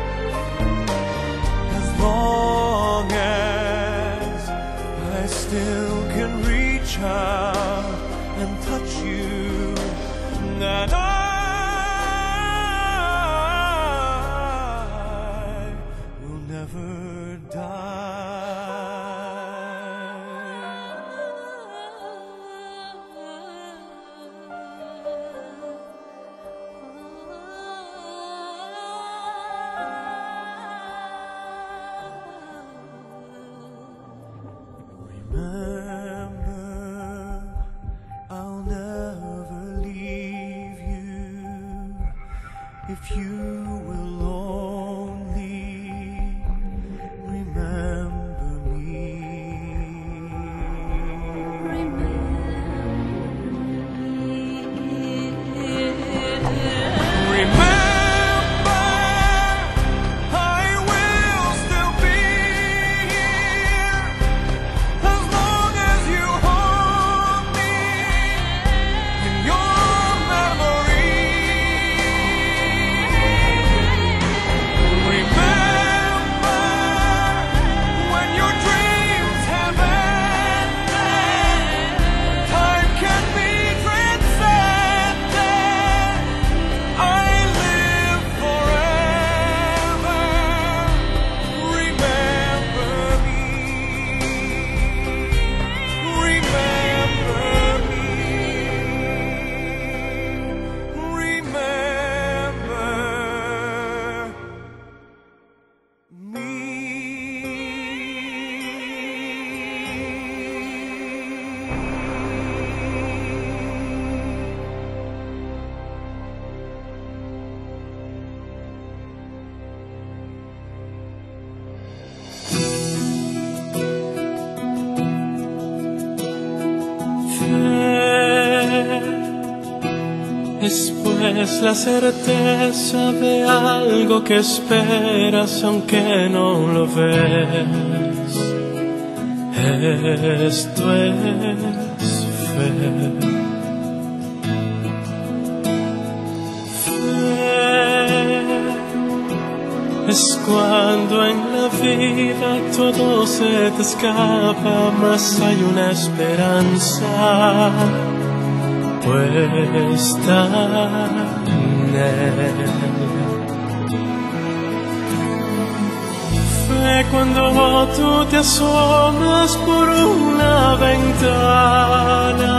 As long as I still can reach out and touch you, and I will never die. If you will only remember me. Remember, I will still be here as long as you hold me in your memory. Después la certeza de algo que esperas aunque no lo ves. Esto es fe. Fe es cuando en la vida todo se te escapa, mas hay una esperanza puesta en él. Fue cuando tú te asomas por una ventana,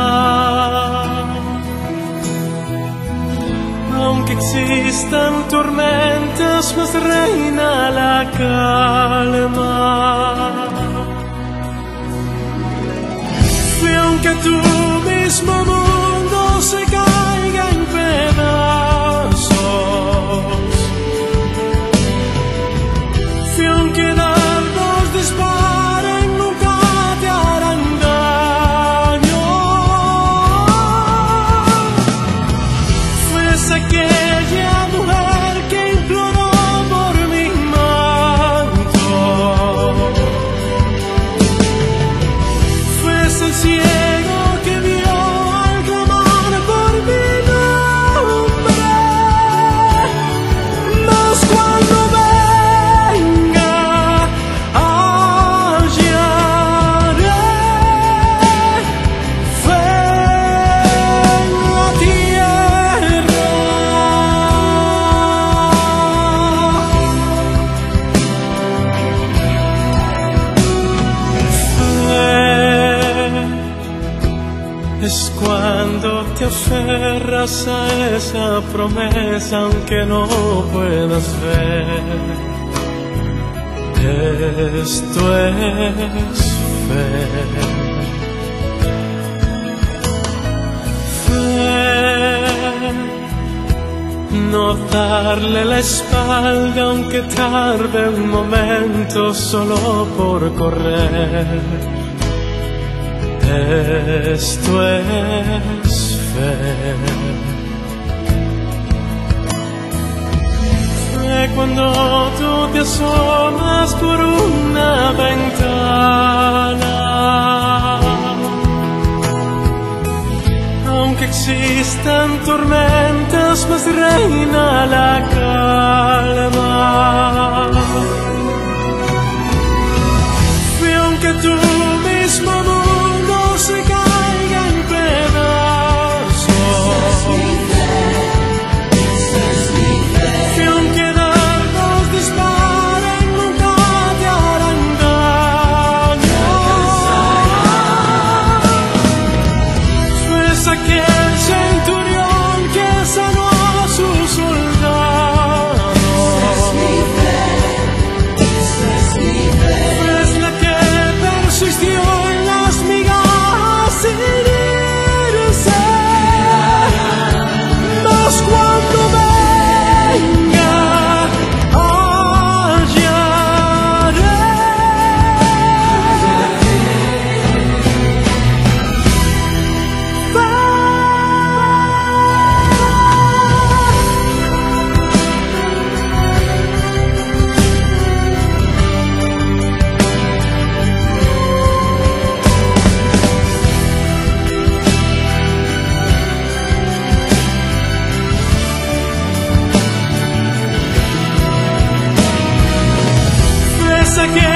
aunque existan tormentas, mas reina la calma. Fue aunque tú mismo mundo se caiga en pedazos. Fui cuando te aferras a esa promesa aunque no puedas ver. Esto es fe. Fe. No darle la espalda aunque tarde un momento solo por correr. Esto es fe. Fe cuando tú te asomas por una ventana, aunque existan tormentas, más reina la calma. Fe aunque tú mismo mundo se caiga en pedazos. Fe aunque dardos disparen, nunca te harán daño. Fe es aquel centurión que sanó a su soldado. Fe es la que persistió en las migajas sin irse. Mas cuando venga hallaré Fe es aquel